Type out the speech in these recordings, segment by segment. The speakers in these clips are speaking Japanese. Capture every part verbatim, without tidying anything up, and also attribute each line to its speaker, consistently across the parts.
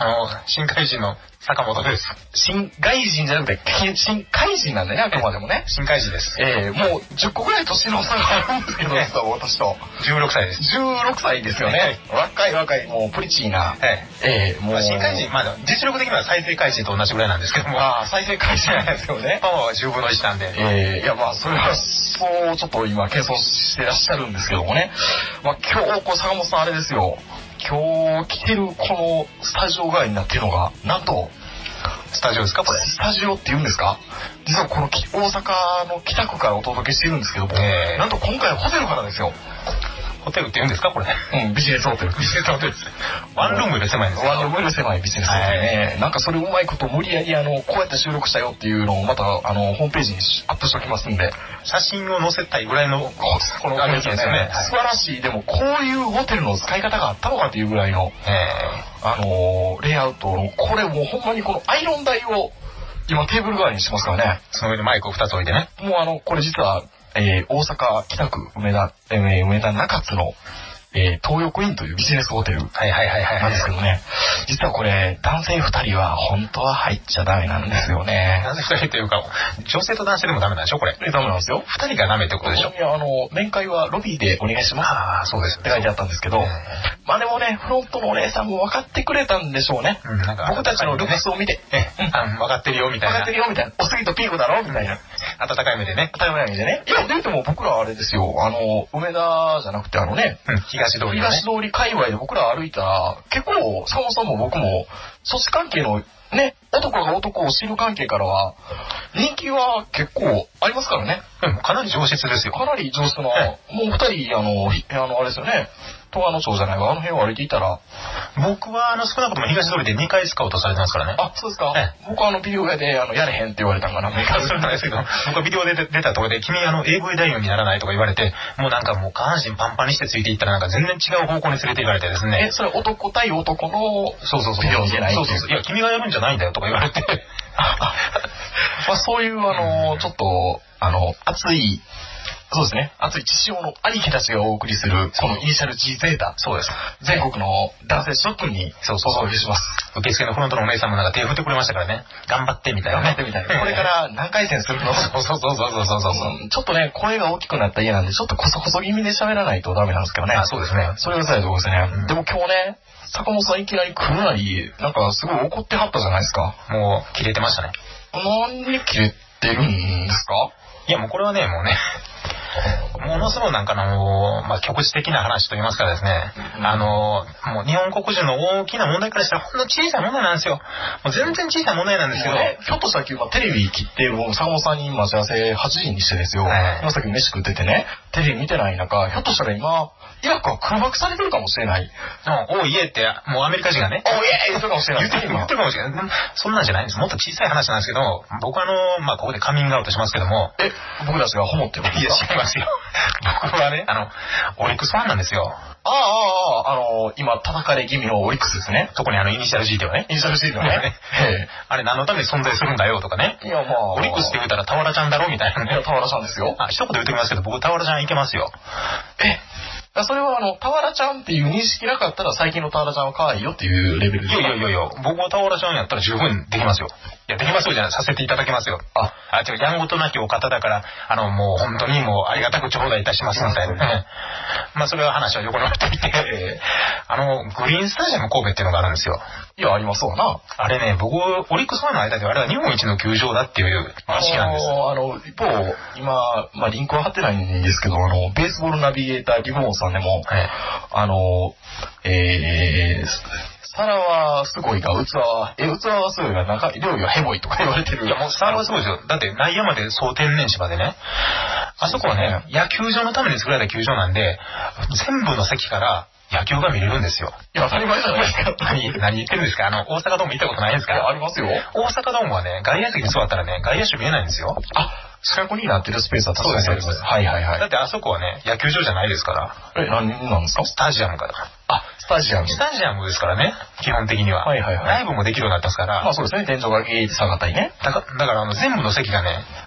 Speaker 1: あの、新怪人の坂本です。
Speaker 2: 新外人じゃなくて、新怪人なんだね、あくまでもね。
Speaker 1: 新怪人です。
Speaker 2: ええー、もうじゅっこぐらい年の差があるんですけど、実は私と。
Speaker 1: じゅうろくさいです。
Speaker 2: じゅうろくさいですよね。若い若い、もうプリチーな。
Speaker 1: ええー、もう。まあ、新怪人、まあ、実力的には再生怪人と同じぐらいなんですけども。
Speaker 2: ああ、再生怪人なんですよね。
Speaker 1: パワーはじゅうぶんのいちなんで。
Speaker 2: ええー、いや、まあ、それは、そう、ちょっと今、謙遜してらっしゃるんですけどもね。まあ、今日、こう、坂本さんあれですよ。今日来てるこのスタジオ側になっているのが、なんと、
Speaker 1: スタジオですかこれ。
Speaker 2: スタジオって言うんですか？実はこの大阪の北区からお届けしてるんですけども、えー、なんと今回はホテルからですよ。
Speaker 1: ホテルって言うんですかこれ。
Speaker 2: うん、ビジネスホテル。
Speaker 1: ビジネスホテルです。ワンルームより狭いんですよ。
Speaker 2: ワンルームより狭いビジネスホテルね。なんかそれうまいこと無理やりあの、こうやって収録したよっていうのをまたあの、ホームページにアップしておきますんで。
Speaker 1: 写真を載せたいぐらいの、
Speaker 2: この雰囲気ですよね。素晴らしい。でもこういうホテルの使い方があったのかっていうぐらいの、あの、レイアウトの、これもうほんまにこのアイロン台を、今テーブル代わりにしてますからね。
Speaker 1: その上にマイクをふたつ置いてね。
Speaker 2: もうあの、これ実は、えー、大阪北区梅田、えー、梅田中津の、えー、東横インというビジネスホテルなんですけどね。実はこれ、男性ふたりは本当は入っちゃダメなんですよね。
Speaker 1: 男性ふたりというか、女性と男性でもダメなんでしょこれ。
Speaker 2: ダメなんですよ。
Speaker 1: ふたりがダメってことでしょ。
Speaker 2: いや、あの、面会はロビーでお願いします。
Speaker 1: ああ、そうです。
Speaker 2: って書いてあったんですけど、まあでもね、フロントのお姉さんも分かってくれたんでしょうね。うん、なんか僕たちのルックスを見て、
Speaker 1: うん、分かってるよみたいな。
Speaker 2: 分かってるよみたいな。おすぎとピークだろみたいな。
Speaker 1: 温かい目でね。
Speaker 2: 温かい目でね。いや、でも僕らあれですよ、あの、梅田じゃなくてあのね、
Speaker 1: うん、東通り、ね。
Speaker 2: 東通り界隈で僕ら歩いたら、結構、坂本さんも僕も、そっち関係のね、男が男を知る関係からは、人気は結構ありますからね。
Speaker 1: うん、かなり上質ですよ。
Speaker 2: かなり上質な、もう二人、あの、あの、あれですよね。東川の町じゃないわ、あの辺を歩いていたら。
Speaker 1: 僕は、あの、少なくとも東通りでにかいスカウトされてますからね。
Speaker 2: あ、そうですか。僕はあの、ビデオ屋で、あの、やれへんって言われたんかな。
Speaker 1: めかするんですけど、僕はビデオで出たところで、君、あの、エーブイ 男優にならないとか言われて、もうなんかもう下半身パンパンにしてついていったらなんか全然違う方向に連れて行かれてですね。
Speaker 2: え、それ男対男の、
Speaker 1: そうそうそう。
Speaker 2: ビデオじゃない。
Speaker 1: そうそうそう。いや、君がやるんじゃないんだよとか言われて。
Speaker 2: まあ、そういう、あの、ちょっと、あの、熱い、そうですね。熱い知識の兄貴たちがお送りする、このイニシャル G ゼータ。
Speaker 1: そうです。
Speaker 2: 全国の男性諸君に、
Speaker 1: そうそうそう。
Speaker 2: お届けします。
Speaker 1: 受付のフロントのお姉さんもなんか手振ってくれましたからね。頑張ってみたいな。
Speaker 2: 頑張ってみたいな。これから何回戦するの？
Speaker 1: そうそうそうそうそうそう。
Speaker 2: ちょっとね、声が大きくなった家なんで、ちょっとこそこそ気味で喋らないとダメなんですけどね。
Speaker 1: あ、そうですね。
Speaker 2: それがさいところですね。でも今日ね、坂本さんいきなり来るなり、なんかすごい怒ってはったじゃないですか。
Speaker 1: もう、切れてましたね。
Speaker 2: 何に切れてるんですか？
Speaker 1: いや、もうこれはね、もうね、ものすごいなんかの、まあ、局地的な話と言いますからですね、うん、あの、もう日本国中の大きな問題からしたらほんの小さい問題なんですよ。もう全然小さい問題なんですけど、
Speaker 2: ね、ひょっとしたら、まあ、テレビ切って、もう坂本さんに待ち合わせはちじにしてですよ、はい、今さっき飯食っててね、テレビ見てない中、ひょっとしたら今、イラクは空爆されてるかもしれない。
Speaker 1: うん、おいえって、もうアメリカ人がね、
Speaker 2: おいえ言ってるかもしれない。
Speaker 1: 言ってる、言ってるかもしれない。そんなんじゃないんです。もっと小さい話なんですけど、僕はあの、まあ、ここでカミングアウトしますけども、
Speaker 2: え、僕たちがホモってことですか？
Speaker 1: いや、違いますよ。僕はね、あの、オリックスファンなんですよ。
Speaker 2: ああ、ああ、あの、今、叩かれ気味のオリックスですね。
Speaker 1: 特にあの、イニシャル G ではね。
Speaker 2: イニシャル G ではね。
Speaker 1: あれ何のために存在するんだよとかね。
Speaker 2: いや、まあ。
Speaker 1: オリックスって言うたら、俵ちゃんだろみたいなね。
Speaker 2: いや、俵ちゃんですよ。
Speaker 1: あ、一言言ってきますけど、僕、俵ちゃんいけますよ。
Speaker 2: えそれはあの、俵ちゃんっていう認識なかったら最近の俵ちゃんは可愛いよっていうレベルですか？
Speaker 1: いやいやいやいや、僕は俵ちゃんやったら十分できますよ。いや、できますよじゃない、させていただきますよ。あ、あ、違う、やんごとなきお方だから、あの、もう本当にもうありがたく頂戴いたしますみたいな。まあ、それは話は横に置いていて、あの、グリーンスタジアム神戸っていうのがあるんですよ。
Speaker 2: いや、ありますわな。
Speaker 1: あれね、僕、オリックスファンの間ではあれは日本一の球場だっていう認識なんです。
Speaker 2: あの、一方、今、まあ、リンクは貼ってないんですけど、あの、ベースボールナビゲーターリボンさんでも、はい、あの、えー、皿はすごいが、器は、え、器はすごいが、なんか、料理はヘボいとか言われてる。
Speaker 1: いや、もう皿はすごいですよ。だって内野まで総天然芝でね、あそこはね、野球場のために作られた球場なんで、全部の席から野球が見れるんですよ。
Speaker 2: いや、当たり前じゃないですか。
Speaker 1: 何、何言ってるんですか？あの、大阪ドーム行ったことないですか？
Speaker 2: いや、ありますよ。
Speaker 1: 大阪ドームはね、外野席に座ったらね、外野手見えないんですよ。
Speaker 2: あ、四角になってるスペースは確かにそうです。はいはいはい。
Speaker 1: だってあそこはね、野球場じゃないですから。
Speaker 2: え、何なんですか？
Speaker 1: スタジアムから。
Speaker 2: あ、スタジアム。
Speaker 1: スタジアムですからね、基本的には。
Speaker 2: はいはいはい。
Speaker 1: ライブもできるようになったんですから。
Speaker 2: まあそうですね、天井がゲージ下がったりね。
Speaker 1: だから、だからあの、全部の席がね、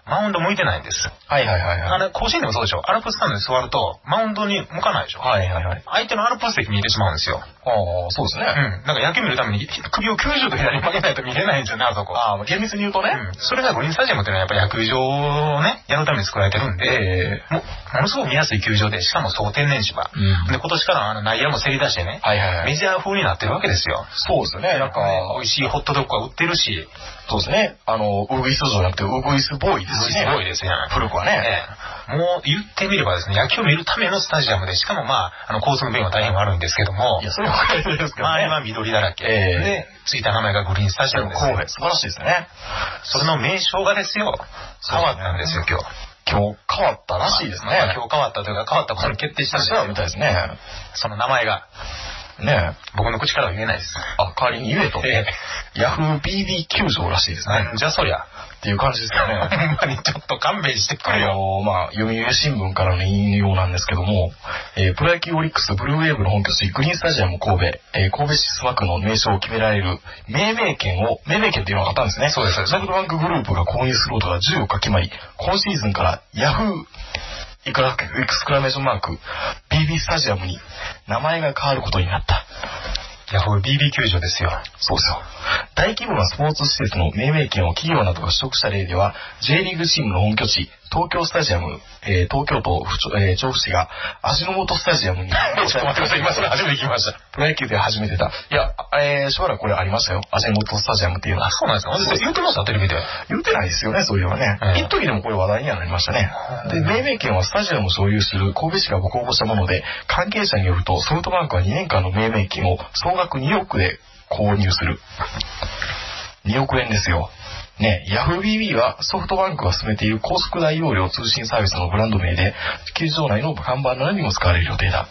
Speaker 1: マウンド向いてないんです。
Speaker 2: はいはいはいはい。
Speaker 1: あれ、甲子園でもそうでしょ。アルプススタンドに座ると、マウンドに向かないでしょ。
Speaker 2: はいはいはい。
Speaker 1: 相手のアルプス席見えてしまうんですよ。
Speaker 2: ああ、そうですね。
Speaker 1: うん。なんか野球見るために首をきゅうじゅうど左に曲げないと見れないんですよね、あそこ。
Speaker 2: ああ、厳密に言うとね。
Speaker 1: うん。それがグリーンスタジアムっていうのはやっぱ野球場をね、やるために作られてるんで、えー、も, ものすごく見やすい球場で、しかも総天然芝。うん、で、今年からあの内野もせり出してね、はいはいはい、メジャー風になってるわけですよ。
Speaker 2: そうですよね。なんか、ね、
Speaker 1: 美味しいホットドッグが売ってるし。
Speaker 2: そうですね。あの、ウグイスじゃなくて、ウグイスボーイですね。
Speaker 1: ウグイスボーイですね。
Speaker 2: 古くはね。
Speaker 1: ね、もう言ってみればですね、野球を見るためのスタジアムで、しかもまあ、あの、交通の便は大変悪いんですけども、
Speaker 2: いや、それは分かるんですけどね。
Speaker 1: 周りは緑だらけ。えー、で、ついた名前がグリーンスタジアムです。
Speaker 2: 神戸、素晴らしいですね。
Speaker 1: それの名称がですよ、変わったんですよ、今日。
Speaker 2: 今日変わったらしいですね。
Speaker 1: まあ、今日変わったというか、変わったことに決定したんですよ。
Speaker 2: みたいですね。
Speaker 1: その名前が。ねえ。僕の口からは言えないです。
Speaker 2: あ、代わりに言えと。ええ。ヤフー ビービー 球場らしいですね。
Speaker 1: じゃあそりゃ。
Speaker 2: っていう感じですかね。
Speaker 1: ほんまにちょっと勘弁してくれよ。
Speaker 2: あのー、まあ、読売新聞からの引用なんですけども、えー、プロ野球オリックスブルーウェーブの本拠地グリーンスタジアム神戸、えー、神戸市須磨区の名称を決められる命名権を、命名権っていうのがあったんですね。
Speaker 1: そうです。
Speaker 2: ソフトバンクグループが購入することがじゅうよっか決まり、今シーズンからヤフーエクスクラメーションマーク ビービー スタジアムに名前が変わることになった。
Speaker 1: ヤフー ビービー 球場ですよ。
Speaker 2: そうですよ。大規模なスポーツ施設の命名権を企業などが取得した例では、J リーグチームの本拠地、東京スタジアム、えー、東京都、えー、調布市が味の素スタジアムに。ちょ
Speaker 1: っと待ってください、今それ初めて聞きました。
Speaker 2: プロ野球で初めてだ。いや、えー、しばらくこれありましたよ。味の素スタジアムっていうのは。
Speaker 1: あ、そうなんですか。言ってました、テレビで。
Speaker 2: 言ってないですよね、そういうのはね。うん、一時でもこれ話題にはなりましたね。で、命名権はスタジアムを所有する神戸市がご公募したもので、関係者によると、ソフトバンクはにねんかんの命名権を総額におくで購入する。におくえんですよ。ね、ヤフー ビービー はソフトバンクが進めている高速大容量通信サービスのブランド名で、球場内の看板などにも使われる予定だ。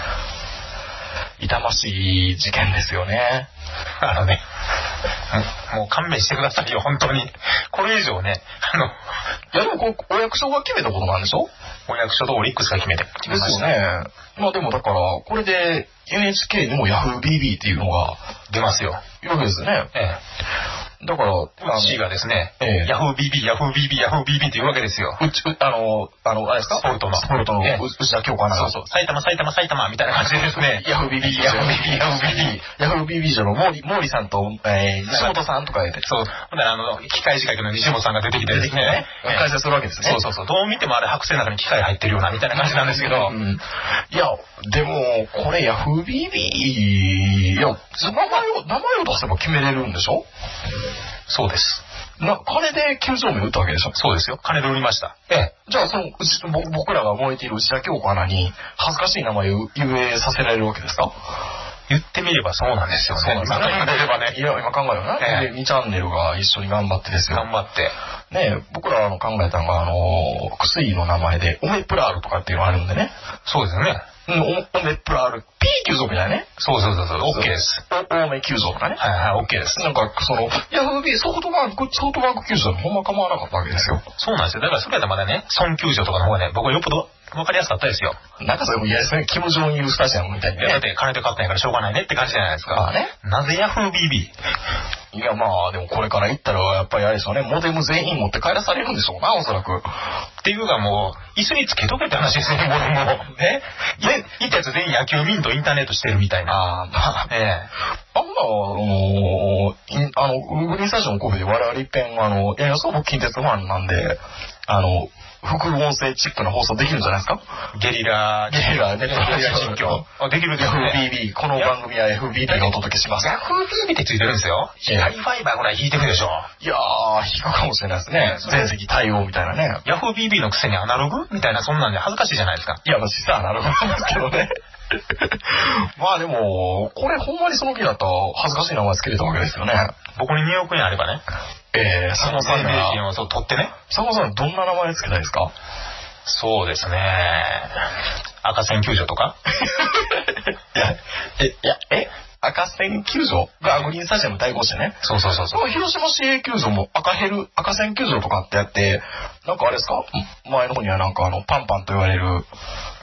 Speaker 2: 痛ましい事件ですよね。
Speaker 1: あのね、もう勘弁してくださいよ、本当に。これ以上ね、あの、い
Speaker 2: やでもこう、お役所が決めたことなんでしょ？
Speaker 1: お役所とオリックスが決めて。決めました
Speaker 2: ですよね。まあでもだから、これで エヌエイチケー にもヤフー ビービー っていうのが
Speaker 1: 出ますよ。
Speaker 2: いうわけですよね。ええ。だから、う
Speaker 1: ちがですね、
Speaker 2: ええ、
Speaker 1: ヤフー ビービー、ヤフー ビービー、ヤフー ビービー っていうわけですよ。
Speaker 2: うち、あの、あの、あれですか？
Speaker 1: スポルトの。
Speaker 2: スポルトの、ええ、内田京子アナが。
Speaker 1: そうそう。埼玉、埼玉、埼玉みたいな感じでですね。
Speaker 2: ヤフー ビービー、ヤフー ビービー、ヤフー ビービー、ヤフー ビービー 上の毛利、毛利さんと、えー、西本さんとか言って。
Speaker 1: そう。ほんなら、あの、機械仕掛けの西本さんが出てきてですね。
Speaker 2: 解説するわけですね。
Speaker 1: そうそうそう。どう見てもあれ白線の中に機械入ってるような、みたいな感じなんですけど。うん、
Speaker 2: いや、でも、これヤフー ビービー、いや、名前を、名前を出せば決めれるんでしょ？
Speaker 1: そうです。
Speaker 2: な、金で球場名打ったわけでしょ？
Speaker 1: そうですよ。金で売りました。
Speaker 2: ええ。じゃあ、その、うち、僕らが燃えている内田京子アナに、恥ずかしい名前を言えさせられるわけですか？
Speaker 1: 言ってみればそうなんですよね。
Speaker 2: そうなんですね。今考えればね。いや、今考えればね。ええ、で、にチャンネルが一緒に頑張ってですよ。
Speaker 1: 頑張って。
Speaker 2: ねえ、僕らあの考えたのが、あの、薬の名前で、オメプラールとかっていうのがあるんでね。
Speaker 1: そうですよね。
Speaker 2: うん、オメプラール、P 球場みたいなね。
Speaker 1: そうそうそうそう、OK です。
Speaker 2: オメ球場とかね。
Speaker 1: はいはい、OK です。
Speaker 2: なんか、その、ヤフービー、ソフトバンク、ソフトバンク球場でほんま構わなかったわけですよ。
Speaker 1: そうなんですよ。だからそれやったらまだね、孫球場とかの方がね、僕はよっぽどわかりやすかったですよ。
Speaker 2: なんかそれも嫌ですね。キム・ジョンイルスタジアムみたいにね。
Speaker 1: だって金で買ったんやからしょうがないねって感じじゃないですか。
Speaker 2: まあね。
Speaker 1: なぜヤフー ビービ
Speaker 2: ー？いやまあ、でもこれから行ったらやっぱりあれですよね。モデム全員持って帰らされるんでしょうな、おそらく。
Speaker 1: っていうかもう、椅子につけとけって話ですね、モデムを。ね。で、行ったやつ全員野球民とインターネットしてるみたいな。
Speaker 2: ああ、まあ。
Speaker 1: ええ。
Speaker 2: あんな、あの、あの、グリーンスタジオの神戸で我々一遍、あの、いや、そう僕近鉄ファンなんで、あの、副音声チックな放送できるんじゃないですか？
Speaker 1: ゲリラ、
Speaker 2: ゲリラ、ゲリラ
Speaker 1: 実況。あ、できるですね。
Speaker 2: エフビービー、この番組は エフビービー がお届けします。
Speaker 1: エフビービー ってついてるんですよ。光ファイバーぐらい引いてるでしょ。
Speaker 2: いやー、引くかもしれないですね。全席対応みたいなね。
Speaker 1: ヤフー ビービー のくせにアナログみたいな、そんなんで恥ずかしいじゃないですか。
Speaker 2: いや、実際アナログなんですけどね。まあでも、これほんまにその気だったら恥ずかしい名前つけれたわけですよね。
Speaker 1: 僕ににおくえんあればね。
Speaker 2: えー、佐野さんが。
Speaker 1: 名をそう取ってね。
Speaker 2: 佐野さんどんな名前つけたいですか？
Speaker 1: そうですね。赤線球場とか
Speaker 2: いや、え、いや、え赤線球場がグリーンスタジアム対抗してね。
Speaker 1: そうそうそうそう。
Speaker 2: 広島市営球場も赤ヘル、赤線球場とかってやって、なんかあれですか？前の方にはなんかあの、パンパンと言われる、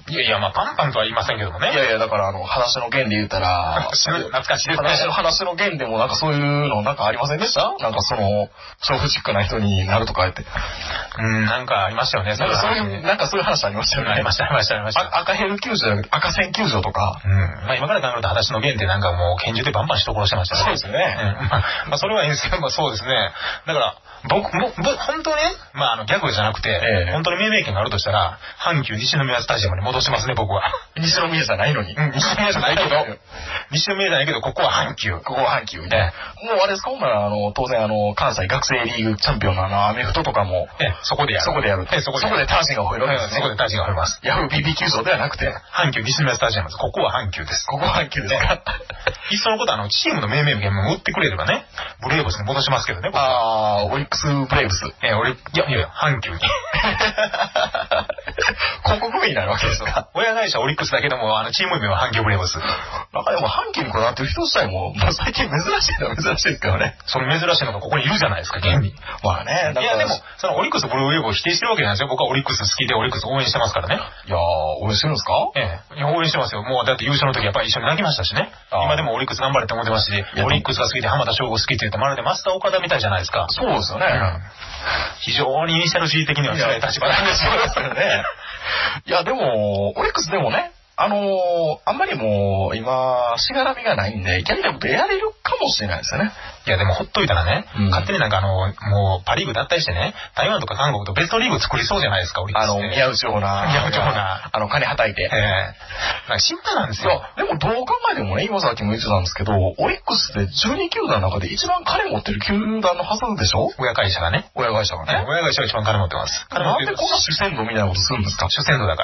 Speaker 1: いやいや、まあパンパンとは言いませんけどもね。
Speaker 2: いやいや、だからあの、話の弦で言ったら、
Speaker 1: 懐かしいですね。
Speaker 2: 話の、話の弦でもなんかそういうのなんかありませんでした？なんかその、娼婦チックな人になるとか言って。
Speaker 1: うん、なんかありましたよね。
Speaker 2: なんかそういう、なんかそういう話ありましたよね。
Speaker 1: ありました、ありました、ありました。
Speaker 2: 赤ヘル救助じゃなくて赤線救助とか。
Speaker 1: うん。まあ今から考えると話の弦ってなんかもう拳銃でバンバン人殺してましたね。
Speaker 2: そうですよね。
Speaker 1: うん。まあ、まあそれはいいんですけど、まあそうですね。だから、僕も、本当ね、まああのギャグじゃなくて、ええ、本当に命名権があるとしたら、阪急西宮スタジアムに戻しますね、僕は。
Speaker 2: 西宮じゃないのに。
Speaker 1: うん、西宮じゃないけど、西宮じゃないけど、ここは阪急。
Speaker 2: ここは阪急みたいな。もうあれですか、ほんなら、あの、当然あの、関西学生リーグチャンピオンのあの、アメフトとかも、
Speaker 1: ええ、そこでやる。
Speaker 2: そこでやる。
Speaker 1: ええ、そこで。
Speaker 2: そこでタージンが吠えるわけですね。
Speaker 1: そこでタージンが吠えます。
Speaker 2: ヤフー ビービー 球場ではなくて、
Speaker 1: 阪急西宮スタジアムです。ここは阪急です。
Speaker 2: ここは阪急ですか。
Speaker 1: いっそのことあの、チームの命名権も売ってくれればね、ブレーブスに戻しますけどね、僕
Speaker 2: は。あー、オリックスブレーブス。
Speaker 1: ええ、俺、いやいや、阪急に。
Speaker 2: 広告名になるわけですか。
Speaker 1: 親会社オリックスだけども、あの、チーム名は阪急ブレーブス。
Speaker 2: なんかでも阪急にこだわってる人自体も、まあ、最近珍しいのは珍しいですからね。
Speaker 1: その珍しいのがここにいるじゃないですか、現に。
Speaker 2: まあね。
Speaker 1: いや、でも、そのオリックスブルーウェーブを否定してるわけじゃないですよ。僕はオリックス好きでオリックス応援してますからね。
Speaker 2: いやー、応援してるんですか？
Speaker 1: ええ。いや、応援してますよ。もう、だって優勝の時やっぱり一緒に泣きましたしね。今でもオリックス頑張れって思ってますし、オリックスが好きで浜田省吾好きって言うとまるでマスター岡田みたいじゃないですか。
Speaker 2: そうですよね。うん、
Speaker 1: 非常にイニシャル G 的には辛い立場なんですよね。
Speaker 2: いや、でも、オリックスでもね、あのー、あんまりもう、今、しがらみがないんで、やりたいことやれるかもしれないですよね。
Speaker 1: いや、でもほっといたらね、うん、勝手になんかあの、もう、パリーグ脱退してね、台湾とか韓国とベストリーグ作りそうじゃないですか、オリックス。
Speaker 2: あの、宮内オーナー。
Speaker 1: 宮内オーナー。
Speaker 2: あの、金はたいて。
Speaker 1: ええー。なんか心配なんですよ。
Speaker 2: でも、どう考えてもね、今さっきも言ってたんですけど、オリックスってじゅうに球団の中で一番金持ってる球団のはずでしょ？
Speaker 1: 親会社がね。
Speaker 2: 親会社がね。
Speaker 1: 親会社が一番金持ってます。
Speaker 2: なんでこんな主戦度みたいなことするんですか？
Speaker 1: 主戦度だから。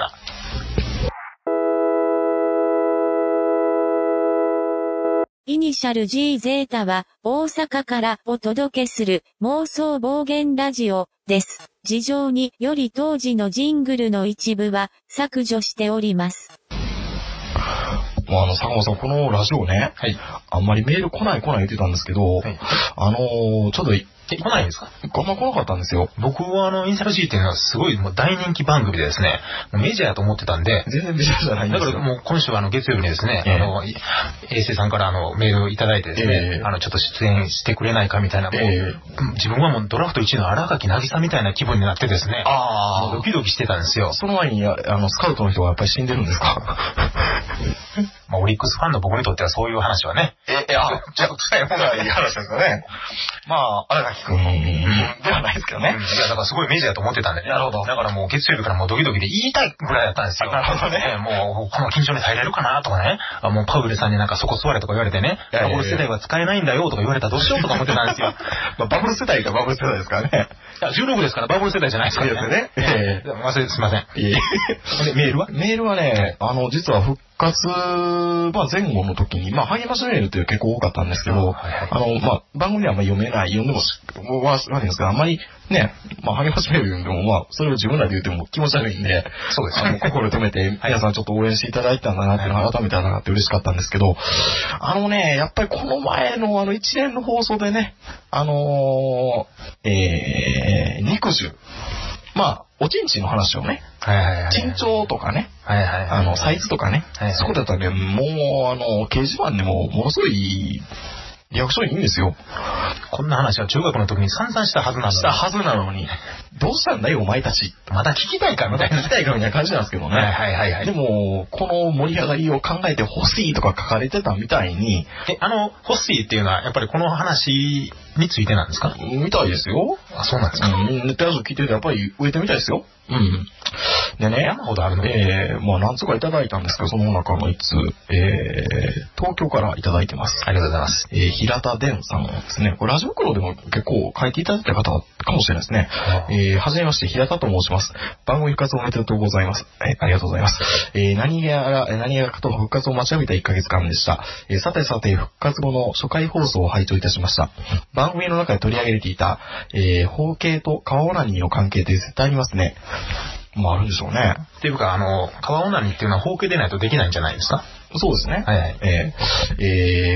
Speaker 3: イニシャル G ゼータは大阪からお届けする妄想暴言ラジオです。事情により当時のジングルの一部は削除しております。
Speaker 2: もうあの、坂本さん、このラジオね、はい、あんまりメール来ない来ない言ってたんですけど、はい、あのー、ちょっと、
Speaker 1: え、来ないんですか？
Speaker 2: あんま来なかったんですよ。
Speaker 1: 僕はあの、イニシャル G っていうのはすごいもう大人気番組でですね、もうメジャーやと思ってたんで。
Speaker 2: 全然メジャーじゃないんですよ。
Speaker 1: だからもう今週はあの、月曜日にですね、えー、あの、衛星さんからあの、メールをいただいてですね、えー、あの、ちょっと出演してくれないかみたいな、もう、えー、自分はもうドラフトいちいの荒垣渚みたいな気分になってですね、ああ、ドキドキしてたんですよ。
Speaker 2: その前に、あの、スカウトの人がやっぱり死んでるんですか？
Speaker 1: まあ、オリックスファンの僕にとってはそういう話はね。
Speaker 2: え、え、あ、じゃあ、そういうものはいい話ですよね。まあ、荒垣くんではないですけどね。
Speaker 1: うん、いや、だからすごいメジャーと思ってたんでね。
Speaker 2: なるほど。
Speaker 1: だからもう月曜日からもうドキドキで言いたいぐらいだったんですよ。
Speaker 2: なるほどね。
Speaker 1: もう、この緊張に耐えれるかなとかね。あ、もうパウエルさんになんかそこ座れとか言われてね。バブル世代は使えないんだよとか言われたらどうしようとか思ってたんですよ。
Speaker 2: まあ、バブル世代がバブル世代ですからね。
Speaker 1: いや、じゅうろくですからバブル世代じゃないですからね。
Speaker 2: ですよね。
Speaker 1: ええ。忘れてすいません。
Speaker 2: いえ。
Speaker 1: メールは
Speaker 2: メールはね、あの、実は復活、まあ、前後の時に、まあ、励ましメールっていう結構多かったんですけど、はいはい、あの、まあ、番組ではあんまり読めない、読んでも、まあ、なんですか、あんまりね、まあ、励ましメール読んでも、まあ、それを自分らで言っても気持ち悪いんで、
Speaker 1: そうですね。
Speaker 2: 心を止めて、皆さんちょっと応援していただいたんだなっていうのを改めてなって嬉しかったんですけど、あのね、やっぱりこの前のあの一連の放送でね、あのー、えー、肉汁。まあ、おちんちんの話をね、
Speaker 1: はいはいはい、
Speaker 2: 身長とかね、
Speaker 1: はいはいはい、
Speaker 2: あの、サイズとかね、はいはい、そこだったらね、もう、あの、掲示板でもものすごい、リアクションいいんですよ。
Speaker 1: こんな話は中学の時に散々したはずなのに。
Speaker 2: したはずなのに。どうしたんだよ、お前たち。
Speaker 1: また聞きたいかみたいな。
Speaker 2: 聞きたいかみたいな感じなんですけどね。
Speaker 1: はいはいはいはい。
Speaker 2: でも、この盛り上がりを考えてほしいとか書かれてたみたいに。
Speaker 1: え、あの、欲しいっていうのは、やっぱりこの話についてなんですか？
Speaker 2: みたいですよ。
Speaker 1: あ、そうなんですか？
Speaker 2: うん、ネットラジオ聞いてるとやっぱり植えてみたいですよ。うん。でね、
Speaker 1: 山ほどあるの
Speaker 2: えー、まあ何つかいただいたんですけど、その中のいつ、えー、東京からいただいてます。
Speaker 1: ありがとうございます。
Speaker 2: えー、平田伝さんですね。これラジオクロでも結構書いていただいた方かもしれないですね。えー、はじめまして、平田と申します。番組復活おめでとうございます。えー、ありがとうございます。えー、何やら、何やらかと復活を待ちわびたいっかげつかんでした。えー、さてさて、復活後の初回放送を拝聴いたしました。番組の中で取り上げられていた、えー、包茎と川オナニーの関係って絶対ありますね。まああるんでしょうね。
Speaker 1: っていうか、あの、川オナニーっていうのは包茎でないとできないんじゃないですか？
Speaker 2: そうですね。
Speaker 1: はいはい。
Speaker 2: えー、えー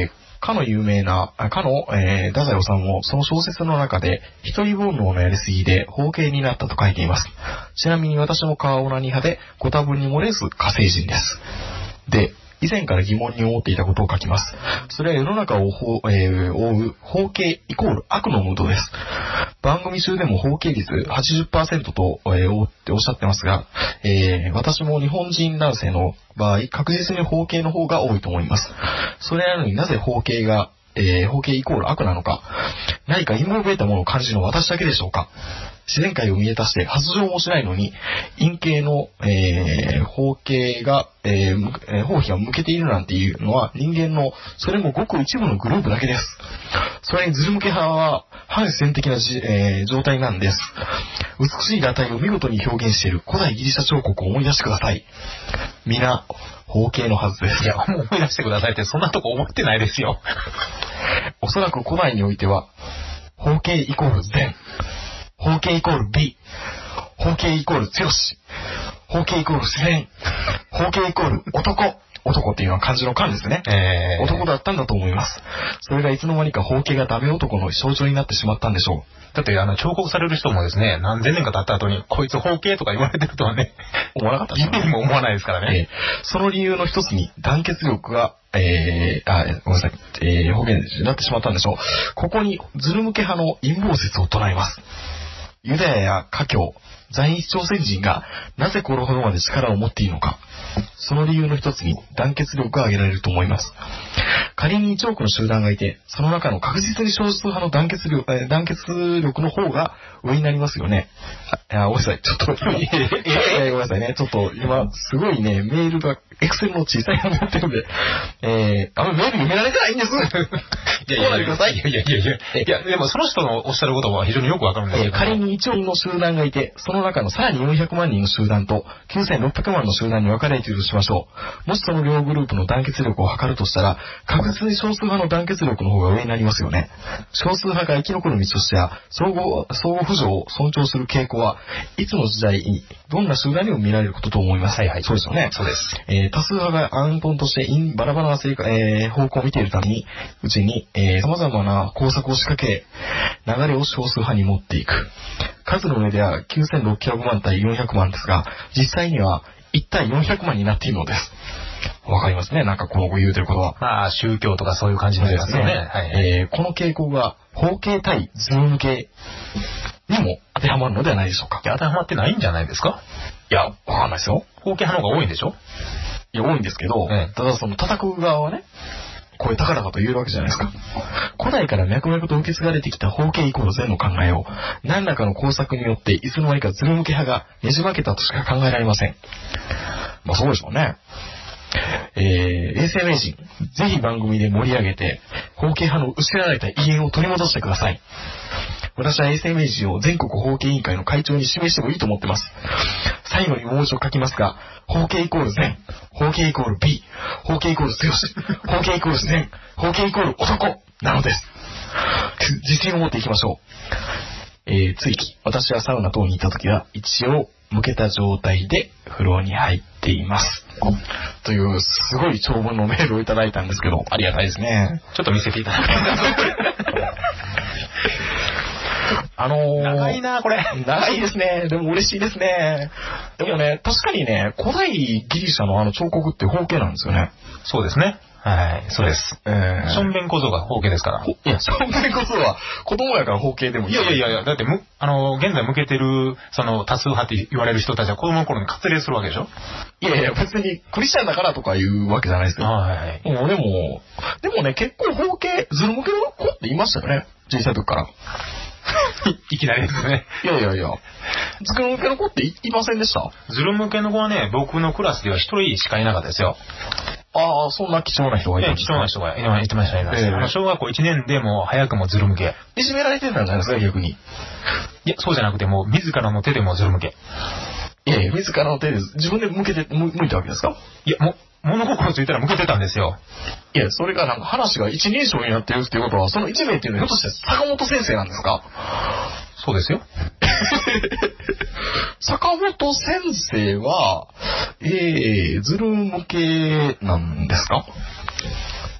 Speaker 2: かの有名な、かの、えー、太宰治もその小説の中で、一人煩悩のやりすぎで包茎になったと書いています。ちなみに私もカーオナニ派で、ご多分に漏れず火星人です。で、以前から疑問に思っていたことを書きます。それは世の中を、えー、覆う包茎イコール悪のムードです。番組中でも包茎率 はちじゅっパーセント と、えー、っておっしゃってますが、えー、私も日本人男性の場合、確実に包茎の方が多いと思います。それなのになぜ包茎が、えー、包茎イコール悪なのか、何か陰謀めいたものを感じるのは私だけでしょうか。自然界を見渡して発情もしないのに、陰茎の、えー、包茎が、えー、包皮が向けているなんていうのは人間の、それもごく一部のグループだけです。それにズル向け派は反自然的なじ、えー、状態なんです。美しい裸体を見事に表現している古代ギリシャ彫刻を思い出してください。皆、包茎のはずです。
Speaker 1: いや、もう思い出してくださいってそんなとこ思ってないですよ。
Speaker 2: おそらく古代においては、包茎イコール善。包茎イコール美、包茎イコール強し、包茎イコール自然、包茎イコール男。男っていうのは漢字の漢ですね、えー。男だったんだと思います。それがいつの間にか包茎がダメ男の象徴になってしまったんでしょう。
Speaker 1: だってあの彫刻される人もですね、何千年か経った後にこいつ包茎とか言われてるとはね、
Speaker 2: 思わなかったです
Speaker 1: ね。夢にも思わないですからね。
Speaker 2: えー、その理由の一つに団結力がえー、あ、ごめんなさい、えー、方言になってしまったんでしょう。ここにズル向け派の陰謀説を唱えます。ユダヤや華僑、在日朝鮮人がなぜこれほどまで力を持っているのか。その理由の一つに団結力が挙げられると思います。仮にいちおくの集団がいて、その中の確実に少数派の団結力、えー、団結力の方が上になりますよね。あ、ごめんなさい、ちょっと、えー、ごめんなさいね、ちょっと今すごいね、メールがエクセルの小さいのになってるんで、えー、あのメール読められてないんです。
Speaker 1: いやいやいやいやいやいやいやいや、でもその人のおっしゃることは非常によくわかるんですけど、
Speaker 2: えー、仮にいちおくの集団がいて、その中のさらによんひゃくまんにんの集団ときゅうせんろっぴゃくまんの集団に分かれているとしましょう。もしその両グループの団結力を測るとしたら、確実に少数派の団結力の方が上になりますよね。少数派が生き残る道としては、相互、相互扶助を尊重する傾向はいつの時代にどんな集団にも見られることと思います。はいはい。そうですよね。
Speaker 1: そうです。
Speaker 2: えー、多数派が暗遁としてバラバラな成果、えー、方向を見ているために、うちに、えー、様々な工作を仕掛け、流れを少数派に持っていく。数の上ではきゅうせんろっぴゃくまん対よんひゃくまんですが、実際にはいち対よんひゃくまんになっているのです。わかりますね。なんかこの言うてることは。
Speaker 1: まあ、宗教とかそういう感じになりますよね。はいはい、
Speaker 2: えー、この傾向が、包茎対ズル向けにも当てはまるのではないでしょうか。
Speaker 1: いや、当てはまってないんじゃないですか。
Speaker 2: いや、わかんないですよ。
Speaker 1: 包茎派の方が多いんでしょ。
Speaker 2: いや、多いんですけど、ええ、ただその叩く側はね、声高々と言えるわけじゃないですか。古代から脈々と受け継がれてきた包茎イコール善の考えを、何らかの工作によっていつの間にかズル向け派がねじ曲げたとしか考えられません。まあそうでしょうね。えー、衛生名人、ぜひ番組で盛り上げて、包茎派の失われた威厳を取り戻してください。私は衛生名人を全国包茎委員会の会長に指名してもいいと思ってます。最後にもう一度書きますが、包茎イコール善、包茎イコール美、包茎イコール強し、包茎イコール自然、包茎イコール男なのです。自信を持っていきましょう。えー、追記、私はサウナ等に行った時は一応向けた状態で風呂に入っています。というすごい長文のメールをいただいたんですけど、ありがたいですね。
Speaker 1: ちょっと見せていただけますか。
Speaker 2: あのー、
Speaker 1: 長いなこれ。
Speaker 2: 長いですね。でも嬉しいですね。でもね、確かにね、古代ギリシャのあの彫刻って包茎なんですよね。
Speaker 1: そうですね。はい、そうです。えー、しょんべん小僧が包茎ですから。
Speaker 2: いや、しょんべん小僧は子供やから包茎でもいい。
Speaker 1: いやいやいや、だってむ、あの、現在向けてる、その、多数派って言われる人たちは子供の頃に割礼するわけでしょ。
Speaker 2: いやいや、別にクリスチャンだからとか言うわけじゃないですよ。はいはい。もうでも、でもね、結構包茎、ズル向けの子っていましたよね。小さい時から。
Speaker 1: いきなりですね。
Speaker 2: いやいやいや。ズル向けの子って い, いませんでした？
Speaker 1: ズル向けの子はね、僕のクラスでは一人しかいなかったですよ。
Speaker 2: ああ、そんな貴重な人がいたんですか？
Speaker 1: 貴重な人がいてましたね。えー、小学校いちねんでも早くもズル向け。
Speaker 2: いじめられてたんじゃないですか、逆に。
Speaker 1: いや、そうじゃなくてもう自らの手でもズル向け。
Speaker 2: いやいや、自らの手で自分で向けて、向いたわけですか？
Speaker 1: いや、も、物心ついたら向けてたんですよ。
Speaker 2: いや、それがなんか話が一人称になってるっていうことは、その一名っていうのはひょっとして坂本先生なんですか？
Speaker 1: そうですよ。
Speaker 2: 坂本先生は、えー、ズル向けなんですか？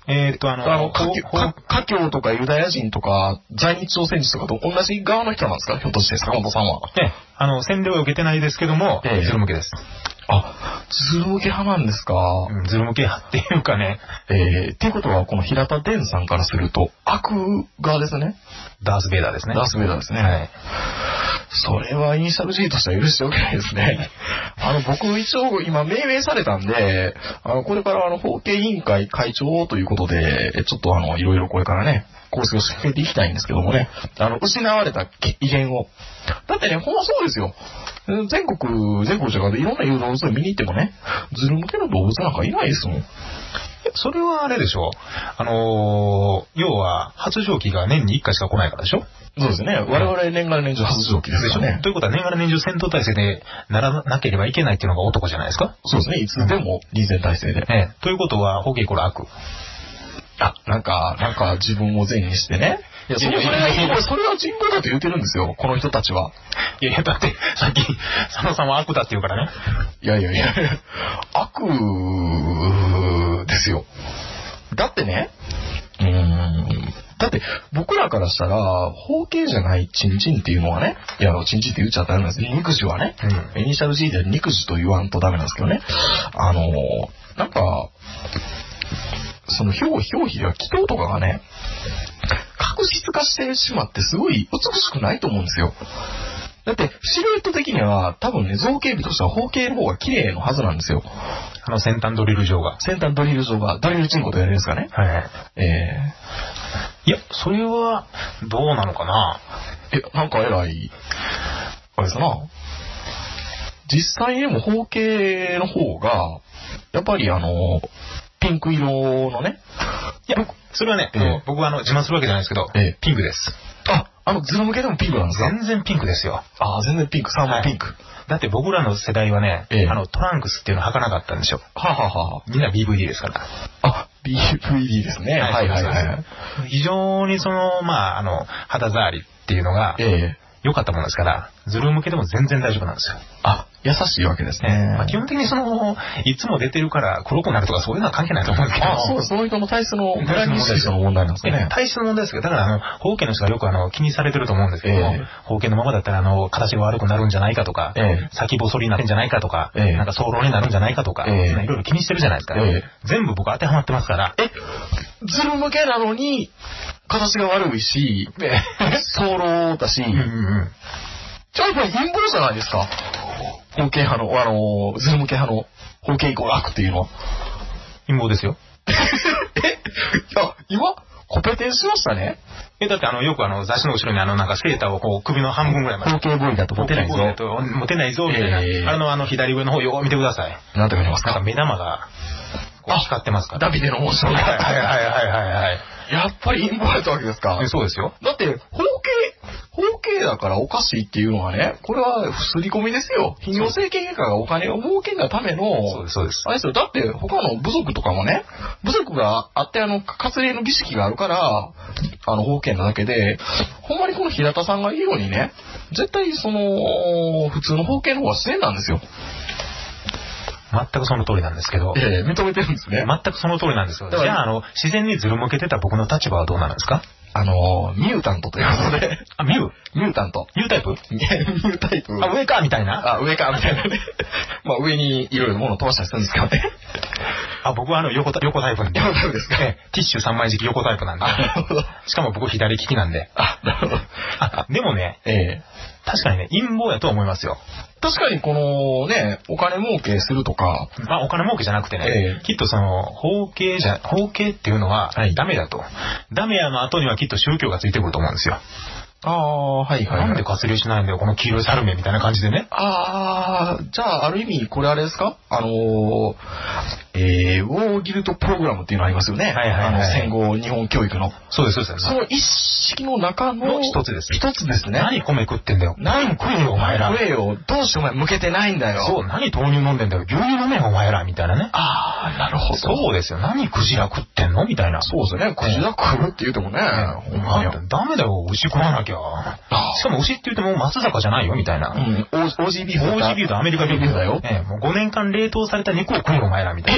Speaker 1: えーっと、あの、
Speaker 2: あの、華僑とかユダヤ人とか、在日朝鮮人とかと同じ側の人なんですか、ひょっとして坂本さんは。
Speaker 1: ええ、あの、洗礼は受けてないですけども、ええ、ズル向けです。
Speaker 2: あ、ズル向け派なんですか。
Speaker 1: うん、ズル向け派っていうかね。
Speaker 2: えー、っていうことは、この平田伝さんからすると、悪側ですね。
Speaker 1: ダース・ベイダーですね。
Speaker 2: ダース・ベイダーですね。
Speaker 1: はい。
Speaker 2: それはイニシャル G としては許しておけないですね。あの、僕一応今命名されたんで、あの、これからあの、法系委員会会長ということで、ちょっとあの、いろいろこれからね、構成を進めていきたいんですけどもね、あの、失われた威厳を。だってね、ほんまそうですよ。全国、全国じゃなくていろんな動物を見に行ってもね、ズル向けの動物なんかいないですもん。
Speaker 1: それはあれでしょ。あのー、要は、発情期が年にいっかいしか来ないからでしょ。
Speaker 2: そうですね。我々年がら年中発情期ですよね。
Speaker 1: ということは年がら年中戦闘態勢でならなければいけないっていうのが男じゃないですか。
Speaker 2: そうですね。いつでも臨戦態勢で。
Speaker 1: ええ。ということは、法系イコール悪。
Speaker 2: あ、なんか、なんか自分を善にしてね。いや、それは、それは人口だと言ってるんですよ、この人たちは。
Speaker 1: いやいや、だって、さっき、佐野さんは悪だって言うからね。
Speaker 2: いやいやいや、悪ですよ。だってね、うーん、だって、僕らからしたら、法系じゃないチンチンっていうのはね、いや、チンチンって言っちゃったんですけど、肉児はね、うん、イニシャル G で肉児と言わんとダメなんですけどね、あの、なんか、その表皮、表皮では気筒とかがね、確実化してしまってすごい美しくないと思うんですよ。だって、シルエット的には多分ね、造形美としては方形の方が綺麗のはずなんですよ。
Speaker 1: あの先端ドリル状が。
Speaker 2: 先端ドリル状が、ドリルチンコと言われるんですかね。
Speaker 1: はいはい。
Speaker 2: え
Speaker 1: ー、いや、それは、どうなのかな。
Speaker 2: え、なんか偉い、あれですな。実際でも方形の方が、やっぱりあの、ピンク色のね。
Speaker 1: いや、それはね、えー、僕はあの、自慢するわけじゃないですけど、えー、ピンクです。
Speaker 2: あ、あの、ズル向けでもピンクなんですか？
Speaker 1: 全然ピンクですよ。
Speaker 2: ああ、全然ピンク、サーモンピンク。はい、
Speaker 1: だって僕らの世代はね、えー、あの、トランクスっていうの履かなかったんでしょ。
Speaker 2: はあ、はあはあ、
Speaker 1: みんな ビーブイディー ですから。
Speaker 2: あ、ビーブイディー ですね。はいはいはい。
Speaker 1: 非常にその、まあ、あの、肌触りっていうのが、えー良かったものですから、ズル向けでも全然大丈夫なんですよ。
Speaker 2: あ、優しいわけですね。
Speaker 1: まあ、基本的にその、いつも出てるから黒くなるとかそういうのは関係ないと思うんですけど。
Speaker 2: あ、そう、その人の体質の、ブランド質の問題なんですね。
Speaker 1: 体質の問題ですけど、だからあの、包茎の人がよくあの、気にされてると思うんですけども、えー、包茎のままだったらあの、形が悪くなるんじゃないかとか、えー、先細りになるんじゃないかとか、えー、なんか早漏になるんじゃないかとか、えー、いろいろ気にしてるじゃないですか。えー、全部僕当てはまってますから。
Speaker 2: え、ズル向けなのに、形が悪いし、早漏だし、うんうんうん、じゃあやっぱり陰謀じゃないですか。方形派の、あの、ズル向け派の方形イコール悪っていうのは。
Speaker 1: 陰謀ですよ。
Speaker 2: えいや、今、コペテンしましたね。
Speaker 1: え、だってあの、よくあの、雑誌の後ろにあの、なんかセーターをこう、首の半分ぐらいまで。
Speaker 2: 方形ボーイだと持てないぞ。
Speaker 1: 持てないぞ、みたいな。えー、あの、あの、左上の方よー見てください。
Speaker 2: なんて書いてますか？
Speaker 1: なんか目玉が、こう光ってますから。
Speaker 2: ダビデのモーションが。
Speaker 1: はいはいはいはいはい。
Speaker 2: やっぱり陰謀だったわけですか？
Speaker 1: そうですよ。
Speaker 2: だって、方形、方形だからおかしいっていうのはね、これは刷り込みですよ。泌尿政権外科がお金を儲けるための、
Speaker 1: そうです、そうです。
Speaker 2: あれですよ。だって他の部族とかもね、部族があって、あの、割礼の儀式があるから、あの、方形なだけで、ほんまにこの平田さんが言うようにね、絶対その、普通の方形の方が自然なんですよ。
Speaker 1: 全くその通りなんですけど。
Speaker 2: ええ、認めてるんですね。
Speaker 1: 全くその通りなんですよ。じゃあ、あの、自然にずる向けてた僕の立場はどうなんですか？
Speaker 2: あの、ミュータントということで。
Speaker 1: あ、ミュー
Speaker 2: ミュータント。
Speaker 1: ミュータイプ
Speaker 2: ミュータイプ。
Speaker 1: あ、上かみたいな。
Speaker 2: あ、上かみたいなね。まあ、上にいろいろ物を飛ばしたりするんですけどね。
Speaker 1: あ、僕はあの、横タ、横タイプなんで。
Speaker 2: 横タイプですか？
Speaker 1: ええ、ティッシュさんまい敷き横タイプなんで。
Speaker 2: あ、なるほど。
Speaker 1: しかも僕左利きなんで。
Speaker 2: あ、なるほど。
Speaker 1: あ、でもね、ええ、確かにね、陰謀やと思いますよ。
Speaker 2: 確かにこのね、お金儲けするとか。
Speaker 1: まあお金儲けじゃなくてね、ええ、きっとその、法系じゃ、法系っていうのはダメだと。はい、ダメやの後にはきっと宗教がついてくると思うんですよ。
Speaker 2: ああ、はいはい、はい。
Speaker 1: なんで割礼しないんだよ、この黄色いサルメみたいな感じでね。
Speaker 2: ああ、じゃあ、ある意味、これあれですか？あのー、えー、ウォーギルドプログラムっていうのありますよね。
Speaker 1: はいはいはい。
Speaker 2: あの、戦後日本教育の。
Speaker 1: そうです、そうです。
Speaker 2: その一式の中の
Speaker 1: 一つです。
Speaker 2: 一つですね。
Speaker 1: 何米食ってんだよ。何食えよ、お前ら。
Speaker 2: 食えよ。どうしてお前向けてないんだよ。
Speaker 1: そう、何豆乳飲んでんだよ。牛乳飲めよ、お前ら、みたいなね。
Speaker 2: ああ、なるほど。
Speaker 1: そうですよ。何クジラ食ってんのみたいな。
Speaker 2: そうですね。クジラ食うって言うてもね。
Speaker 1: お前ダメだよ、牛食わなきゃ。しかも牛って言っても松坂じゃないよ、みたいな。
Speaker 2: うん。オージー ビーフ。
Speaker 1: オージー ビーフとアメリカビーフだよ。ええ、もうごねんかん冷凍された肉を食えよ、お前ら、みたいな。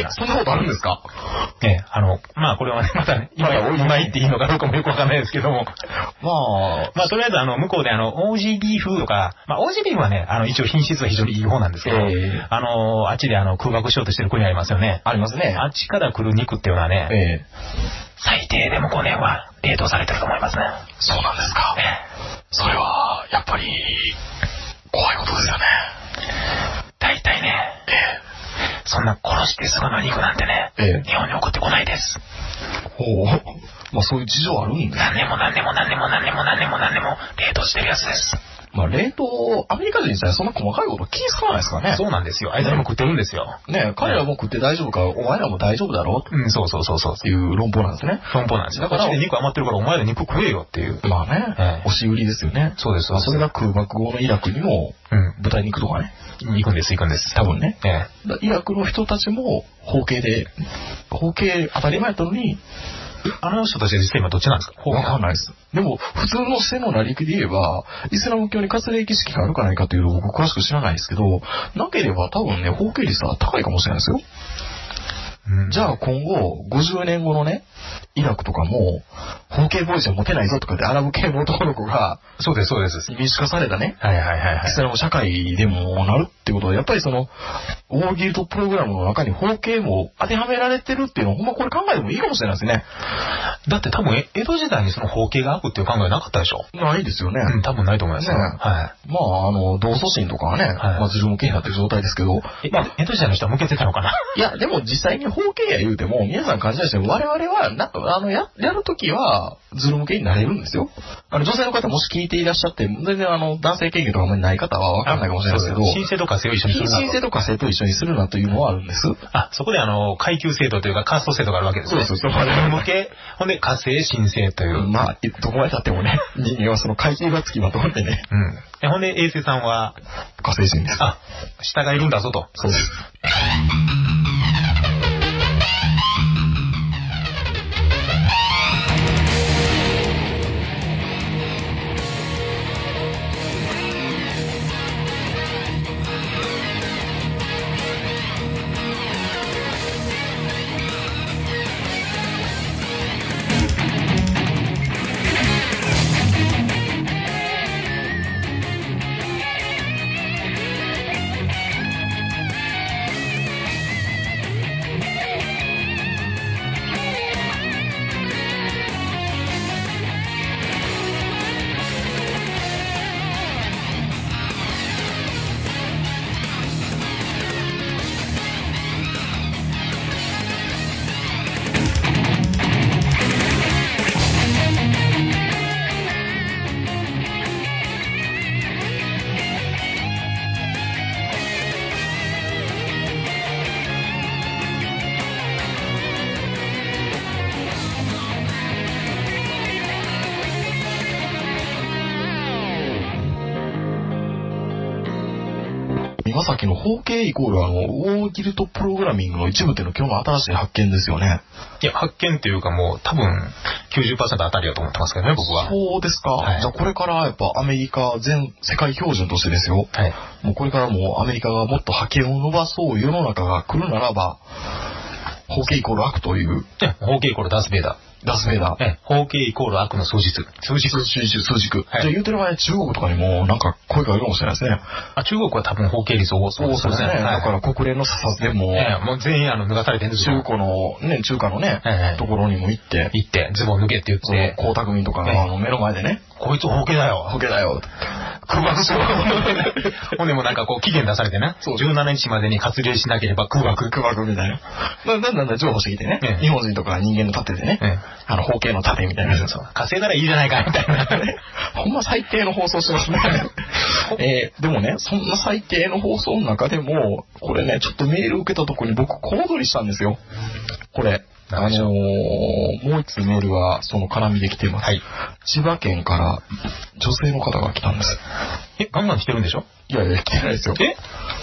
Speaker 2: え、そんなことあるんですか？
Speaker 1: ええ、あの、まあこれはね、またね、今、今言っていいのかどうかもよくわかんないですけども。まあ、まあとりあえずあの、向こうであの、オージービー 風とか、まあ オージービー はね、あの、一応品質は非常にいい方なんですけど、えー、あの、あっちであの、空爆しようとしてる国ありますよね。
Speaker 2: ありますね。
Speaker 1: あっちから来る肉っていうのはね、えー、最低でもごねんは冷凍されてると思いますね。
Speaker 2: そうなんですか。えー、それは、やっぱり、怖いことですよね。
Speaker 1: 大体ね、えー、そんな殺してすぐの肉なんてね、えー、日本に送ってこないです。
Speaker 2: ほう。まあそういう事情あるんですね。
Speaker 1: 何年も何年も何年も何年も何年も何年も冷凍してるやつです。
Speaker 2: まあ冷凍、アメリカ人自体そんな細かいこと気ぃつかないですかね。
Speaker 1: そうなんですよ。あいつらも食ってるんですよ。
Speaker 2: ねえ、彼らも食って大丈夫か、お前らも大丈夫だろ
Speaker 1: う、うん、そうそうそうそう。って
Speaker 2: いう論法なんですね。
Speaker 1: 論法なんです。だから、こっちで肉余ってるからお前ら肉食えよっていう。
Speaker 2: まあね、ええ、押し売りですよね。
Speaker 1: そうです。
Speaker 2: それが空爆後のイラクにも、うん、豚肉とかね。
Speaker 1: 行くんです、行くんです。
Speaker 2: 多分ね。
Speaker 1: ええ、
Speaker 2: イラクの人たちも、包茎で、包茎当たり前だったのに、
Speaker 1: あの人たちは実際今どっちなんですか？
Speaker 2: わかんないです。でも、普通の背の成り行きで言えば、イスラム教に割礼儀式があるかないかというのを僕詳しく知らないですけど、なければ多分ね、包茎率は高いかもしれないですよ。うん、じゃあ今後、ごじゅうねんごのね、イラクとかも、包茎ボーイじゃモテないぞとかってアラブ系の男の子が、
Speaker 1: そうです、そうです。
Speaker 2: 民主化されたね、
Speaker 1: はいはいはい、はい。
Speaker 2: イスラム社会でもなるってことは、やっぱりその、ウォーギルトプログラムの中に包茎も当てはめられてるっていうのは、ほんまこれ考えてもいいかもしれないですね。
Speaker 1: だって多分、江戸時代にその包茎が悪っていう考えなかったでしょ？
Speaker 2: ないですよね。
Speaker 1: うん、多分ないと思いますね。はい。
Speaker 2: まあ、あの、同祖神とかはね、はい、まあ、ズル向けになってる状態ですけど、
Speaker 1: まあ、江戸時代の人は向けてたのかな？
Speaker 2: いや、でも実際に包茎や言うても、皆さん勘違いしても、我々は、な、あの、や、やるときは、ズル向けになれるんですよ。あの、女性の方もし聞いていらっしゃって、全然あの、男性経験とかあんまりない方はわかんないかもしれないですけど、
Speaker 1: 申請と火星を一緒にするなと。
Speaker 2: 申請と火星と一緒にするなというのはあるんです。
Speaker 1: あ、そこであの、階級制度というか、カースト制度があるわけですね。
Speaker 2: そうそうそう。
Speaker 1: ズル向け、ほんで火星、申請という。
Speaker 2: まあ、どこまで経ってもね、人間はその階級がつきまとってね。
Speaker 1: うん。え、ほんで、衛星さんは、
Speaker 2: 火星人です。
Speaker 1: あ、下がいるんだぞと。
Speaker 2: そうです。今さっきの包茎イコールあの、ウォーギルトプログラミングの一部っていうのは今日の新しい発見ですよね。
Speaker 1: いや、発見っていうかもう多分 きゅうじゅっパーセント 当たりだと思ってますけどね、僕は。
Speaker 2: そうですか。はい、じゃあこれからやっぱアメリカ全世界標準としてですよ。
Speaker 1: はい。
Speaker 2: もうこれからもうアメリカがもっと覇権を伸ばそう世の中が来るならば、包茎イコール悪という。
Speaker 1: 包茎イコールダースベイダー。
Speaker 2: ダースベイダー。
Speaker 1: え、包茎イコール悪の数日。数軸。
Speaker 2: 数軸。数軸。はい、じゃあ言うてる前に中国とかにもなんか声があるかもしれないですね。
Speaker 1: あ、中国は多分包茎率多そう
Speaker 2: ですね。そうですね。はい、だから国連の査察でも、
Speaker 1: ええ、もう全員あの脱がされてるんですよ。
Speaker 2: 中古の、ね、中華のね、ええ、ところにも行って。
Speaker 1: 行って、ズボン脱げって言って。
Speaker 2: 江沢民とかの、ええ、あの目の前でね。
Speaker 1: こいつ包茎だよ。
Speaker 2: 包茎だよ。
Speaker 1: 空爆しよう。ほんでもなんかこう期限出されてね。じゅうしちにちまでに割礼しなければ空爆。
Speaker 2: 空爆みたいな。だんだんだんだん情報してきてね。ええ、日本人とか人間の盾でね。ええ、あの包茎の盾みたいな。
Speaker 1: 稼いだらいいじゃないかみたいな。
Speaker 2: ほんま最低の放送してますね。えー、でもね、そんな最低の放送の中でも、これね、ちょっとメール受けたとこに僕小躍りしたんですよ。これ。あのー、もう一つメールはその絡みで来てます。はい。千葉県から女性の方が来たんです。
Speaker 1: え、ガンガン来てるんでしょ？
Speaker 2: いやいや、来てないですよ。
Speaker 1: え？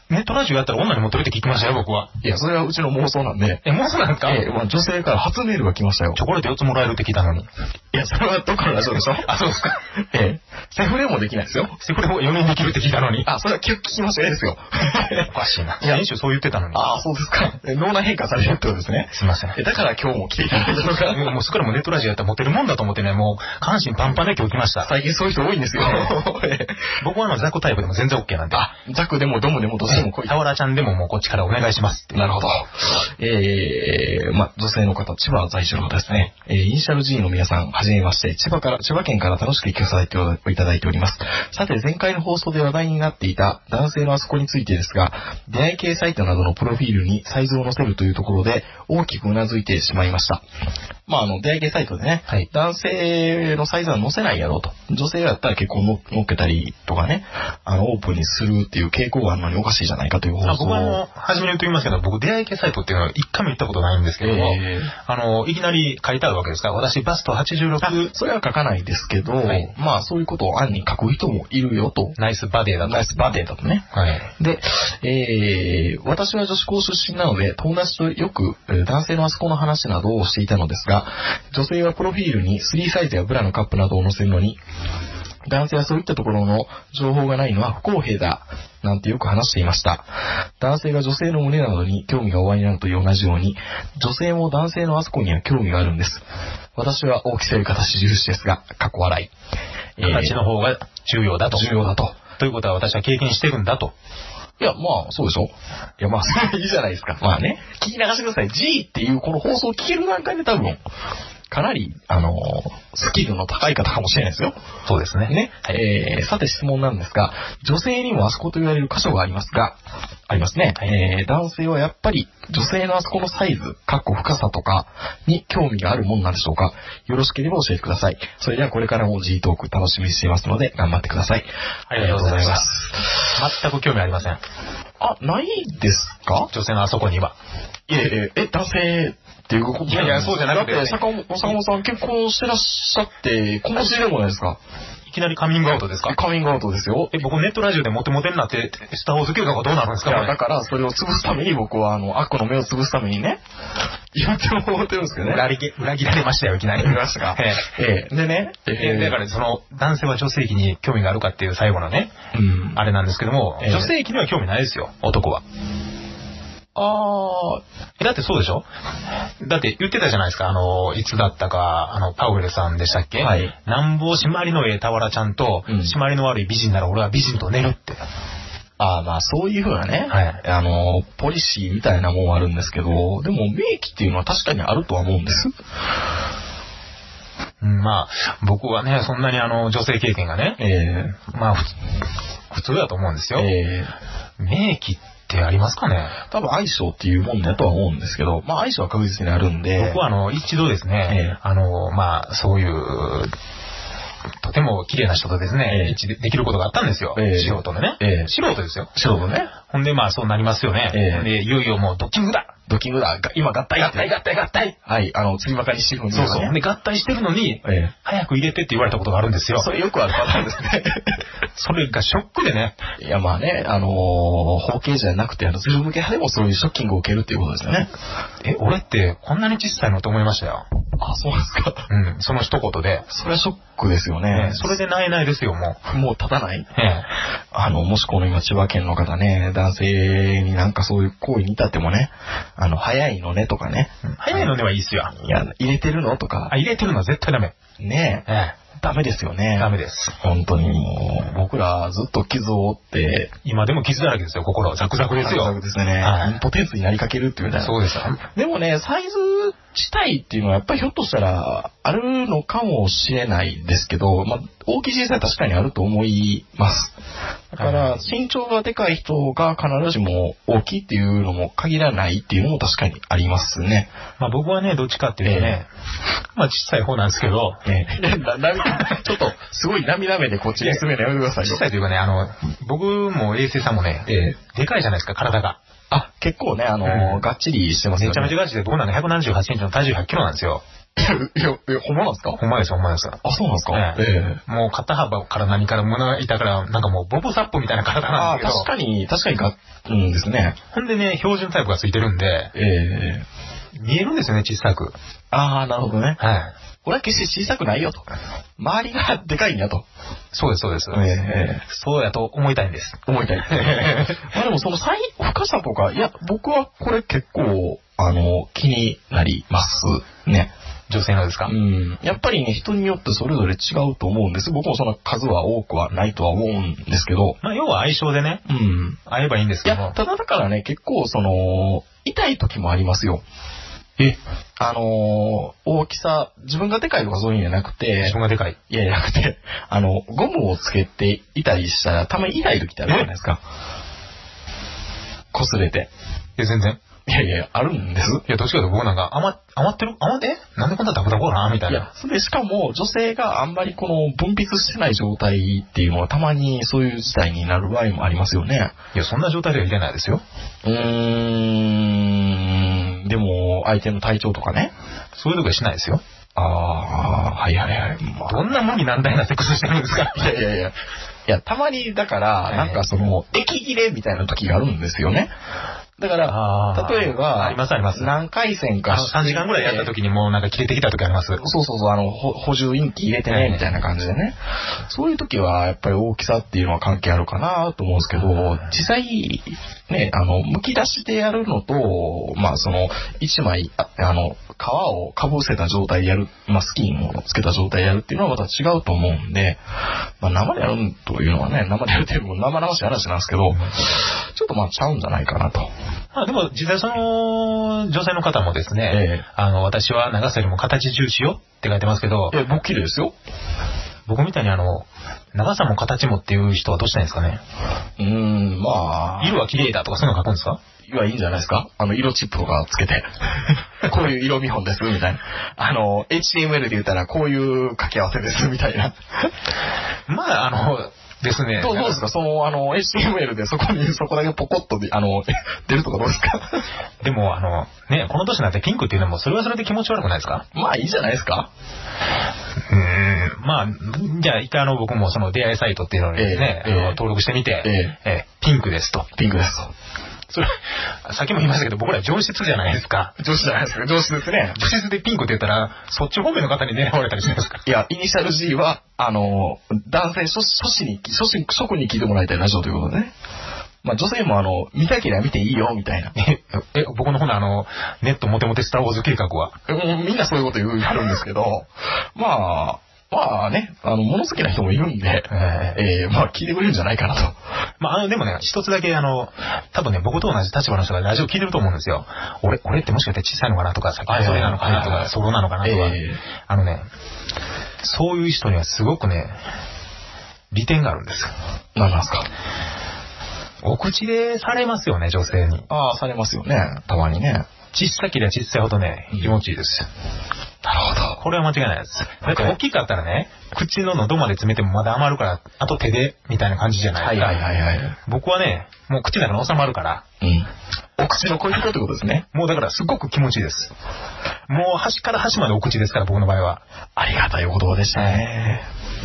Speaker 1: ネットラジオやったら女にモテるって聞きましたよ、僕は。
Speaker 2: いや、それはうちの妄想なんで。
Speaker 1: え、妄想なんですか？
Speaker 2: え、まあ女性から初メールが来ましたよ。
Speaker 1: チョコレートよっつもらえるって聞いたのに。
Speaker 2: いや、それはどっかのラジオでしょ？
Speaker 1: あ、そうですか。
Speaker 2: ええ。セフレもできないですよ。
Speaker 1: セフレもよにんできるって聞いたのに。
Speaker 2: あ、それは聞きましょうですよ。
Speaker 1: おかしいな。先週そう言ってたのに。
Speaker 2: あ、そうですか。脳内変化されるってことですね。
Speaker 1: すいません。
Speaker 2: だから今日も来ていただいたのか。
Speaker 1: もうそこからもネットラジオやったらモテるもんだと思ってね、もう関心パンパンで今日来ました。
Speaker 2: 最近そういう人多いんですよ。
Speaker 1: 僕はあのザクタイプでも全然 OK なんで。
Speaker 2: あ、ザクでもドムでもどうしても来い。
Speaker 1: タワラちゃんでももうこっちからお願いしますって。
Speaker 2: なるほど。えー、ま、女性の方、千葉在住の方ですね。えー、イニシャル G の皆さん、はじめまして、千葉から、千葉県から楽しく聞かせていただいております。さて、前回の放送で話題になっていた男性のあそこについてですが、出会い系サイトなどのプロフィールにサイズを載せるというところで、大きくうなずいてしまいました。まあ、あの、出会い系サイトでね、はい、男性のサイズは載せないやろうと。女性だったら結構の乗っけたりとかね、あの、オープンにするっていう傾向があるのにおかしいじゃないかという放送を。
Speaker 1: 僕はあの、初めに言っておきますけど、僕出会い系サイトっていうのは一回も行ったことないんですけども、えー、あの、いきなり書いてあるわけですから、私バストはちじゅうろく。
Speaker 2: それは書かないですけど、はい、まあ、そういうことを案に書く人もいるよと。
Speaker 1: ナイスバデーだと。
Speaker 2: ナイスバデーだとね。はい。で、えー、私は女子校出身なので、友達とよく男性のあそこの話などをしていたのですが、女性はプロフィールにスリーサイズやブラのカップなどを載せるのに、男性はそういったところの情報がないのは不公平だ、なんてよく話していました。男性が女性の胸などに興味がおありになると同じように、女性も男性のあそこには興味があるんです。私は大きさより形重視ですが、過去笑い。
Speaker 1: 形の方が重要だと。
Speaker 2: 重要だと。
Speaker 1: ということは私は経験してるんだと。
Speaker 2: いや、まあ、そうでしょ。いや、まあ、いいじゃないですか。まあね。聞き流してください。G っていうこの放送を聞ける段階で多分、かなり、あのー、スキルの高い方かもしれないですよ。
Speaker 1: そうですね。
Speaker 2: ね。はい、えー、さて質問なんですが、女性にもあそこと言われる箇所がありますが、ありますね。はい、えー、男性はやっぱり女性のあそこのサイズ、かっこ深さとかに興味があるもんなんでしょうか。よろしければ教えてください。それではこれからも G トーク楽しみにしていますので、頑張ってください。
Speaker 1: ありがとうございます。全く興味ありません。
Speaker 2: あ、ないですか？
Speaker 1: 女性のあそこには。
Speaker 2: いえいえ、え、男性、っていうこと。
Speaker 1: いやいや、そうじゃなくて、ね。
Speaker 2: だって、坂本さん結婚してらっしゃって、子持ちでもないですか？
Speaker 1: いきなりカミングアウトですか？
Speaker 2: カミングアウトですよ。
Speaker 1: え、僕ネットラジオでモテモテになって、スターを付けるのがどうなるんですか？
Speaker 2: いや、だから、それを潰すために僕は、あの、悪の目を潰すためにね、言ってもってるんですけどね。
Speaker 1: 裏切裏切られましたよ、いきなり。
Speaker 2: 裏切られましたか？ええ。でね、
Speaker 1: えー、だからその、男性は女性器に興味があるかっていう最後のね、うん、あれなんですけども、えー、女性器には興味ないですよ、男は。
Speaker 2: あ
Speaker 1: ー、だってそうでしょ？だって言ってたじゃないですか、あの、いつだったか、あの、パウエルさんでしたっけ？はい。なんぼ締まりのええタワラちゃんと、うん、締まりの悪い美人なら俺は美人と寝るって。
Speaker 2: ああ、まあそういうふうなね、はい、あの、ポリシーみたいなもんあるんですけど、でも名機っていうのは確かにあるとは思うんです。
Speaker 1: うん、まあ、僕はね、そんなにあの、女性経験がね、えー、まあ、普通だと思うんですよ。えー、名機ってありますかね？
Speaker 2: 多分相性っていうもんだとは思うんですけど、まあ相性は確実にあるんで。
Speaker 1: 僕はあの、一度ですね、えー、あの、まあ、そういう、とても綺麗な人とですね、一致できることがあったんですよ。えー、素人のね、えー。素人ですよ。
Speaker 2: 素人ね。
Speaker 1: ほんでまあそうなりますよね。えー、で、いよいよもうドッキングだ
Speaker 2: ドッキングだ今合体
Speaker 1: 合体合体合体
Speaker 2: はい、あの、釣りバカにしてるのに、ね。
Speaker 1: そうそう。で、合体してるのに、えー、早く入れてって言われたことがあるんですよ。
Speaker 2: それよくあるパターンですね。
Speaker 1: それがショックでね。
Speaker 2: いや、まあね、あのー、包茎じゃなくて、あの、ズル向け派でもそういうショッキングを受けるっていうことですよね。
Speaker 1: え、俺ってこんなに小さいのと思いましたよ。
Speaker 2: あ、そうですか。
Speaker 1: うん、その一言で。
Speaker 2: それはショックですよね。
Speaker 1: ね、それでないないですよ、も
Speaker 2: う。もう立たない。
Speaker 1: ええ、
Speaker 2: あの、もしこの今千葉県の方ね、男性になんかそういう行為に至ってもね、あの、早いのねとかね。
Speaker 1: うん、早いのねはいいっすよ。
Speaker 2: いや、入れてるのとか。
Speaker 1: あ、入れてるのは絶対ダメ。
Speaker 2: ねえ。ええ。ダメですよね。
Speaker 1: ダメです。
Speaker 2: 本当にもう、僕らずっと傷を負って、
Speaker 1: 今でも傷だらけですよ、心。ザクザクですよ。
Speaker 2: ザクザクですね。はい、インポテンツになりかけるっていうね。
Speaker 1: そうですよ。
Speaker 2: でもね、サイズ自体っていうのはやっぱりひょっとしたらあるのかもしれないですけど、まあ、大きい小さい確かにあると思います。だから、身長がでかい人が必ずしも大きいっていうのも限らないっていうのも確かにありますね。
Speaker 1: まあ僕はね、どっちかっていうとね、えー、まあ小さい方なんですけど、
Speaker 2: えー、ななちょっとすごい涙目でこっちに進めるのやめてくださいよ。
Speaker 1: 小さいというかね、あの、僕も衛生さんもね、えー、でかいじゃないですか、体が。
Speaker 2: あ、結構ね、あのーうん、がっちりしてますよね。
Speaker 1: めちゃめちゃがっちりで、僕なんかひゃくななじゅうはちセンチの体重ひゃっキロなんですよ。
Speaker 2: いや、いや、ほんまなんですか？
Speaker 1: ほんまです、ほんまです。
Speaker 2: あ、そうなんですか？
Speaker 1: ええ。もう肩幅から何から胸が板から、なんかもうボブサップみたいな体なんですけど。
Speaker 2: あ、確かに、確かにが、うんですね。
Speaker 1: ほんでね、標準タイプがついてるんで、ええ。見えるんですよね、小さく。
Speaker 2: ああ、なるほどね。
Speaker 1: はい。
Speaker 2: これは決して小さくないよと。周りがでかいんやと。
Speaker 1: そうです、そうです。ええ。そうやと思いたいんです。
Speaker 2: 思いたい。まあでもその細深さとか、いや、僕はこれ結構、あの、気になりますね。
Speaker 1: 女性のですか？
Speaker 2: うん。やっぱりね、人によってそれぞれ違うと思うんです。僕もその数は多くはないとは思うんですけど。
Speaker 1: まあ、要は相性でね。うん。合えばいいんですけど。
Speaker 2: いや、ただだからね、結構その、痛い時もありますよ。
Speaker 1: え
Speaker 2: あのー、大きさ、自分がでかいとかそういうんじゃなくて、
Speaker 1: 自分がでかい
Speaker 2: いやいやなくて、あの、ゴムをつけていたりしたら、たまに痛い時ってあるじゃないですか。擦れて。
Speaker 1: いや、全然。
Speaker 2: いやいや、あるんです。
Speaker 1: いや、どっちかというと僕なんか余、余ってる余ってなんでこんなダブダブなみたいな。いや、
Speaker 2: それでしかも女性があんまりこの分泌してない状態っていうのはたまにそういう事態になる場合もありますよね。
Speaker 1: いや、そんな状態では入れないですよ。
Speaker 2: うーん、でも相手の体調とかね。
Speaker 1: そういう時はしないですよ。
Speaker 2: ああ、はいはいはい。
Speaker 1: まあ、どんな無理難題なセックスしてるんですか？
Speaker 2: いやいやいや。いや、たまにだから、なんかその、液切れみたいな時があるんですよね。だから、例えば、
Speaker 1: ありますあります。
Speaker 2: 何回戦か
Speaker 1: さんじかんぐらいやった時にもうなんか切れてきた時あります。
Speaker 2: そうそうそう、あの、補充インキ入れてね、みたいな感じでね。そういう時は、やっぱり大きさっていうのは関係あるかなと思うんですけど、実際、ね、あの、剥き出しでやるのと、まあその、一枚、あ, あの、皮をかぶせた状態でやる、まあスキンをつけた状態でやるっていうのはまた違うと思うんで、まあ生でやるというのはね、生でやるっていうのも生々しい話なんですけど、ちょっとまあちゃうんじゃないかなと。
Speaker 1: まあでも実際その女性の方もですね、ええ、あの私は長さよりも形重視よって書いてますけど、
Speaker 2: え、僕綺麗ですよ。
Speaker 1: 僕みたいにあの長さも形もっていう人はどうしたらいいんですかね。
Speaker 2: うーん、まあ
Speaker 1: 色は綺麗だとかそういうの書くんですか？
Speaker 2: 色はいいんじゃないですか。あの色チップとかつけてこういう色見本ですみたいな、あの エイチティーエムエル で言ったらこういう掛け合わせですみたいな
Speaker 1: まああのですね。
Speaker 2: どうですかその、あの、エイチティーエムエル でそこに、そこだけポコッとで、あの、出るとかどうですか？
Speaker 1: でも、あの、ね、この年になってピンクっていうのも、それはそれで気持ち悪くないですか？
Speaker 2: まあいいじゃないですか。
Speaker 1: うーん、まあ、じゃあ、一回あの、僕もその出会いサイトっていうのにね、えー、あの登録してみて、えーえー、ピンクですと。
Speaker 2: ピンクですと。
Speaker 1: それ、さっきも言いましたけど、僕ら上質じゃないですか。
Speaker 2: 上質じゃないですか。上質ですね。
Speaker 1: 上質でピンクって言ったら、そっち方面の方に狙われたりしますか？
Speaker 2: いや、イニシャル G は、あの、男性初子に、初子、初子に聞いてもらいたいラジオということでね。まあ女性もあの、見たければ見ていいよ、みたいな。
Speaker 1: え、え、僕の方のあの、ネットモテモテスターウォーズ計画は
Speaker 2: みんなそういうこと言う、やるんですけど、まあ、まあね、あの、物好きな人もいるんで、えー、えー、まあ聞いてくれるんじゃないかなと。
Speaker 1: まあ、あの、でもね、一つだけあの、多分ね、僕と同じ立場の人がラジオ聞いてると思うんですよ。俺、俺ってもしかして小さいのかなとか、さっきのそれなのかなとか、ソロなのかなとか、えー、あのね、そういう人にはすごくね、利点があるんですよ。
Speaker 2: 何なんですか？
Speaker 1: お口でされますよね、女性に。
Speaker 2: ああ、されますよね。たまにね。
Speaker 1: 小さければ小さいほどね、気持ちいいです。
Speaker 2: なるほど。
Speaker 1: これは間違いないです。だって大きかったらね、口の喉まで詰めてもまだ余るから、あと手で、みたいな感じじゃないですか。
Speaker 2: はいはいはいはい。
Speaker 1: 僕はね、もう口の中に収まるから。
Speaker 2: うん。お口の恋人ってことですね。
Speaker 1: もうだからすごく気持ちいいです。もう端から端までお口ですから、僕の場合は。
Speaker 2: ありがたいお言葉でしたね。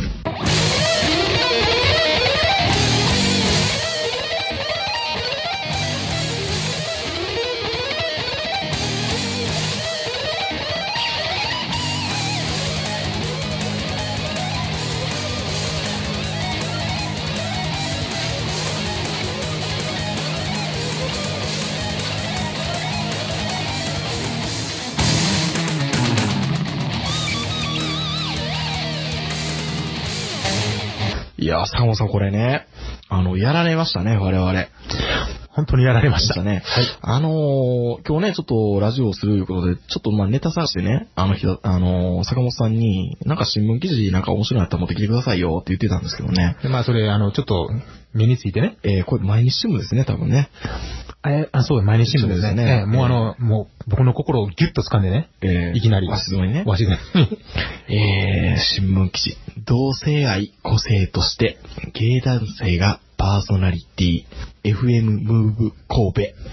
Speaker 2: いや、坂本さんこれね、あの、やられましたね、我々。
Speaker 1: 本当にやられましたね。
Speaker 2: はい。あのー、今日ね、ちょっとラジオをするということで、ちょっとまあネタ探してね、あの日だ、あのー、坂本さんに、なんか新聞記事なんか面白いなったら持ってきてくださいよって言ってたんですけどね。
Speaker 1: でまあそれ、あの、ちょっと、目についてね。
Speaker 2: えー、これ毎日新聞ですね、多分ね。
Speaker 1: え、あ、そう、毎日新聞ですね。ねえー、もうあの、もう、僕の心をギュッと掴んでね。えー、いきなり。
Speaker 2: わしづめにね。
Speaker 1: わしづめに。
Speaker 2: えー、新聞記事。同性愛、個性として、ゲイ男性がパーソナリティ、エフエム ムーブ神戸。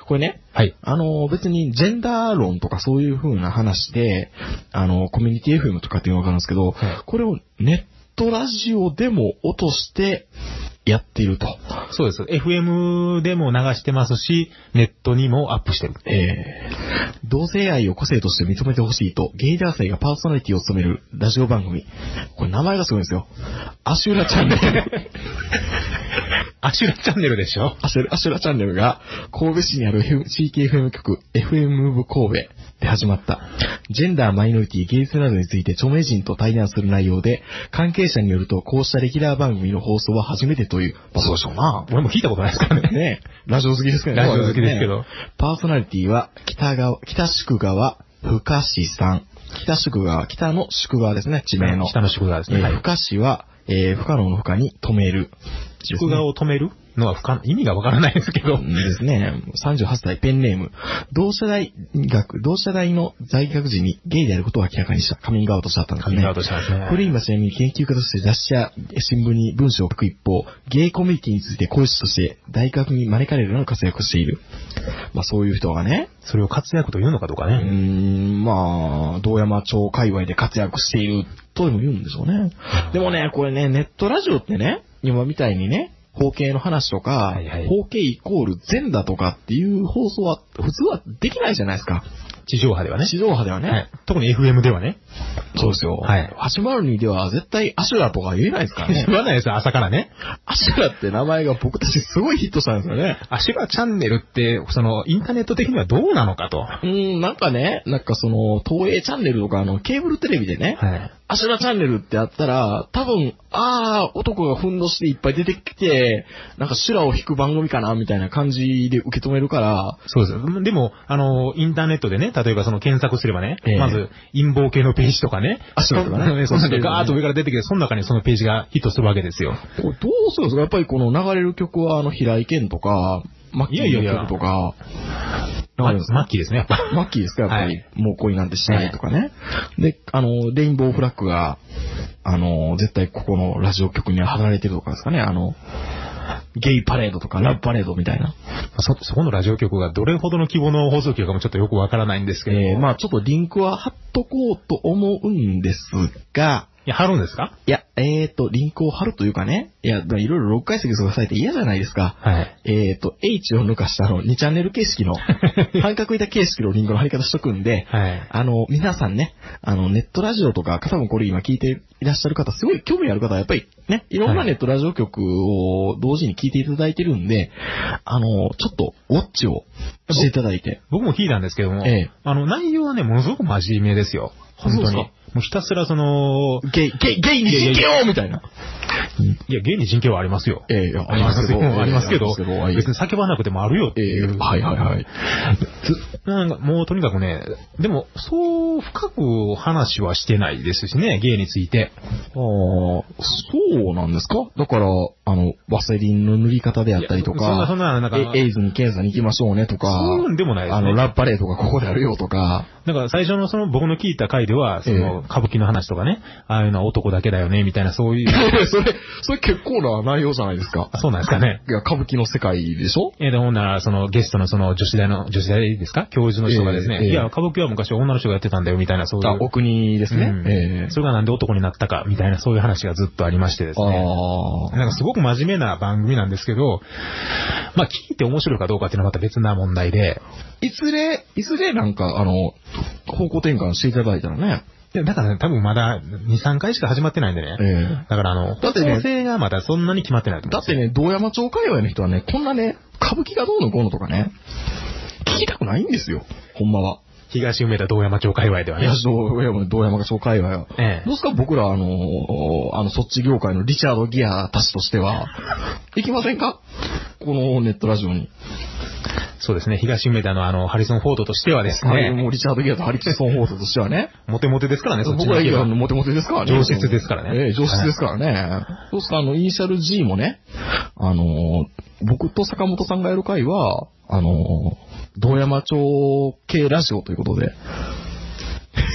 Speaker 4: これね、
Speaker 5: はい。
Speaker 4: あの、別にジェンダー論とかそういう風な話で、あの、コミュニティ エフエム とかっていうのがわかるんですけど、
Speaker 5: はい、
Speaker 4: これをネットラジオでも落としてやっていると。
Speaker 5: そうです。エフエム でも流してますし、ネットにもアップしてる。
Speaker 4: ええー。同性愛を個性として認めてほしいと、ゲイダー性がパーソナリティを務めるラジオ番組。これ名前がすごいんですよ。アシュラチャンネル。
Speaker 5: アシュラチャンネルでしょ？
Speaker 4: アシュラ、アシュラチャンネルが神戸市にある シーケーエフエム 局 エフエム 部神戸で始まった。ジェンダー、マイノリティ、ゲイ性などについて著名人と対談する内容で、関係者によるとこうしたレギュラー番組の放送は初めてという。まあそうでしょうな。
Speaker 5: 俺も聞いたことないですからね。
Speaker 4: ねラジオ好きですけどね。
Speaker 5: ラジオ好きですけど。
Speaker 4: パーソナリティは北川、北宿川深志さん。北宿川、北の宿川ですね、地名の。
Speaker 5: 北の宿川ですね。
Speaker 4: えー、深志は、えー、不可能の不可に止める。
Speaker 5: 宿川を止めるのは不可、意味がわからないですけど。
Speaker 4: ですね。さんじゅうはっさいペンネーム。同社大学、同社大の在学時にゲイであることを明らかにした。カミングアウトしちゃったんですね。
Speaker 5: カミングアウトしたんですね。
Speaker 4: フリーマちなみに研究家として雑誌や新聞に文章を書く一方、ゲイコミュニティについて講師として大学に招かれるような活躍をしている。まあそういう人がね。
Speaker 5: それを活躍というのかどうかね。
Speaker 4: うーん、まあ、道山町界隈で活躍しているとでも言うんでしょうね。でもね、これね、ネットラジオってね、今みたいにね、包茎の話とか、はいはい、包茎イコール全だとかっていう放送は普通はできないじゃないですか。
Speaker 5: 地上波ではね。
Speaker 4: 地上波ではね。はい、
Speaker 5: 特に エフエム ではね。
Speaker 4: そうですよ。はい。はちまるにでは絶対アシュラとか言えないですからね。
Speaker 5: 言わないですよ、朝からね。
Speaker 4: アシュラって名前が僕たちすごいヒットしたんですよね。
Speaker 5: アシュラチャンネルって、その、インターネット的にはどうなのかと。
Speaker 4: うーん、なんかね、なんかその、東映チャンネルとか、あの、ケーブルテレビでね、はい、アシュラチャンネルってあったら、多分、あー、男がふんどしていっぱい出てきて、なんか修羅を引く番組かな、みたいな感じで受け止めるから。
Speaker 5: そうです。でも、あの、インターネットでね、例えばその検索すればね、えー、まず、陰謀系のページとかね、
Speaker 4: アシュラとかね、
Speaker 5: そんなんでガーッと上から出てきて、その中にそのページがヒットするわけですよ。
Speaker 4: これどうするんですか？やっぱりこの流れる曲は、あの、平井堅とか、マッキーの曲とか、
Speaker 5: マッキーですね、やっぱ。
Speaker 4: マッキーですか、やっぱり。はい、もう恋なんてしないとかね。で、あの、レインボーフラッグが、あの、絶対ここのラジオ局には貼られてるとかですかね、あの、ゲイパレードとかラブパレードみたいな。
Speaker 5: そ、そこのラジオ局がどれほどの規模の放送局かもちょっとよくわからないんですけど。
Speaker 4: えー、まあちょっとリンクは貼っとこうと思うんですが、
Speaker 5: いや、貼るんですか？
Speaker 4: いや、えーと、リンクを貼るというかね、いや、いろいろろっかい席とかされて嫌じゃないですか。はい。えーと、H を抜かしたの、にチャンネル形式の、半角板形式のリンクの貼り方しとくんで、はい。あの、皆さんね、あの、ネットラジオとか、多分これ今聞いていらっしゃる方、すごい興味ある方はやっぱりね、いろんなネットラジオ局を同時に聞いていただいてるんで、あの、ちょっと、ウォッチをしていただいて。
Speaker 5: 僕も聞いたんですけども、ええ、あの、内容はね、ものすごく真面目ですよ。本当に。もうひたすらその、
Speaker 4: ゲイ、ゲイ、ゲイに人権をみたいな。
Speaker 5: いや、ゲイに人権はありますよ。
Speaker 4: ええ、ありますけど。
Speaker 5: ありますけど、別に叫ばなくてもあるよっていう。
Speaker 4: はいはいはい。
Speaker 5: なんかもうとにかくね、でも、そう深く話はしてないですしね、ゲイについて。
Speaker 4: ああ、そうなんですか？だから、あの、ワセリンの塗り方であったりとか、そんな、そんな、なんか、エイズに検査に行きましょうねとか、
Speaker 5: そういうんでもないですね。
Speaker 4: あの、ラッパレードがここであるよとか。
Speaker 5: だから最初のその僕の聞いた回では、その、歌舞伎の話とかね、ああいうのは男だけだよね、みたいなそういう。
Speaker 4: それ、それ結構な内容じゃないですか。
Speaker 5: そうなんですかね。
Speaker 4: いや、歌舞伎の世界でしょ？
Speaker 5: えー、でもなら、そのゲストのその女子大の、女子大ですか？教授の人がですね、えーえー、いや、歌舞伎は昔女の人がやってたんだよ、みたいなそういう。
Speaker 4: あ、お国ですね。うん、
Speaker 5: えー、それがなんで男になったか、みたいなそういう話がずっとありましてですね。あなんかすごく真面目な番組なんですけど、まあ聞いて面白いかどうかっていうのはまた別な問題で。
Speaker 4: いずれ、いずれなんか、あの、方向転換していただいたらね。
Speaker 5: だからね、多分まだに、さんかいしか始まってないんでね。えー、だからあの、だってね、構成がまだそんなに決まってないと思う。
Speaker 4: だってね、道山町界隈の人はね、こんなね、歌舞伎がどうのこうのとかね、聞きたくないんですよ、ほんまは。
Speaker 5: 東梅田道山町界隈ではね。
Speaker 4: 東道山道山町界隈は。ええ、どうですか僕らあの、あの、そっち業界のリチャード・ギアたちとしては、行きませんかこのネットラジオに。
Speaker 5: そうですね、東梅田のあの、ハリソン・フォードとしてはですね。はい、
Speaker 4: もうリチャード・ギアとハリソン・フォードとしてはね。
Speaker 5: モテモテですからね、そっち
Speaker 4: 僕ら以外のモテモテですからね。
Speaker 5: 上質ですからね。
Speaker 4: ええ、上質ですからね。はい、どうですかあの、イニシャル G もね、あの、僕と坂本さんがやる回は、あの、道山町系ラジオということで。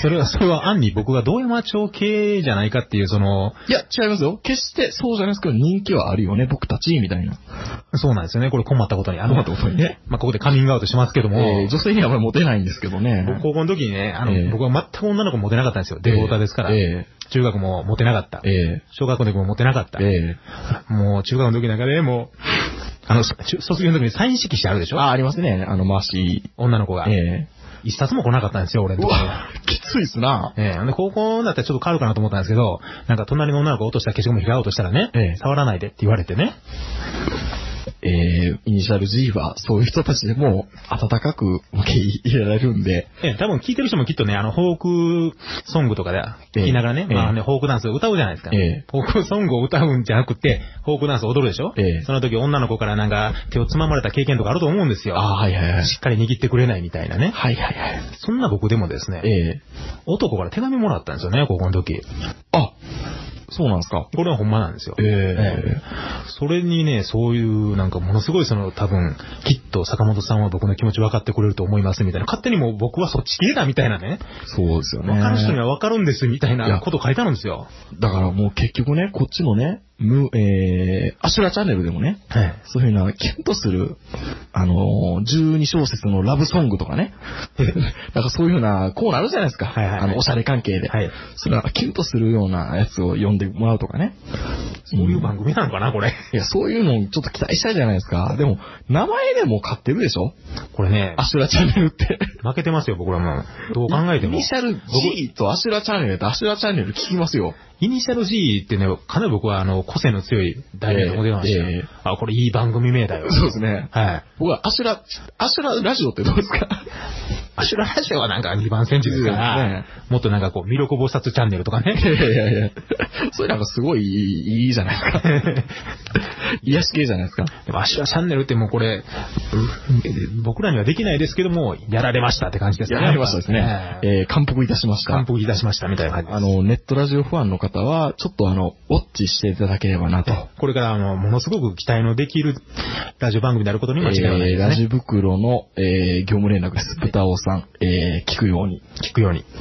Speaker 5: それは、それは暗に僕が道山町系じゃないかっていう、その。
Speaker 4: いや、違いますよ。決してそうじゃないですけど、人気はあるよね、僕たち、みたいな。
Speaker 5: そうなんですよね。これ困ったことに。あの、
Speaker 4: 困ったことにね。
Speaker 5: まあ、ここでカミングアウトしますけども。
Speaker 4: えー、女性にはあんまりモテないんですけどね。
Speaker 5: 僕高校の時にね、あの、えー、僕は全く女の子モテなかったんですよ。デボーターですから。
Speaker 4: えー、
Speaker 5: 中学もモテなかった。えー、小学校の時もモテなかった。えー、もう中学の時なんかで、ね、もう、あの、卒業の時にサイン色紙あるでしょ？
Speaker 4: あ、ありますね。あの、回し。
Speaker 5: 女の子が。えー一冊も来なかったんですよ、俺のところ。
Speaker 4: きついっすな。
Speaker 5: ええー、で、高校だったらちょっと変わるかなと思ったんですけど、なんか隣の女の子が落とした消しゴム拾おうとしたらね、ええ、触らないでって言われてね。
Speaker 4: えー、イニシャル G はそういう人たちでも温かく受け入れられるんで。
Speaker 5: ええ、多分聞いてる人もきっとね、あの、フォークソングとかで聞きながらね、ええ、まあね、フォークダンスを歌うじゃないですか。ええ、フォークソングを歌うんじゃなくて、フォークダンスを踊るでしょ。ええ、その時女の子からなんか手をつままれた経験とかあると思うんですよ。
Speaker 4: あ、はいはいはい。
Speaker 5: しっかり握ってくれないみたいなね。
Speaker 4: はいはいはい。
Speaker 5: そんな僕でもですね、ええ、男から手紙もらったんですよね、高校の時。
Speaker 4: あ、そうなんですか。
Speaker 5: これはほんまなんですよ。えー、えー、それにね、そういうなんかものすごいその多分、きっと坂本さんは僕の気持ち分かってくれると思いますみたいな、勝手にもう僕はそっち系だみたいなね。
Speaker 4: そうですよね。
Speaker 5: 分かる人には分かるんですみたいなこと書いてあるんですよ。
Speaker 4: だからもう結局ね、こっちのね、む、えー、アシュラチャンネルでもね、はい、そういうふうな、キュンとする、あのー、じゅうに小節のラブソングとかね、なんかそういうふうなコーナーあるじゃないですか。はいはいはい、あの、おしゃれ関係で。はい、それはキュンとするようなやつを読んでもらうとかね。
Speaker 5: そういう番組なのかな、これ。
Speaker 4: いや、そういうのをちょっと期待したいじゃないですか。でも、名前でも買ってるでしょ？
Speaker 5: これね。
Speaker 4: アシュラチャンネルって。
Speaker 5: 負けてますよ、僕らも。どう考えても。
Speaker 4: イニシャル G とアシュラチャンネルってアシュラチャンネル聞きますよ。
Speaker 5: イニシャル G ってね、かなり僕はあの、個性の強い題名で思ってましたよ。えーえー、あ、これいい番組名だよ。
Speaker 4: そうですね。
Speaker 5: はい。
Speaker 4: 僕はアシュラ、アシュララジオってどうですか？
Speaker 5: アシュララジオはなんかにばんセンチですから、ね、もっとなんかこう、ミロコ菩薩チャンネルとかね。
Speaker 4: いやいやいやそれなんかすごいいいじゃないですか。癒し系じゃないですか。
Speaker 5: でもアシュラチャンネルってもうこれ、僕らにはできないですけども、やられましたって感じですね。
Speaker 4: やられましたですね。えー、えー、感服いたしました。
Speaker 5: 感服いたしましたみたいな感じです。
Speaker 4: あの、ネットラジオファンの方は、ちょっとあの、ウォッチしていただければなと。
Speaker 5: これからあの、ものすごく期待のできるラジオ番組であることに間違いないですね。
Speaker 4: えー、ラジ袋の、えー、業務連絡です。豚尾さん、えー、聞くように。
Speaker 5: 聞くように。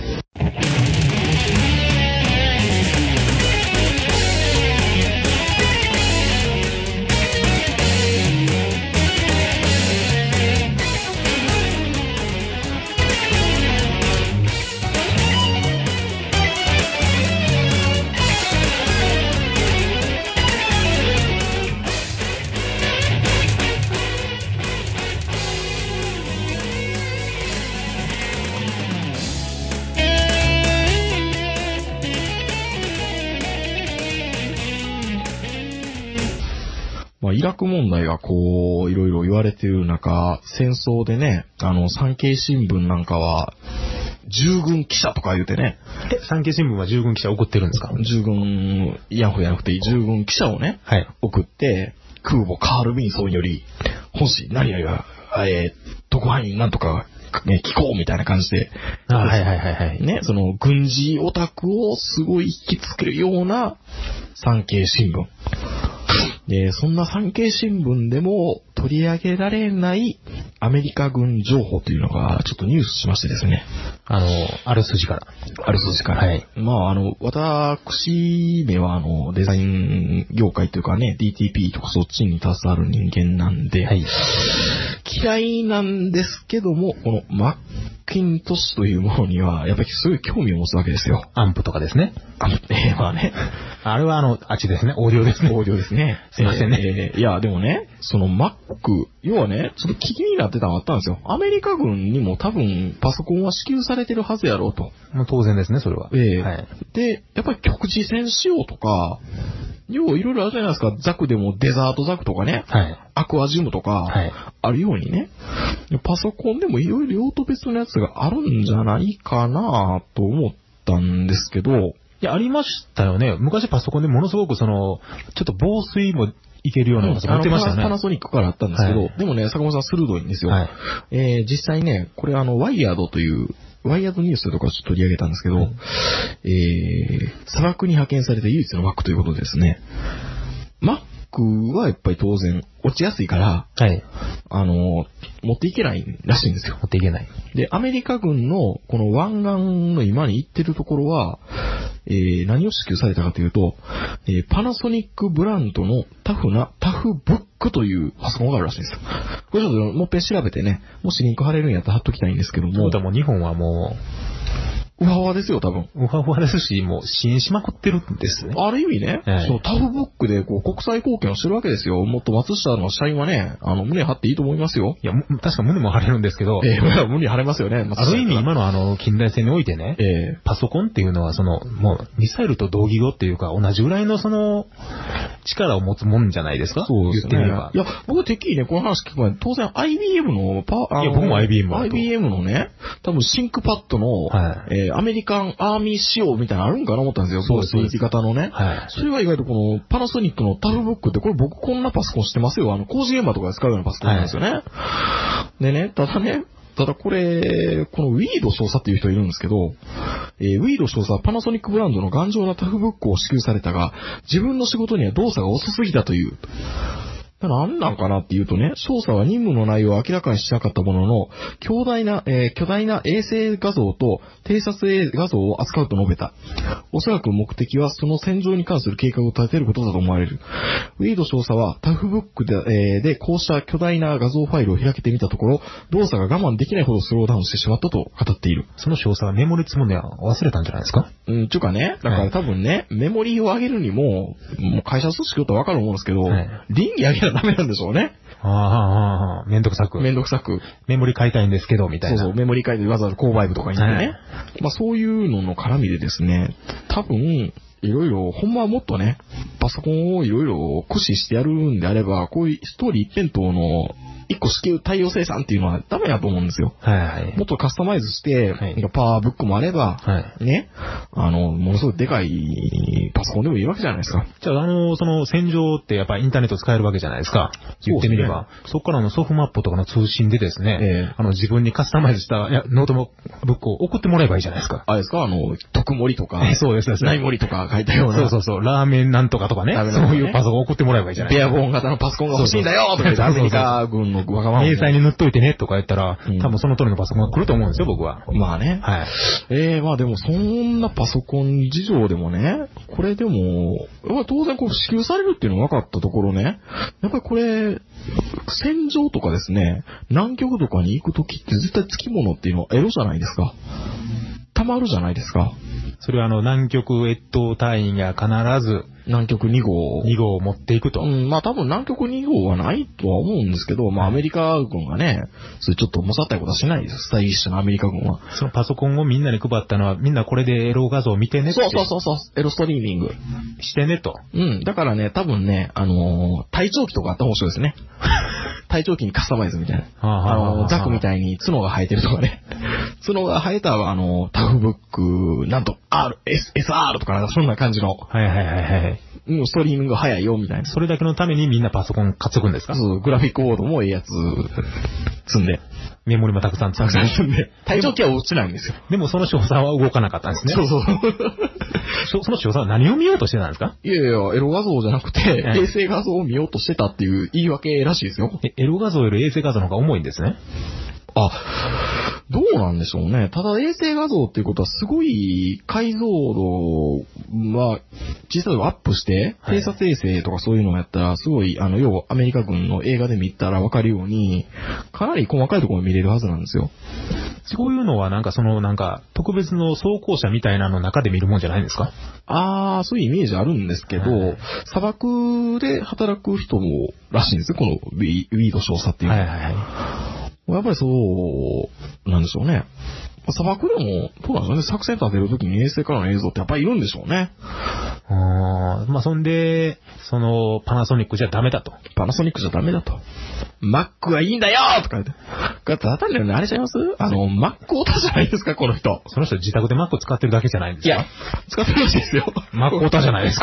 Speaker 4: イラク問題がこう、いろいろ言われている中、戦争でね、あの、産経新聞なんかは、従軍記者とか言うてね。
Speaker 5: え、産経新聞は従軍記者送ってるんですか？
Speaker 4: 従軍、ヤンフじゃなくて、従軍記者をね、はい、送って、空母カール・ビンソンより、本誌何々が、えー、特派員なんとか、ね、聞こうみたいな感じで。
Speaker 5: あ、はいはいはいはい。
Speaker 4: ね、その、軍事オタクをすごい引きつけるような産経新聞。で、そんな産経新聞でも取り上げられないアメリカ軍情報というのがちょっとニュースしましてですね。
Speaker 5: あの、ある筋から。
Speaker 4: ある筋から。はい。まあ、あの、私めはあの、デザイン業界というかね、ディーティーピー とかそっちに携わる人間なんで、はい、嫌いなんですけども、このマッキントッシュというものには、やっぱりすごい興味を持つわけですよ。
Speaker 5: アンプとかですね。
Speaker 4: アンプ、えー、まあね。
Speaker 5: あれはあの、あっちですね。オーディオですね。
Speaker 4: オーディオですね。
Speaker 5: すいませんね。
Speaker 4: えー、いや、でもね、その Mac、要はね、ちょっと気になってたのがあったんですよ。アメリカ軍にも多分パソコンは支給されてるはずやろうと。
Speaker 5: もう当然ですね、それは。
Speaker 4: えーはい、で、やっぱり局地戦仕様とか、要はいろいろあるじゃないですか。ザクでもデザートザクとかね。はい、アクアジムとか、はい、あるようにね。パソコンでもいろいろ用途別のやつがあるんじゃないかなと思ったんですけど。
Speaker 5: いや、ありましたよね。昔パソコンでものすごくその、ちょっと防水もいけるようなやつ持ってましたよね。
Speaker 4: パナソニックからあったんですけど、はい、でもね、坂本さん鋭いんですよ。はい、えー、実際ね、これあの、ワイヤードという、ワイヤードニュースとかちょっと取り上げたんですけど、はい、えー、砂漠に派遣された唯一の Mac ということですね。Mac クはやっぱり当然落ちやすいから、はい。あの、持っていけないらしいんですよ。
Speaker 5: 持っていけない。
Speaker 4: で、アメリカ軍のこの湾岸の今に行ってるところは、えー、何を支給されたかというと、えー、パナソニックブランドのタフな、タフブックというパソコンがあるらしいんですよ。これちょっともう一遍調べてね、もしリンク貼れるんやったら貼っときたいんですけども。
Speaker 5: そうだ、もう日本はもう、
Speaker 4: うわうわですよ、多分。
Speaker 5: うわうわですし、もう支援しまくってるんですね。
Speaker 4: ある意味ね、はい、そのタフブックでこう国際貢献をしてるわけですよ。もっと松下の社員はね、あの、胸張っていいと思いますよ。
Speaker 5: いや、確か胸も張れるんですけど。
Speaker 4: ええー、胸張れますよね。
Speaker 5: ある意味今のあの、近代戦においてね、えー、パソコンっていうのはその、もう、ミサイルと同義語っていうか、同じぐらいのその、力を持つもんじゃないですか。
Speaker 4: そうですね。
Speaker 5: 言ってみれば。
Speaker 4: いや、僕てっきりね、この話聞く前に、当然 アイビーエム のパ、
Speaker 5: あの、いや、僕も アイビーエム
Speaker 4: アイビーエム のね、多分シンクパッドの、はい、えー、アメリカンアーミー仕様みたいなのあるんかな思ったんですよ。そうです。スイ型のね。はい。それは意外とこのパナソニックのタフブックって、これ僕こんなパソコンしてますよ。あの、工事現場とかで使うようなパソコンなんですよね。はい、でね、ただね、ただこれ、このウィード少佐っていう人いるんですけど、えー、ウィード少佐はパナソニックブランドの頑丈なタフブックを支給されたが、自分の仕事には動作が遅すぎたという。何なんかなっていうとね、少佐は任務の内容を明らかにしなかったものの、強大な、えー、巨大な衛星画像と偵察画像を扱うと述べた。おそらく目的はその戦場に関する計画を立てることだと思われる。ウィード少佐はタフブックで、えー、でこうした巨大な画像ファイルを開けてみたところ、動作が我慢できないほどスローダウンしてしまったと語っている。
Speaker 5: その少佐はメモリ積むのは忘れたんじゃないですか？
Speaker 4: うん、ちゅうかね、だから多分ね、はい、メモリーを上げるにも、もう会社組織だとわかると思うんですけど、はい、倫理上げたらダメなんでしょうね。
Speaker 5: ああ、ああ、めんどくさく。
Speaker 4: めんどくさく。
Speaker 5: メモリ買いたいんですけど、みたいな。
Speaker 4: そうそう、メモリ買いでわざわざ購買部とかに行ってね。はい、まあそういうのの絡みでですね、多分、いろいろ、ほんまはもっとね、パソコンをいろいろ駆使してやるんであれば、こういうストーリー一辺倒の、一個支給対応生産っていうのはダメだと思うんですよ。はいはい。もっとカスタマイズして、はい、パワーブックもあれば、はい、ね、あの、ものすごいでかいパソコンでもいいわけじゃないですか。
Speaker 5: じゃあ、あの、その戦場ってやっぱりインターネット使えるわけじゃないですか。言ってみれば。そこ、ね、からのソフマップとかの通信でですね、えー、あの、自分にカスタマイズしたいやノートブックを送ってもらえばいいじゃないですか。
Speaker 4: あれですかあの、特盛りとか、
Speaker 5: そうですね。
Speaker 4: 内盛りとか書いたような。
Speaker 5: そうそうそう。ラーメンなんとかとかね。ねそういうパソコン送ってもらえばいいじゃないですか。
Speaker 4: ベアボーン型のパソコンが欲しいんだよとか言ってアメリカ軍のわがまま。
Speaker 5: 塗っといてねとか言ったら、うん、多分その通りのパソコンが来ると思うんですよ、僕は。
Speaker 4: まあね。はい。えー、まあでもそんなパソコン事情でもね、これでも、まあ当然こう支給されるっていうのが分かったところね、やっぱりこれ、戦場とかですね、南極とかに行くときって絶対付き物っていうのはエロじゃないですか。たまるじゃないですか。
Speaker 5: それはあの南極越冬隊員が必ず
Speaker 4: 南極に号
Speaker 5: に号を持っていくと。
Speaker 4: うん、まあ多分南極に号はないとは思うんですけど、まあアメリカ軍がね、それちょっともさったいことはしないです。スタイリッシュなアメリカ軍は。
Speaker 5: そのパソコンをみんなに配ったのは、みんなこれでエロ画像を見てねって。
Speaker 4: そうそうそうそう、エロストリーミング。
Speaker 5: してねと。
Speaker 4: うん、だからね、多分ね、あのー、隊長機とかあったら面白いですね。隊長機にカスタマイズみたいな。あの、ザクみたいに角が生えてるとかね。角が生えた、あの、タフブック、なんと、R、S、エスアール とかなんかそんな感じの。
Speaker 5: はいはいはいはい。
Speaker 4: もうストリーミングが早いよ、みたいな。
Speaker 5: それだけのためにみんなパソコン担ぐんですか？
Speaker 4: そう、グラフィックボードもええやつ、積んで。
Speaker 5: メモリもたくさん積んで。
Speaker 4: たくさん積んで。隊長機は落ちないんですよ。
Speaker 5: でもその少佐は動かなかったんですね。
Speaker 4: そうそう。
Speaker 5: その少佐は何を見ようとしてたんですか？
Speaker 4: いやいや、エロ画像じゃなくて、はい、衛星画像を見ようとしてたっていう言い訳らしいですよ。
Speaker 5: え、エロ画像より衛星画像の方が重いんですね。
Speaker 4: あ、どうなんでしょうね。ただ衛星画像っていうことはすごい解像度は実際アップして、偵察衛星とかそういうのをやったらすごい、あの、要はアメリカ軍の映画で見たらわかるように、かなり細かいところが見れるはずなんですよ。
Speaker 5: そういうのはなんかそのなんか特別の装甲車みたいなの中で見るもんじゃないんですか？
Speaker 4: ああ、そういうイメージあるんですけど、はい、砂漠で働く人もらしいんですよ、このウィード少佐っていうのは。はいはいはい、やっぱりそう、なんでしょうね。砂漠でも、どうなんですかね、作戦立てるときに衛星からの映像ってやっぱりいるんでしょうね。
Speaker 5: あまあ、そんで、その、パナソニックじゃダメだと。
Speaker 4: パナソニックじゃダメだと。Mac はいいんだよとか言って。これただ単にあれちゃいます？あの、Mac オタじゃないですか、この人。
Speaker 5: その人自宅で Mac 使ってるだけじゃないんですか？いや、
Speaker 4: 使ってるらしいですよ。
Speaker 5: Mac オタじゃないですか。いや、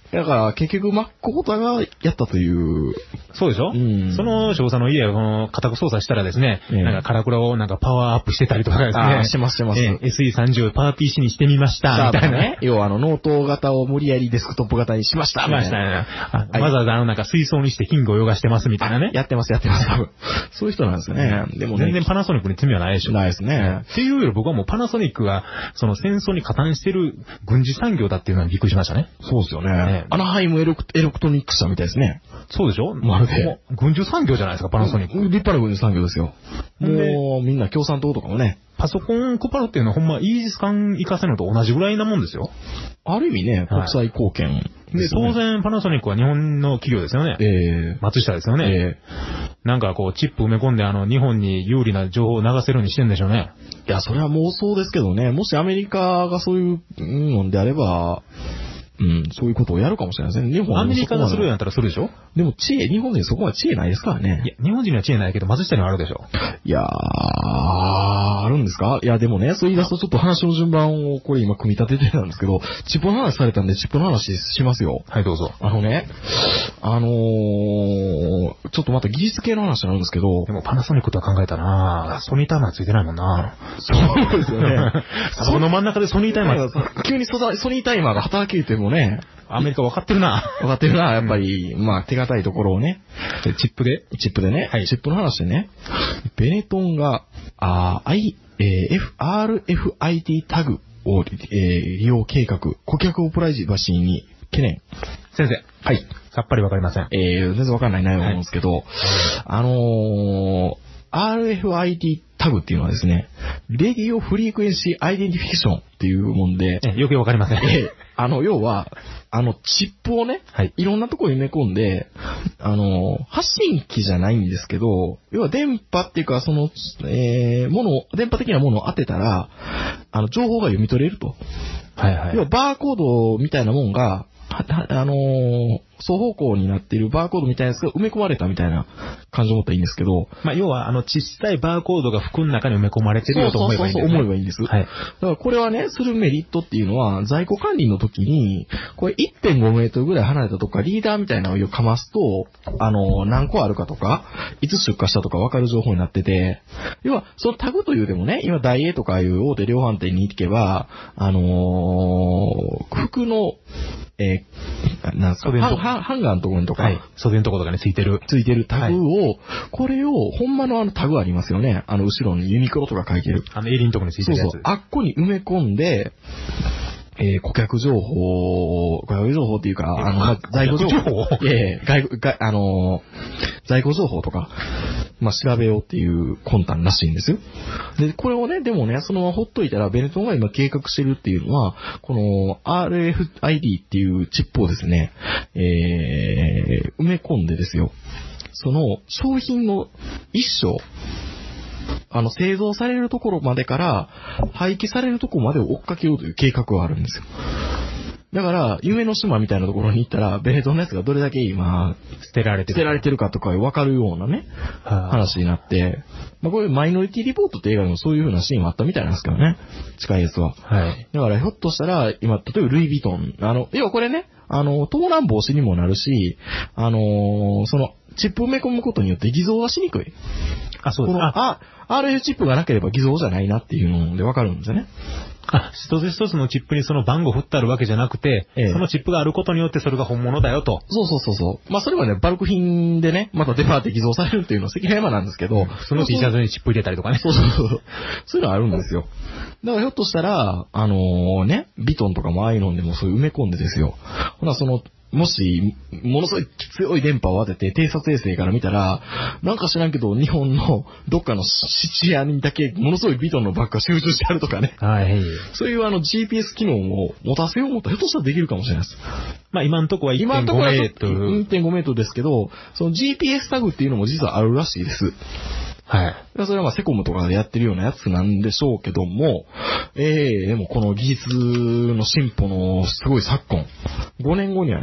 Speaker 4: だから結局マックオータがやったという。
Speaker 5: そうでしょ、うん、その少佐の家をこの家宅捜査したらですね、えー、なんかカラクラをなんかパワーアップしてたりとかですね。
Speaker 4: あ、してますしてます。え
Speaker 5: ー、エスイーさんじゅう パワー ピーシー にしてみました、みたいなね。
Speaker 4: 要はあの、ノート型を無理やりデスクトップ型にしました、みたいな。しま
Speaker 5: したね。わざわざあのなんか水槽にして金魚を泳がしてますみたいなね。
Speaker 4: やってますやってます。そういう人なんですよね。
Speaker 5: でもね。全然パナソニックに罪はないでしょ。
Speaker 4: ないですね。
Speaker 5: っていうより僕はもうパナソニックがその戦争に加担してる軍事産業だっていうのはびっくりしましたね。
Speaker 4: そうですよね。ね、アナハイムエレクエレクトニックス社みたいですね。
Speaker 5: そうでしょ、
Speaker 4: まるで。
Speaker 5: 軍需産業じゃないですか、パナソニック。
Speaker 4: 立派な軍需産業ですよ。もう、みんな共産党とかもね。
Speaker 5: パソコン配るっていうのはほんまイージス艦行かせるのと同じぐらいなもんですよ。
Speaker 4: ある意味ね、国際貢献
Speaker 5: で、ね。で、当然パナソニックは日本の企業ですよね。ええー。松下ですよね。ええー。なんかこう、チップ埋め込んであの、日本に有利な情報を流せるようにしてんでしょうね。
Speaker 4: いや、それは妄想ですけどね。もしアメリカがそういうのであれば、うん、そういうことをやるかもしれないですね。日本
Speaker 5: アメリカがするんやったらするでしょ。
Speaker 4: でも知恵、日本人そこは知恵ないですからね。
Speaker 5: いや、日本人には知恵ないけど、松下にはあるでしょ。
Speaker 4: いやー、あるんですか？いや、でもね、そう言い出すとちょっと話の順番をこれ今組み立ててたんですけど、チップの話されたんでチップの話しますよ。
Speaker 5: はい、どうぞ。
Speaker 4: あのね、あのー、ちょっとまた技術系の話なんですけど。
Speaker 5: でもパナソニックとは考えたなソニータイマーついてないもんな
Speaker 4: そうですよね。
Speaker 5: その真ん中でソニータイマー。
Speaker 4: 急にソニータイマーが働けてもね、
Speaker 5: アメリカ分かってるな。
Speaker 4: 分かってるな、やっぱり、うん、まあ手堅いところをね。
Speaker 5: チップで
Speaker 4: チップでね。はい。チップの話でね。ベネトンが、あー、I、えー、F、アールエフアイティー タグを、えー、利用計画、顧客をプライバシーに懸念。
Speaker 5: 先生。はい。さっぱり分かりません。
Speaker 4: えー、全然分かんない内容なんですけど、はい、あのー、アールエフアイティー タグっていうのはですね、レディオフリークエンシーアイデンティフィケーションっていうもんで、
Speaker 5: よくわかりません。
Speaker 4: えー、あの、要は、あの、チップをね、はい、いろんなところに埋め込んで、あの、発信機じゃないんですけど、要は電波っていうか、その、えー、ものを、電波的なものを当てたら、あの、情報が読み取れると。はいはい。要は、バーコードみたいなもんが、あのー、双方向になっているバーコードみたいなやつが埋め込まれたみたいな感じを持ったらいいんですけど。
Speaker 5: まあ、要は、あの、小さいバーコードが服の中に埋め込まれてるよと思えばいいんです、ね。
Speaker 4: そうそうそう、思えばいいんです。はい。だからこれはね、するメリットっていうのは、在庫管理の時に、これ いってんごメートルぐらい離れたとこからリーダーみたいなのをかますと、あの、何個あるかとか、いつ出荷したとか分かる情報になってて、要は、そのタグというでもね、今、ダイエーとかいう大手量販店に行けば、あのー、服の、えー、なんすか、ハン、ハンガーのところにとか、はい、
Speaker 5: 袖のところとかについてる。
Speaker 4: ついてるタグを、はい、これを、ほんまのあのタグありますよね。あの、後ろにユニクロとか書いてる。
Speaker 5: あの、襟のところについてるやつ。
Speaker 4: そうそう。あっこに埋め込んで、えー、顧客情報、顧客情報っていうか、あの、ま、在庫情報いやいや、外国、あのー、在庫情報とか、まあ、調べようっていう魂胆らしいんですよ。で、これをね、でもね、そのままほっといたら、ベネトンが今計画してるっていうのは、この アールエフアイディー っていうチップをですね、えー、埋め込んでですよ、その商品の一生、あの、製造されるところまでから、廃棄されるところまでを追っかけようという計画があるんですよ。だから、夢の島みたいなところに行ったら、ベネトンのやつがどれだけ今、
Speaker 5: 捨てられてる。
Speaker 4: 捨てられてるかとか分かるようなね、話になって、まあ、これマイノリティリポートって映画でもそういう風なシーンはあったみたいなんですけどね。近いやつは。はい。だからひょっとしたら、今、例えばルイ・ヴィトン、あの、要はこれね、あの、盗難防止にもなるし、あのー、その、チップを埋め込むことによって偽造はしにくい。あ、そうです。この、あ、アールエフ チップがなければ偽造じゃないなっていうので分かるんですよね。
Speaker 5: あ、一つ一つのチップにその番号振ってあるわけじゃなくて、ええ、そのチップがあることによってそれが本物だよと。
Speaker 4: そうそうそうそう。まあそれはね、バルク品でね、またデパートで偽造されるっていうのは関山なんですけど、うん、
Speaker 5: その T シャツにチップ入れたりとかね。
Speaker 4: そうそうそう。そういうのあるんですよ。だからひょっとしたら、あのー、ね、ビトンとかもああいうのでもそういう埋め込んでですよ。ほなその、もし、ものすごい強い電波を当てて、偵察衛星から見たら、なんか知らんけど、日本のどっかの質屋にだけ、ものすごいビトンのバッグが集中してあるとかね。はい。そういうあの ジーピーエス 機能を持たせようと思ったら、ひょっとしたらできるかもしれないです。
Speaker 5: まあ今のところは いってんごメートル。
Speaker 4: いってんごメートルですけど、その ジーピーエス タグっていうのも実はあるらしいです。はい。それはまあセコムとかでやってるようなやつなんでしょうけども、ええー、でもこの技術の進歩のすごい昨今、ごねんごにはね、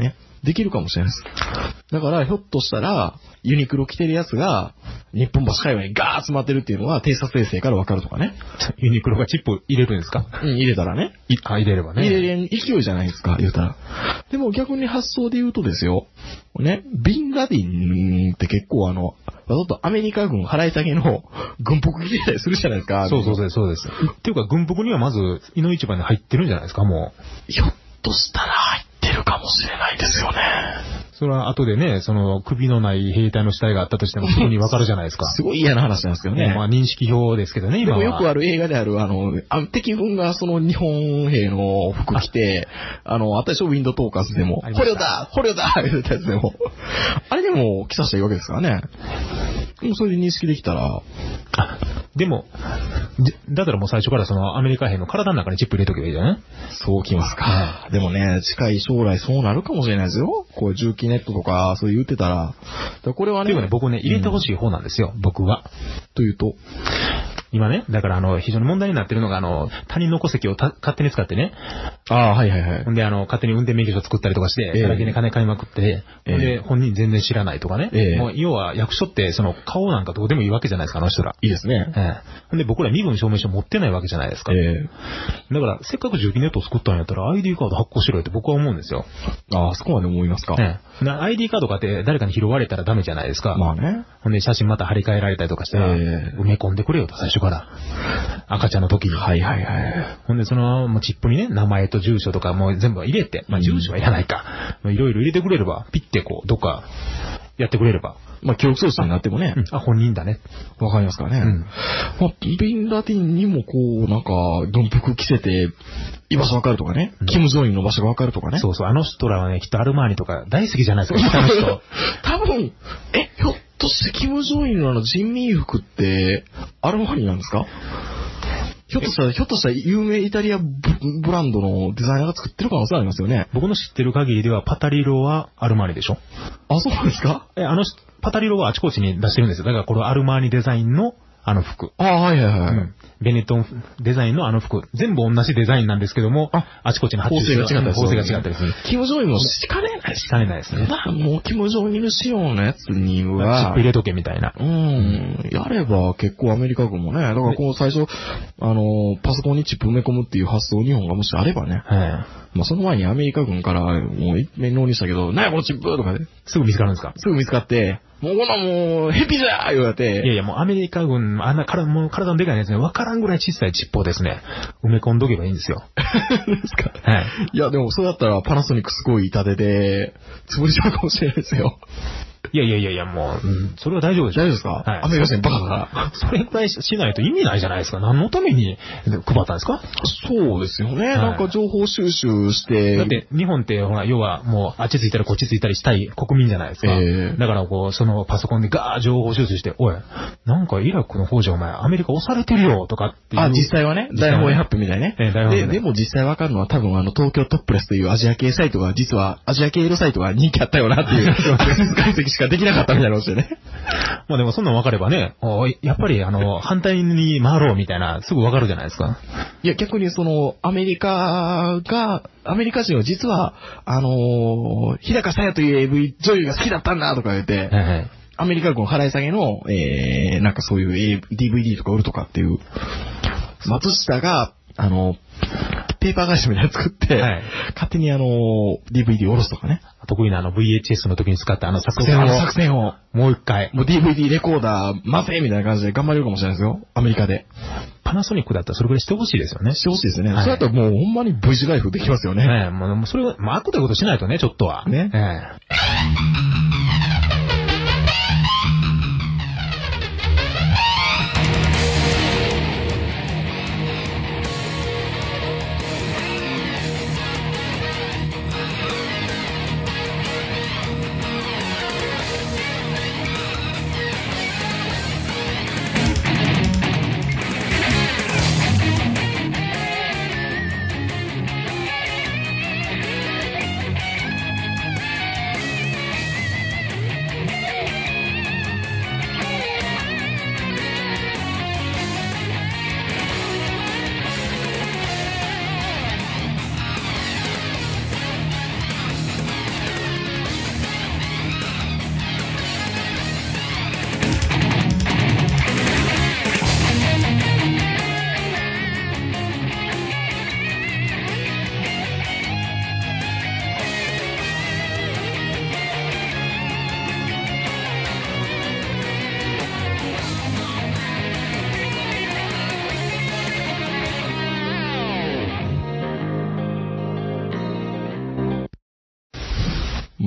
Speaker 4: できるかもしれないです。だから、ひょっとしたら、ユニクロ着てるやつが、日本橋界隈にガーッ詰まってるっていうのは、偵察衛星からわかるとかね。
Speaker 5: ユニクロがチップ入れるんですか？
Speaker 4: うん、入れたらね。
Speaker 5: あ、入れればね。
Speaker 4: 入れれん勢いじゃないですか、言うたら。でも逆に発想で言うとですよ、ね、ビンラディンって結構あの、わざとアメリカ軍払い下げの軍服着てたりするじゃないですか。
Speaker 5: そうそうそう、そうです。っていうか、軍服にはまず、井の一番に入ってるんじゃないですか、も
Speaker 4: う。ひょっとしたら入ってるかもしれないですよね。
Speaker 5: それは後でね、その首のない兵隊の死体があったとしてもすぐにわかるじゃないですか。
Speaker 4: すごい嫌な話なんですけどね。
Speaker 5: まあ認識表ですけどね、今は。
Speaker 4: でもよくある映画である、あの、あ敵軍がその日本兵の服着て、あ, あの、あったでしょ、ウィンドトーカーズでも。捕虜だ捕虜だ言ったやつでも。あれでも着させたらいいわけですからね。でもそれで認識できたら。
Speaker 5: あ、でも、だったらもう最初からそのアメリカ兵の体の中にチップ入れとけばいいじゃない？
Speaker 4: そうきますか。でもね、近い将来そうなるかもしれないですよ。こう重機ネットとか、そう言ってたら。らこれはね。
Speaker 5: でもね、僕ね、入れてほしい方なんですよ、うん、僕は。
Speaker 4: というと
Speaker 5: 今ね、だからあの、非常に問題になってるのが、あの、他人の戸籍をた勝手に使ってね。
Speaker 4: ああ、はいはいはい。
Speaker 5: ほんで、あの、勝手に運転免許証作ったりとかして、さらにね、金買いまくって、ほんで、本人全然知らないとかね。えー、もう要は、役所って、その、顔なんかどうでもいいわけじゃないですか、あの人ら。
Speaker 4: いいですね。
Speaker 5: ええ。ほんで、僕ら身分証明書持ってないわけじゃないですか。ええ。だから、せっかく重機ネットを作ったんやったら、アイディー カード発行しろよって僕は思うんですよ。
Speaker 4: ああ、そこまで思いますか。
Speaker 5: ええ。アイディー カードかって誰かに拾われたらダメじゃないですか。
Speaker 4: まあね。
Speaker 5: ほんで、写真また張り替えられたりとかしたら、えー、埋め込んでくれよと、最初から。赤ちゃんの時に。
Speaker 4: はいはいはい。
Speaker 5: ほんで、その、もうチップにね、名前と住所とかもう全部入れて、まあ住所はいらないか。いろいろ入れてくれれば、ピッてこう、どっか、やってくれれば。
Speaker 4: まあ、記憶装置になってもね。
Speaker 5: うん、あ、本人だね。
Speaker 4: わかりますかね。うん。まあ、ビンラディンにもこう、なんか、軍服着せて、居場所わかるとかね。うん、キム・ジョンインの場所がわかるとかね。
Speaker 5: そうそう、あの人らはね、きっとアルマーニとか大好きじゃないですか、あの人。
Speaker 4: 多分、え、ひょっとしてキム・ジョンインのあの人民服って、アルマーニなんですか？ひょっとしたら、ひょっとしたら有名イタリアブランドのデザイナーが作ってる可能性ありますよね。
Speaker 5: 僕の知ってる限りではパタリロはアルマーニでしょ？
Speaker 4: あ、そうなんですか？
Speaker 5: え、あの、パタリロはあちこちに出してるんですよ。だからこれアルマーニデザインのあの服。
Speaker 4: あ、はいはいはい。うん。
Speaker 5: ベネットンデザインのあの服。全部同じデザインなんですけども、あ、あちこちに発注する。
Speaker 4: 縫製が違ったりする。
Speaker 5: 縫製が違ったりする。
Speaker 4: キム・ジョンインもしかねない
Speaker 5: しかねないですね。
Speaker 4: まあ、もうキム・ジョンイン仕様のやつには、
Speaker 5: チップ入れとけみたいな。
Speaker 4: うん。やれば結構アメリカ軍もね、だからこう最初、あの、パソコンにチップ埋め込むっていう発想日本がもしあればね。はい。まあその前にアメリカ軍からもう一面納にしたけど、なやこのチップとかで。
Speaker 5: すぐ見つかるんですか？
Speaker 4: すぐ見つかって、もうこんなもう、ヘビじゃー言われて。
Speaker 5: いやいや、もうアメリカ軍、あんな体、もう体のでかいやつね、わからんぐらい小さいチップをですね、埋め込んどけばいいんですよ。
Speaker 4: ですか？はい。いや、でもそうやったらパナソニックすごい痛手で、潰れちゃうかもしれないですよ。
Speaker 5: いやいやいやいや、もう、うん、それは大丈夫でしょ。
Speaker 4: 大丈夫ですか？はい。アメリカ人バカだから。
Speaker 5: それくらいしないと意味ないじゃないですか。何のために配ったんですか？
Speaker 4: そうですよね。はい、なんか情報収集して。
Speaker 5: だって日本ってほら、要はもうあっちついたりこっちついたりしたい国民じゃないですか。えー、だからこう、そのパソコンでガー情報収集して、おい、なんかイラクの方じゃお前アメリカ押されてるよとかっていう。
Speaker 4: あ、実際はね。大本営ハップみたいね。えー、大本営。で、でも実際わかるのは多分あの東京トップレスというアジア系サイトが、実はアジア系エロサイトが人気あったよなっていう、解析しかできなかったみたいな。ね、
Speaker 5: まあでもそんなん分かればね、やっぱりあの、反対に回ろうみたいな、すぐ分かるじゃないですか。
Speaker 4: いや、逆にその、アメリカが、アメリカ人は実は、あのー、日高さやという エーブイ 女優が好きだったんだとか言って、はいはい、アメリカ軍払い下げの、えー、なんかそういう、ディーブイディー とか売るとかっていう、松下が、あの、ペーパー会社みたいなの作って、はい、勝手にあの、ディーブイディー を下ろすとかね。
Speaker 5: 得意なあの ブイエイチエス の時に使ったあの作戦を。
Speaker 4: 作戦を。
Speaker 5: もう一回。
Speaker 4: もう ディーブイディー レコーダー、待てみたいな感じで頑張れるかもしれないですよ。アメリカで。
Speaker 5: パナソニックだったらそれぐらいしてほしいですよね。
Speaker 4: してほしいですよね。はい、それだったらもうほんまに V 字ライフできますよね。
Speaker 5: ねえ、もうそれは、まあ、悪ということしないとね、ちょっとは。ね。ええ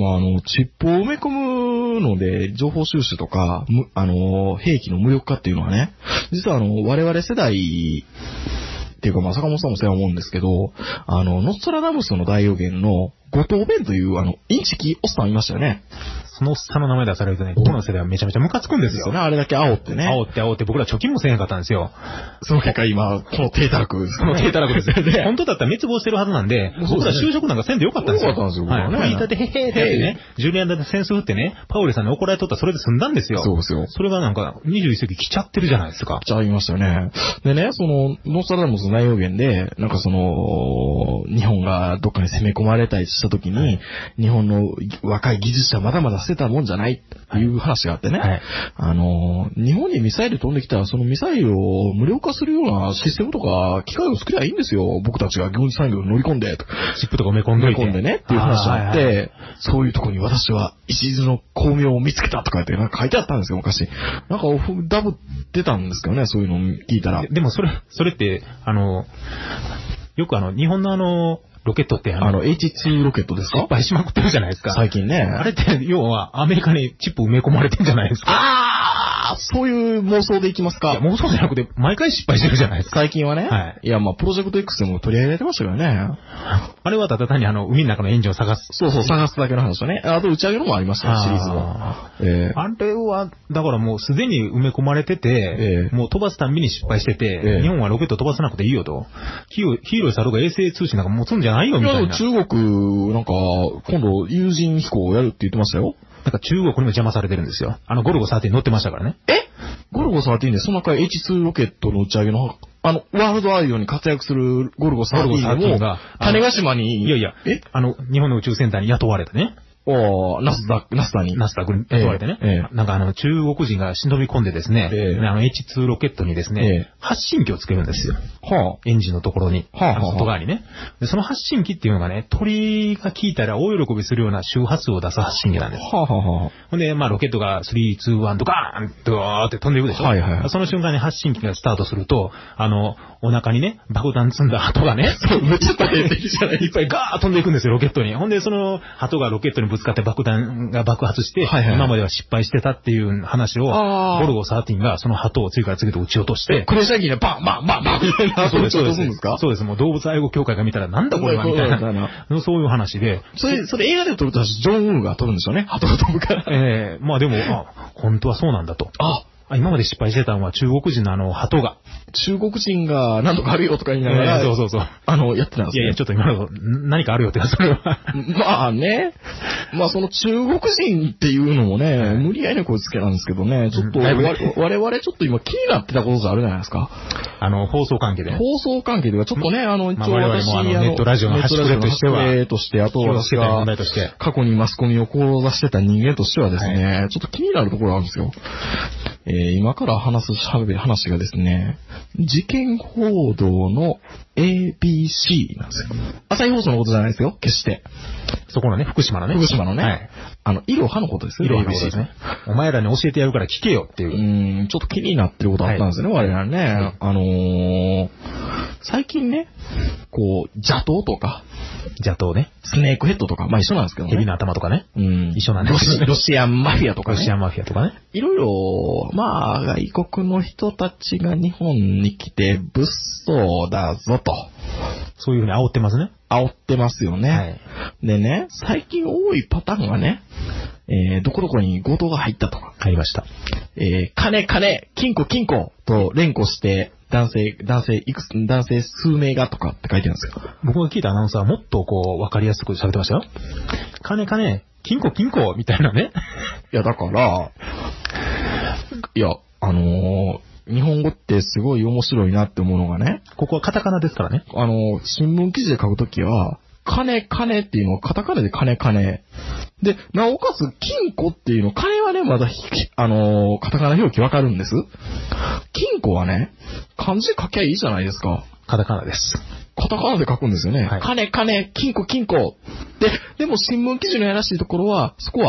Speaker 4: まあ、あの、チップを埋め込むので、情報収集とか、むあの、兵器の無力化っていうのはね、実はあの、我々世代、っていうか、まあ、坂本さんもそう思うんですけど、あの、ノストラダムスの大予言の後藤弁という、あの、インチキおっさんいましたよね。
Speaker 5: そのおっさんの名前出されるとね、僕の世代はめちゃめちゃムカつくんですよ。
Speaker 4: ね、あれだけ煽ってね。
Speaker 5: 煽って煽って僕ら貯金もせえへんかったんですよ。
Speaker 4: その結果今、この低たらく。
Speaker 5: その低たらくですよ。ね、本当だったら滅亡してるはずなんで、僕ら就職なんかせんでよかったんですよ。
Speaker 4: よかったんですよ、僕
Speaker 5: はね。はい。振り立てへへーってやってね、ジュリアンダでセンス振ってね、パウレさんに怒られとったらそれで済んだんですよ。
Speaker 4: そうですよ。
Speaker 5: それがなんかにじゅういっ世紀来ちゃってるじゃないですか。
Speaker 4: 来ちゃいましたよね。でね、その、ノストラダムスの内容言で、なんかその、日本がどっかに攻め込まれたりした時に、はい、日本の若い技術者まだまだ捨てたもんじゃないっていう話があってね。はい、あの、日本にミサイル飛んできたら、そのミサイルを無料化するようなシステムとか、機械を作りゃいいんですよ。僕たちが軍事産業に乗り込んで、
Speaker 5: チップとか埋め込んで、
Speaker 4: 埋め込んでね、っていう話があって、はいはい、そういうとこに私は一途の巧妙を見つけたとかってなんか書いてあったんですよ、昔。なんかダブってたんですけどね、そういうのを聞いたら。
Speaker 5: で, でもそれ、それって、あの、よくあの、日本のあの、ロケットって
Speaker 4: あの、あの エイチツー ロケットですか？
Speaker 5: 失敗しまくってるじゃないですか。
Speaker 4: 最近ね。
Speaker 5: あれって、要はアメリカにチップ埋め込まれてんじゃないですか。
Speaker 4: ああ、そういう妄想でいきますか。
Speaker 5: いや、妄想じゃなくて、毎回失敗してるじゃないですか。
Speaker 4: 最近はね。はい。いや、まあ、プロジェクト X でも取り上げられてましたからね。
Speaker 5: あれはただ単にあの、海の中のエンジンを探す。
Speaker 4: そうそう、探すだけの話だね。あと、打ち上げのもありましたよ、シリーズは。
Speaker 5: えー、あれは、だからもうすでに埋め込まれてて、えー、もう飛ばすたんびに失敗してて、えー、日本はロケット飛ばさなくていいよと。ヒーロー、ヒーローさるが衛星通信なんか持つんじゃないよみたいな。
Speaker 4: 中国、なんか、今度、有人飛行をやるって言ってましたよ。
Speaker 5: なんか中国にも邪魔されてるんですよ。あの、ゴルゴじゅうさん乗ってましたからね。
Speaker 4: えゴルゴじゅうさんで、その中 エイチツー ロケットの打ち上げの、あの、ワールドワイドに活躍するゴルゴじゅうさんも、種子島に、
Speaker 5: いやいや、えあの、日本の宇宙センターに雇われてね。
Speaker 4: おー、ナスダ、ナスダに。
Speaker 5: ナスダに雇われてね。ええ、なんかあの、中国人が忍び込んでですね、ええ、あの エイチツー ロケットにですね、ええ、発信機をつけるんですよ。はあ、エンジンのところに。はあ、はあ、外側にね。で、その発信機っていうのがね、鳥が聞いたら大喜びするような周波数を出す発信機なんです。はあ、はあ、はあ。ほんで、まあ、ロケットがスリー、ツー、ワンとガーンドーって飛んでいくでしょ。はいはい。その瞬間に発信機がスタートすると、あの、お腹にね、爆弾積んだ鳩がね、
Speaker 4: そう、めっちゃ大変じゃない
Speaker 5: いっぱいガーッ飛んでいくんですよ、ロケットに。ほんで、その鳩がロケットにぶつかって爆弾が爆発して、はいはいはい、今までは失敗してたっていう話を、ゴルゴじゅうさんがその鳩を次から次へと撃ち落として、
Speaker 4: クレー射撃でバンバンバンバンみたいな、
Speaker 5: そうです、そうです。そうです、もう動物愛護協会が見たらなんだこれはみたいな、そういう話で。
Speaker 4: それ、それ映画で撮るとジョン・ウンが撮るんですよね、鳩が飛ぶから。
Speaker 5: ええー、まあでも、あ、本当はそうなんだと。あ今まで失敗してたのは中国人のあの、鳩が。
Speaker 4: 中国人が何とかあるよとか言いながら、
Speaker 5: えー、そうそうそう。
Speaker 4: あの、やってたんですね。
Speaker 5: いやいや、ちょっと今の、何かあるよってそれは。
Speaker 4: まあね。まあその中国人っていうのもね、はい、無理やりな声つけなんですけどね、ちょっと、うん、我々ちょっと今気になってたことがあるじゃないですか。
Speaker 5: あの、放送関係で。
Speaker 4: 放送関係ではちょっとね、あの、一応私、
Speaker 5: まあ、我々もあの、ネットラジオの端くれとしては、
Speaker 4: として、あと私が過去にマスコミを志してた人間としてはですね、はい、ちょっと気になるところがあるんですよ。えー、今から話す話がですね、事件報道の エービーシー なんですよ。朝日放送のことじゃないですよ、決して。
Speaker 5: そこのね、福島のね。
Speaker 4: 福島のね。はい。あの、いろはのことですよ、
Speaker 5: いろはのことですね。お前らに教えてやるから聞けよっていう。
Speaker 4: うーん、ちょっと気になってることあったんですよね、はい、我々ね。はい、あのー、最近ね、こう、邪党とか、
Speaker 5: 邪党ね。
Speaker 4: スネークヘッドとか、まあ一緒なんですけどね。
Speaker 5: 蛇の頭とかね。
Speaker 4: うん。
Speaker 5: 一緒なんです
Speaker 4: ロシアンマフィアとかね。
Speaker 5: ロシアンマフィアとかね。
Speaker 4: いろいろ、まあ、外国の人たちが日本に来て物騒だぞと。
Speaker 5: そういうふうに煽ってますね。
Speaker 4: 煽ってますよね。はい。でね、最近多いパターンがね、えー、どこどこに強盗が入ったとか。
Speaker 5: 入りました。
Speaker 4: えー、金金、金庫金庫と連呼して、男性、男性、いくつ、男性数名がとかって書いてるんですよ。
Speaker 5: 僕が聞いたアナウンサーはもっとこう、わかりやすく喋ってましたよ。金金、金庫金庫みたいなね。
Speaker 4: いや、だから、いや、あのー、日本語ってすごい面白いなって思うのがね。
Speaker 5: ここはカタカナですからね。
Speaker 4: あの、新聞記事で書くときは、金金っていうのはカタカナで金金。で、なおかつ金庫っていうの、金はね、まだ、あのー、カタカナ表記わかるんです。金庫はね、漢字書きゃいいじゃないですか。
Speaker 5: カタカナです。
Speaker 4: カタカナで書くんですよね。はい、金金、金庫金庫。で、でも新聞記事のやらしいところは、そこは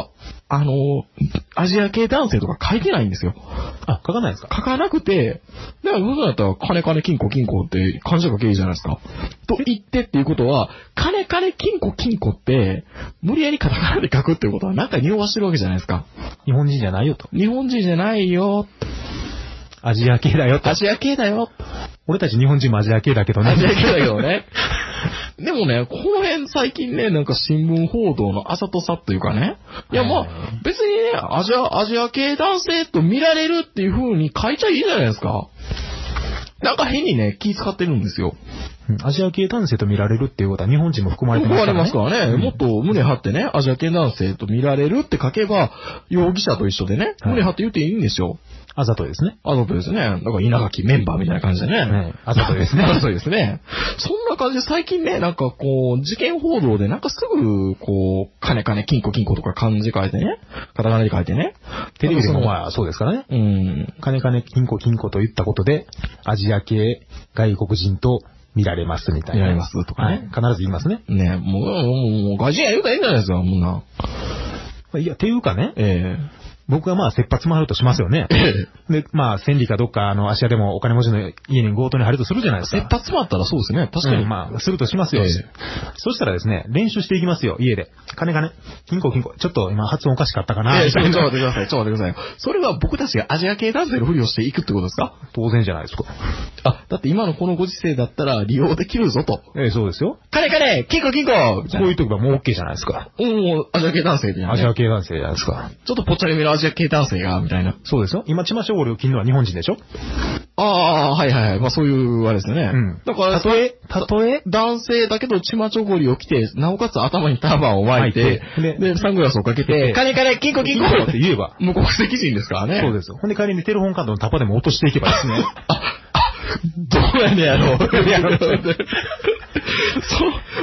Speaker 4: あの、アジア系男性とか書いてないんですよ。
Speaker 5: あ、書かないですか？
Speaker 4: 書かなくて、だから嘘だったら金金金庫金庫って漢字書けいいじゃないですか。と言ってっていうことは、金金金庫金庫って、無理やりカタカナで書くっていうことはなんか匂わしてるわけじゃないですか。
Speaker 5: 日本人じゃないよと。
Speaker 4: 日本人じゃないよ。
Speaker 5: アジア系だよと。
Speaker 4: アジア系だよ。
Speaker 5: 俺たち日本人もアジア系だけどね。
Speaker 4: アジア系だけどね。でもね、この辺最近ね、なんか新聞報道のあざとさというかね。いやまあ、別にね、アジア、アジア系男性と見られるっていう風に書いちゃいいじゃないですか。なんか変にね、気使ってるんですよ。
Speaker 5: アジア系男性と見られるっていうことは日本人も含まれてますからね。
Speaker 4: 含まれますからね。うん、もっと胸張ってね、アジア系男性と見られるって書けば、容疑者と一緒でね、胸張って言っていいんですよ。
Speaker 5: あざとですね。
Speaker 4: あざとですね。だから稲垣メンバーみたいな感じでね。
Speaker 5: ねあざとですね。
Speaker 4: あざとですね。そんな感じで最近ね、なんかこう、事件報道でなんかすぐ、こう、金金金庫金庫とか漢字書いてね、カタカナで書いてね。
Speaker 5: テレビでもまあそうですからね。
Speaker 4: うん。
Speaker 5: 金金金庫金庫と言ったことで、アジア系外国人と見られますみたいな。
Speaker 4: 見られますとかね。
Speaker 5: はい、必ず言いますね。
Speaker 4: ねもう、もう、もう、外人や言うたらいいんじゃないですか、みんな。
Speaker 5: いや、っていうかね。
Speaker 4: ええー
Speaker 5: 僕はまあ、切羽詰まるとしますよね。で、まあ、千里かどっか、あの、芦屋でもお金持ちの家に強盗に入るとするじゃないですか。
Speaker 4: 切羽詰まったらそうですね。確かに。
Speaker 5: うん、まあ、するとしますよ。えー、そしたらですね、練習していきますよ、家で。金金。金庫金庫。ちょっと今発音おかしかったかな。
Speaker 4: えー、ちょっと待ってください。ちょっと待ってください。それは僕たちがアジア系男性のふりをしていくってことですか？
Speaker 5: 当然じゃないですか。
Speaker 4: あ、だって今のこのご時世だったら利用できるぞと。
Speaker 5: ええー、そうですよ。
Speaker 4: 金金金庫金庫
Speaker 5: こういう時はもう OK じゃないですか。
Speaker 4: うん、もうアジア系男性で、ね。
Speaker 5: アジア系男性じゃないですか。
Speaker 4: ちょっとぽっちゃりめのアジア系男性が、みたいな。
Speaker 5: そうですよ。今、チマショゴリを着るのは日本人でしょ？
Speaker 4: ああ、はいはいはい。まあそういう、あれですよね。
Speaker 5: うん。
Speaker 4: だから、
Speaker 5: たとえ、たとえ、
Speaker 4: 男性だけどチマチョゴリを着て、なおかつ頭にターバンを巻いて、で、でサングラスをかけて、金金金庫金庫
Speaker 5: って言えば。
Speaker 4: もう国籍人ですからね。
Speaker 5: そうですよ。ほんで帰りにテレフォンカードのタパでも落としていけばですね。
Speaker 4: あ、どうやねやろう。そう、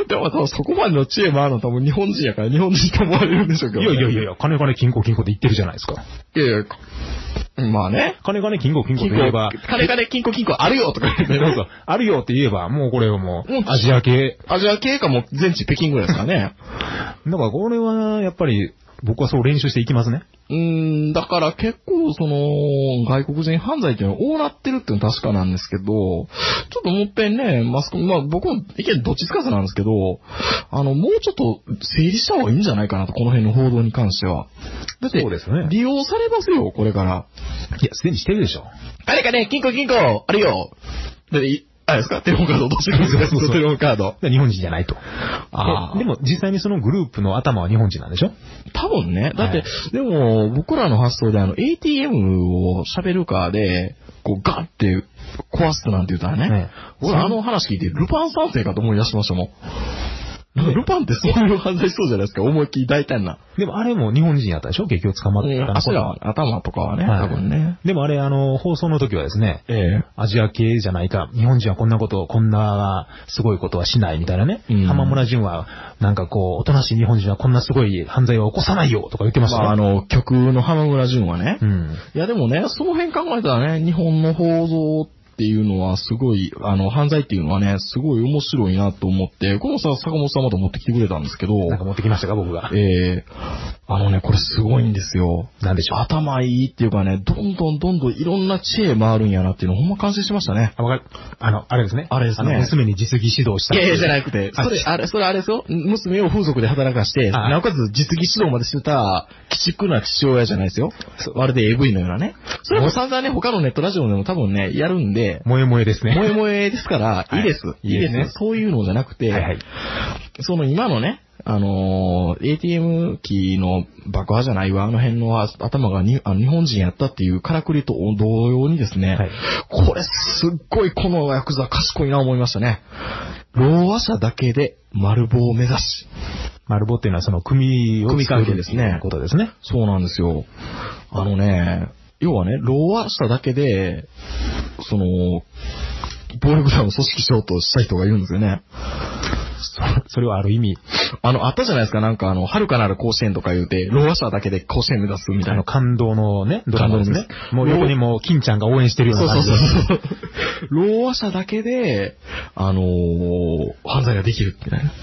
Speaker 4: でも多分そこまでの知恵もあるのは多分日本人やから日本人と思われるんでしょうけど、ね。
Speaker 5: いやいやいや、金金金庫金庫って言ってるじゃないですか。
Speaker 4: いやいや、まあね。
Speaker 5: 金金金庫金庫と言えば。
Speaker 4: 金金金庫金庫あるよとか言って、ね、
Speaker 5: そうそう。あるよって言えば、もうこれはもう、アジア系。
Speaker 4: アジア系かもう全治北京ぐらいですかね。
Speaker 5: だからこれは、やっぱり、僕はそう練習していきますね。
Speaker 4: うーん、だから結構その、外国人犯罪っていうのは多なってるっていうのは確かなんですけど、ちょっともっぺんね、マスコミ、まあ僕も意見どっちつかずなんですけど、あの、もうちょっと整理した方がいいんじゃないかなと、この辺の報道に関しては。だって、
Speaker 5: そうですね。
Speaker 4: 利用されますよ、これから。
Speaker 5: いや、すでにしてるでしょ。
Speaker 4: あれかね、金庫金庫、あるよ。で、あれですかテレホンカード落としてるんですか？そうそうテレホンカード。
Speaker 5: 日本人じゃないと。
Speaker 4: あ
Speaker 5: でも実際にそのグループの頭は日本人なんでしょ？
Speaker 4: 多分ね。だって、はい、でも僕らの発想であの エーティーエム をシャベルカーで、こうガッて壊すなんて言ったらね。はい、俺あの話聞いてルパン三世かと思い出しましたもん。ルパンってそういう犯罪しそうじゃないですか。思いっきり大胆な。
Speaker 5: でもあれも日本人やったでしょ？結局捕まったの。
Speaker 4: 足は、頭とかはね、はい、多分ね。
Speaker 5: でもあれ、あの、放送の時はですね、
Speaker 4: ええ、
Speaker 5: アジア系じゃないか、日本人はこんなこと、こんなすごいことはしないみたいなね。うん、浜村淳は、なんかこう、おとなしい日本人はこんなすごい犯罪を起こさないよとか言ってましたね。
Speaker 4: まあ、あの、極右の浜村淳はね。
Speaker 5: うん。
Speaker 4: いやでもね、その辺考えたらね、日本の報道っていうのはすごい、あの、犯罪っていうのはね、すごい面白いなと思って、このさ、坂本さんまた持ってきてくれたんですけど。
Speaker 5: なんか持ってきましたか、僕が。
Speaker 4: ええー、あのね、これすごいんですよ。
Speaker 5: なんでしょう。
Speaker 4: 頭いいっていうかね、どんどんどんどんいろんな知恵回るんやなっていうのをほんま感心しましたね。
Speaker 5: あ、わかる。あの、あれですね。
Speaker 4: あれですね。
Speaker 5: あの、娘に実技指導した。
Speaker 4: いやいや、じゃなくて、それ、あれ、それあれですよ。娘を風俗で働かして、なおかつ実技指導までしてた、鬼畜な父親じゃないですよ。まるで エーブイ のようなね。それも散々ね、他のネットラジオでも多分ね、やるんで。
Speaker 5: 萌え萌えですね。
Speaker 4: 萌え萌えですから、いいです。はい、いいですね。そういうのじゃなくて、
Speaker 5: はいはい、
Speaker 4: その今のね、あのー、エーティーエム 機の爆破じゃないわ、あの辺の頭がにあの日本人やったっていうからくりと同様にですね、はい、これすっごいこのヤクザ賢いな思いましたね。ろうあ者だけで丸棒を目指し。
Speaker 5: 丸棒っていうのはその組を
Speaker 4: 組み関係ですね。
Speaker 5: ことですね。
Speaker 4: そうなんですよ。あのね、要はね、ろうあしただけで、その、暴力団を組織しようとした人がいるんですよね。
Speaker 5: そ, それはある意味。
Speaker 4: あの、あったじゃないですか、なんかあの、遥かなる甲子園とか言うて、ろうあ者だけで甲子園目指すみたいな。あの、
Speaker 5: 感動のね、ドラマですね。もう横にもう、金ちゃんが応援してるような感じで。
Speaker 4: そうそうそう。ろうあ者だけで、あのー、犯罪ができるみたいな。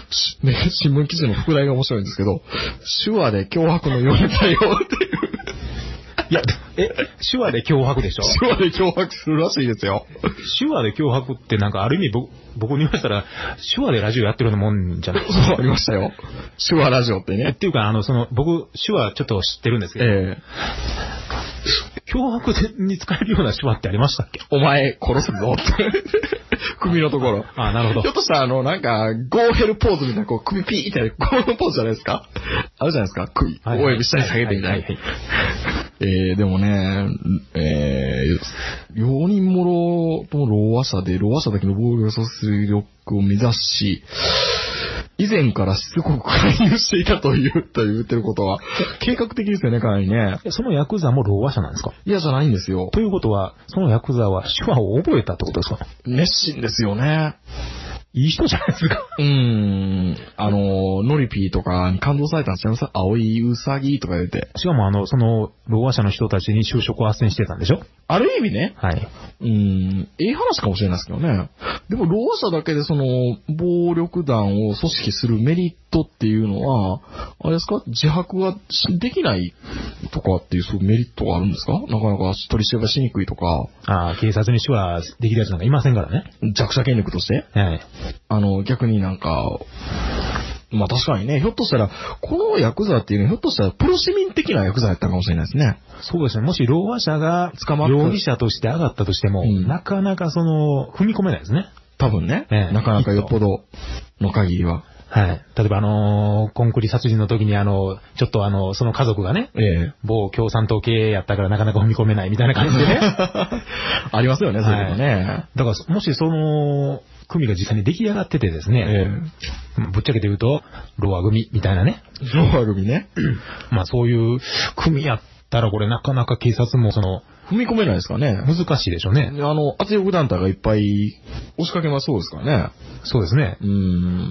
Speaker 4: ね、新聞記事の副題が面白いんですけど、手話で脅迫のように対応っていう。
Speaker 5: いや、え、手話で脅迫でしょ？
Speaker 4: 手話で脅迫するらしいですよ。
Speaker 5: 手話で脅迫ってなんかある意味僕、僕に言いましたら、手話でラジオやってるようなもんじゃないですか。
Speaker 4: そう、ありましたよ。手話ラジオってね。
Speaker 5: っていうか、あの、その、僕、手話ちょっと知ってるんですけど、えー、脅迫に使えるような手話ってありましたっけ？
Speaker 4: お前殺すぞって。首のところ。
Speaker 5: ああ、なるほど。
Speaker 4: ひょっとしたら、あの、なんか、ゴーヘルポーズみたいな、こう、首ピーってゴーのポーズじゃないですか？あるじゃないですか？首。はいはい、親指下に下げてみたいな。はいはいはい、えー、でもね、えー、よにんもろともろう話者で、ろう話者だけの防御阻止力を目指し、以前からしつこく介入していたという、と言ってることは、計画的ですよね、かなりね。
Speaker 5: そのヤクザもろう話者なんですか？
Speaker 4: いや、じゃないんですよ。
Speaker 5: ということは、そのヤクザは手話を覚えたってことですか？
Speaker 4: 熱心ですよね。
Speaker 5: いい人じゃないですか。
Speaker 4: うーん。あの、ノリピーとかに感動されたんちゃいます？青いウサギとか出て。
Speaker 5: しかもあの、その、ろう話者の人たちに就職を斡旋してたんでしょ？
Speaker 4: ある意味ね。
Speaker 5: はい。
Speaker 4: うーん。ええ話かもしれないですけどね。でも、ろう話者だけでその、暴力団を組織するメリットっていうのは、あれですか？自白ができないとかっていうそういうメリットがあるんですか？なかなか取り調べしにくいとか。
Speaker 5: ああ、警察に手話できるやつなんかいませんからね。
Speaker 4: 弱者権力として？
Speaker 5: はい。
Speaker 4: あの、逆になんか、まあ確かにね、ひょっとしたら、このヤクザっていうのはひょっとしたらプロ市民的なヤクザやったかもしれないですね。
Speaker 5: そうですね。もしろう話者が捕まった容疑者として上がったとしても、うん、なかなかその、踏み込めないですね。
Speaker 4: 多分ね。ええ、なかなかよっぽどの限りは。
Speaker 5: はい。例えばあのー、コンクリ殺人の時にあの、ちょっとあの、その家族がね、ええ、某共産党系やったからなかなか踏み込めないみたいな感じでね。
Speaker 4: ありますよね、そういうのね。はい、
Speaker 5: だから、もしその、組が実際に出来上がっててですね、ええ、ぶっちゃけて言うと、ロア組みたいなね。
Speaker 4: ロア組ね。
Speaker 5: まあそういう組やったらこれなかなか警察もその、
Speaker 4: 踏み込めないですかね。
Speaker 5: 難しいでしょうね。
Speaker 4: あの、圧力団体がいっぱい押しかけますそうですからね。
Speaker 5: そうですね。うん。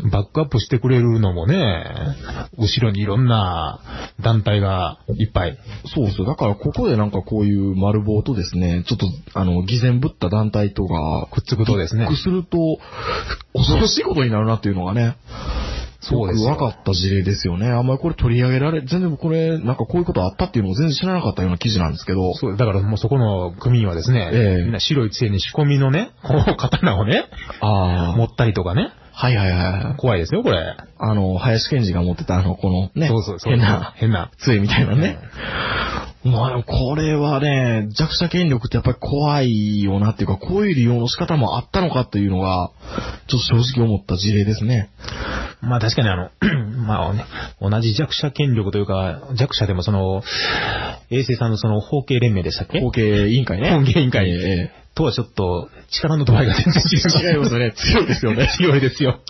Speaker 5: バックアップしてくれるのもね、後ろにいろんな団体がいっぱい。
Speaker 4: そうそう。だからここでなんかこういう丸棒とですね、ちょっとあの、偽善ぶった団体とか
Speaker 5: くっつくとですね。
Speaker 4: くっつくすると、恐ろしいことになるなっていうのがね。そうです。分かった事例ですよね。あんまりこれ取り上げられ、全然これ、なんかこういうことあったっていうのを全然知らなかったような記事なんですけど。
Speaker 5: そう、だからもうそこの組員はですね、えー、みんな白い杖に仕込みのね、この刀をね、あ持ったりとかね。
Speaker 4: はいはいはい。
Speaker 5: 怖いですよ、これ。
Speaker 4: あの、林健二が持ってたあの、このね、
Speaker 5: そうそうそう。
Speaker 4: 変な、
Speaker 5: 変な
Speaker 4: 杖みたいなね。まあでもこれはね、弱者権力ってやっぱり怖いよなっていうか、こういう利用の仕方もあったのかっていうのが、ちょっと正直思った事例ですね。
Speaker 5: まあ確かにあの、まあね、同じ弱者権力というか、弱者でもその、衛生さんのその法系連盟でしたっけ？
Speaker 4: 法系委員会ね。
Speaker 5: 法系委員会、えー、とはちょっと力の度合いが全然違
Speaker 4: う。違いますね。強いですよね。
Speaker 5: 強いですよ。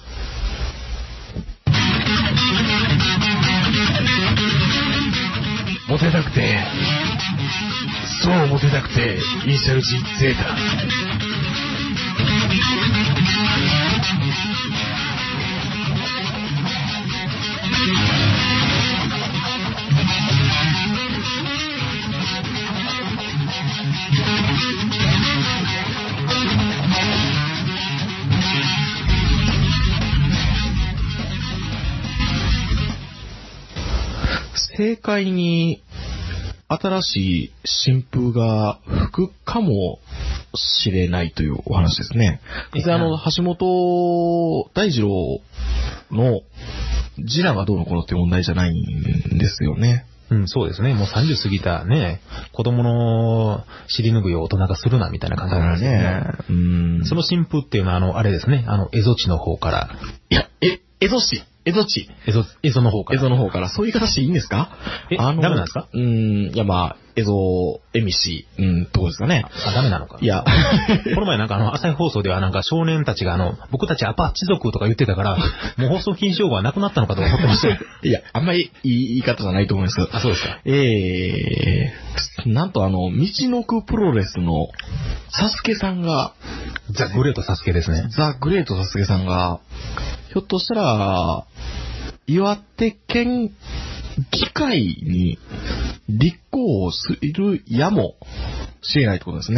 Speaker 2: モテたくて、そうモテたくて、イニシャル G ゼータ。
Speaker 4: 政界に新しい新風が吹くかもしれないというお話ですね。別にあの、橋本大二郎の次男がどうのこうのっていう問題じゃないんですよね。
Speaker 5: うん、そうですね。もうさんじゅう過ぎたね、子供の尻拭いを大人がするなみたいな感じなんですね。うん。その新風っていうのはあの、あれですね、あの、蝦夷地の方から。
Speaker 4: いや、え、蝦夷地蝦夷地。
Speaker 5: 蝦夷、蝦夷の方から。
Speaker 4: 蝦夷の方から。そういう形でいいんですか？
Speaker 5: え、あの、ダメなんですか？
Speaker 4: うーん、いやまあ、蝦夷、恵美市、うん、とこですかね。
Speaker 5: あ、ダメなのか。
Speaker 4: いや。
Speaker 5: この前なんかあの、朝日放送ではなんか少年たちがあの、僕たちアパッチ族とか言ってたから、もう放送禁止用語はなくなったのかと思ってましたよ。
Speaker 4: いや、あんまりいい言い方じゃないと思います。
Speaker 5: あ、そうですか。
Speaker 4: えー、なんとあの、道のくプロレスの、サスケさんが、
Speaker 5: ザ・グレートサスケですね。
Speaker 4: ザ・グレートサスケさんが、ひょっとしたら、岩手県議会に立候補するやもしれないってことですね。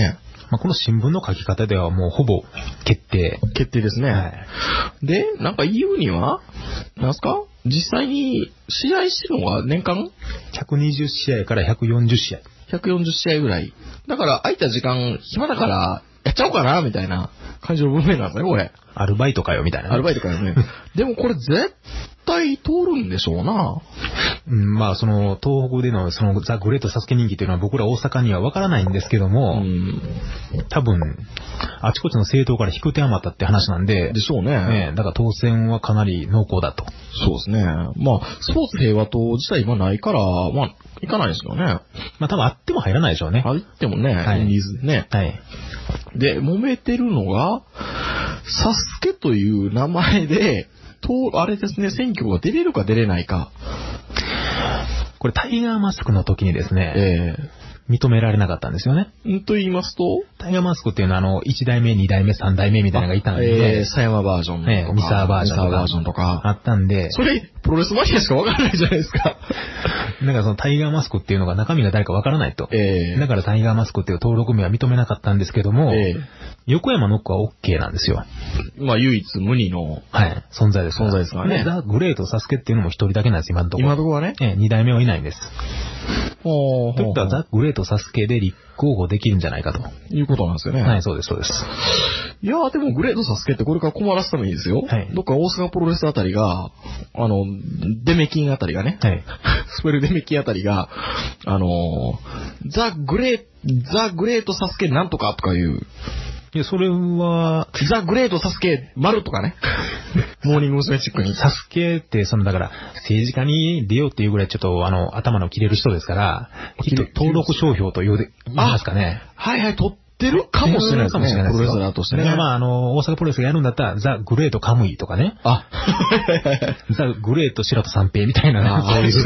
Speaker 5: まあ、この新聞の書き方ではもうほぼ決定。
Speaker 4: 決定ですね。
Speaker 5: はい、
Speaker 4: で、なんか言うには、なんすか実際に試合してるのは年間
Speaker 5: ひゃくにじゅうしあいからひゃくよんじゅうしあい。
Speaker 4: ひゃくよんじゅうしあいぐらい。だから空いた時間暇だからやっちゃおうかなみたいな感じの文面なんですね、これ。
Speaker 5: アルバイトかよみたいな、
Speaker 4: ね。アルバイトかよね。でもこれ絶対通るんでしょうな。
Speaker 5: うん、まあその東北でのそのザ・グレート・サスケ人気っていうのは僕ら大阪にはわからないんですけども、うん、多分あちこちの政党から引く手余ったって話なんで。
Speaker 4: でしょうね。
Speaker 5: ね、だから当選はかなり濃厚だと。
Speaker 4: そうですね。まあスポーツ平和党自体今ないから、まあ行かないですよね。
Speaker 5: まあ多分あっても入らないでしょうね。
Speaker 4: あってもね、はい、ニーズね。
Speaker 5: はい。
Speaker 4: で、揉めてるのが、サスケという名前で、と、あれですね、選挙が出れるか出れないか。
Speaker 5: これタイガーマスクの時にですね、えー、認められなかったんですよね。
Speaker 4: んと言いますと、
Speaker 5: タイガーマスクっていうのはあの、いちだいめ、にだいめ、さんだいめみたいなのがいたんで、
Speaker 4: えー、狭山バージョンとか、
Speaker 5: えー、ミサーバージョンとか、
Speaker 4: バージョンとか
Speaker 5: あったんで、
Speaker 4: それ、プロレスマニアしかわからないじゃないですか。
Speaker 5: なんかそのタイガーマスクっていうのが中身が誰かわからないと。
Speaker 4: えー、
Speaker 5: だからタイガーマスクっていう登録名は認めなかったんですけども、えー、横山ノックは OK なんですよ。
Speaker 4: まあ唯一無二の、
Speaker 5: はい、存在です。
Speaker 4: 存在ですからね。
Speaker 5: ザ・グレート・サスケっていうのも一人だけなんです、今のところ。
Speaker 4: 今のところはね。
Speaker 5: えー、にだいめはいないんです。
Speaker 4: ほうほうほう。
Speaker 5: ということはザ・グレート・サスケで立候補できるんじゃないかと。
Speaker 4: いうことなんですよね。
Speaker 5: はい、そうです、そうです。
Speaker 4: いやーでもグレート・サスケってこれから困らすためにですよ。はい。どっか大阪プロレスあたりが、あの、デメキンあたりがね。はい。スペルデメキンあたりが、あのー、ザ・グレー、ザ・グレート・サスケなんとかとかいう、
Speaker 5: いや、それは、
Speaker 4: ザ・グレート・サスケ、丸とかね。モーニング娘。チックに。
Speaker 5: サスケって、その、だから、政治家に出ようっていうぐらいちょっと、あの、頭の切れる人ですから、きっと登録商標と言うで、言いますかね。
Speaker 4: はいはい、取ってるかもしれないですね。
Speaker 5: かもしれないです。
Speaker 4: プロレスラーとしてね。
Speaker 5: まあ、あの、大阪プロレスがやるんだったら、ザ・グレート・カムイとかね。
Speaker 4: あ、
Speaker 5: ザ・グレート・白戸三平みたいなね。
Speaker 4: そういう。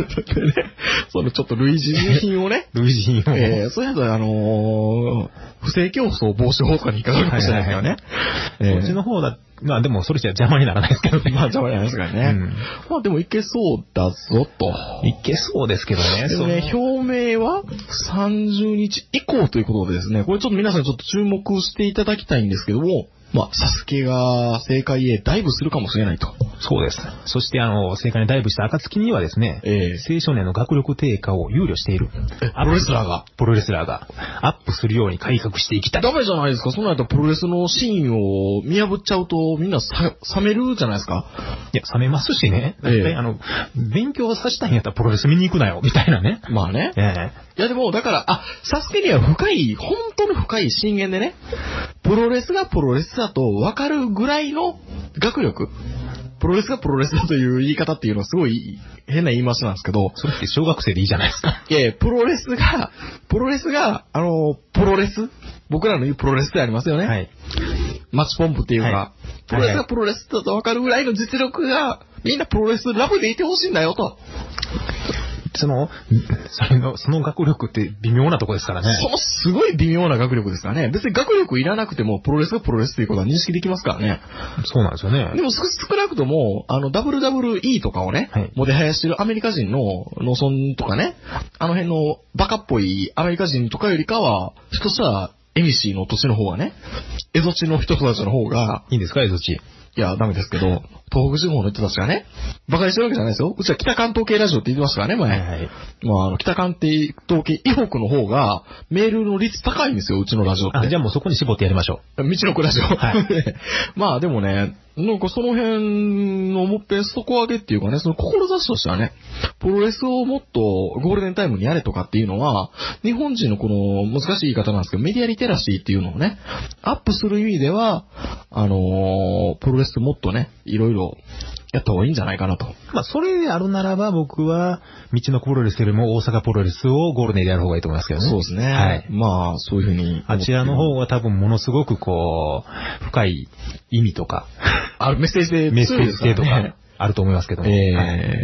Speaker 4: そのちょっその類似品をね。
Speaker 5: 類似品を。
Speaker 4: えー、そういうやつあのー、不正競争防止法とかに引っかかるかもしれないからね。
Speaker 5: そっちの方だ、まあでもそれじゃ邪魔にならないですけどね。
Speaker 4: まあ邪魔にならないですからね。うん、まあでもいけそうだぞと。
Speaker 5: いけそうですけどね。
Speaker 4: でもね、表明はさんじゅうにち以降ということでですね、これちょっと皆さんちょっと注目していただきたいんですけども、まあ、サスケが政界へダイブするかもしれないと。
Speaker 5: そうです。そして、あの、政界にダイブした暁にはですね、えー、青少年の学力低下を憂慮している。
Speaker 4: プロレスラーが
Speaker 5: プロレスラーが、アップするように改革していきたい。
Speaker 4: ダメじゃないですか。そんなやったらプロレスのシーンを見破っちゃうと、みんなさ冷めるじゃないですか。
Speaker 5: いや、冷めますしね。えー、あの、勉強させたいんやったらプロレス見に行くなよ、みたいなね。
Speaker 4: まあね。
Speaker 5: えー、
Speaker 4: いやでも、だから、あ、サスケには深い、本当に深い深淵でね、プロレスがプロレスだと分かるぐらいの学力。プロレスがプロレスだという言い方っていうのはすごい変な言い回しなんですけど。
Speaker 5: それって小学生でいいじゃないですか。
Speaker 4: いやいや、プロレスが、プロレスが、あの、プロレス僕らの言うプロレスってありますよね。はい。マッチポンプっていうか、はい、プロレスがプロレスだと分かるぐらいの実力が、みんなプロレスラブでいてほしいんだよと。
Speaker 5: その、それの、その学力って微妙なとこですからね。
Speaker 4: そのすごい微妙な学力ですからね。別に学力いらなくてもプロレスがプロレスということは認識できますからね。
Speaker 5: そうなんですよね。
Speaker 4: でも少なくとも、あの、ダブリューダブリューイー とかをね、はい、もてはやしてるアメリカ人の農村とかね、あの辺のバカっぽいアメリカ人とかよりかは、ひょっとしたら、エミシーの土地の方はね、エゾ地の人たちの方が、
Speaker 5: いいんですか、エゾ地。
Speaker 4: いや、ダメですけど、東北地方の人たちがね、馬鹿にしてるわけじゃないですよ。うちは北関東系ラジオって言ってましたからね、前。はいはい、まあ、あの、北関東系、以北の方が、メールの率高いんですよ、うちのラジオって。
Speaker 5: あ、じゃあもうそこに絞ってやりましょ
Speaker 4: う。道のくラジオ。はい。まあ、でもね、なんかその辺のもっぺん底上げっていうかね、その志としてはね、プロレスをもっとゴールデンタイムにやれとかっていうのは、日本人のこの難しい言い方なんですけど、メディアリテラシーっていうのをね、アップする意味では、あのー、プロレスってもっとね、いろいろやった方がいいんじゃないかなと。
Speaker 5: まあ、それであるならば僕は、道のプロレスよりも大阪プロレスをゴールデンでやる方がいいと思いますけどね。
Speaker 4: そうですね。はい。まあ、そういうふうに。
Speaker 5: あちらの方は多分ものすごくこう、深い意味とか、
Speaker 4: あるメッセージ性、
Speaker 5: メッセージ性とか、あると思いますけども。
Speaker 4: えー
Speaker 5: はい、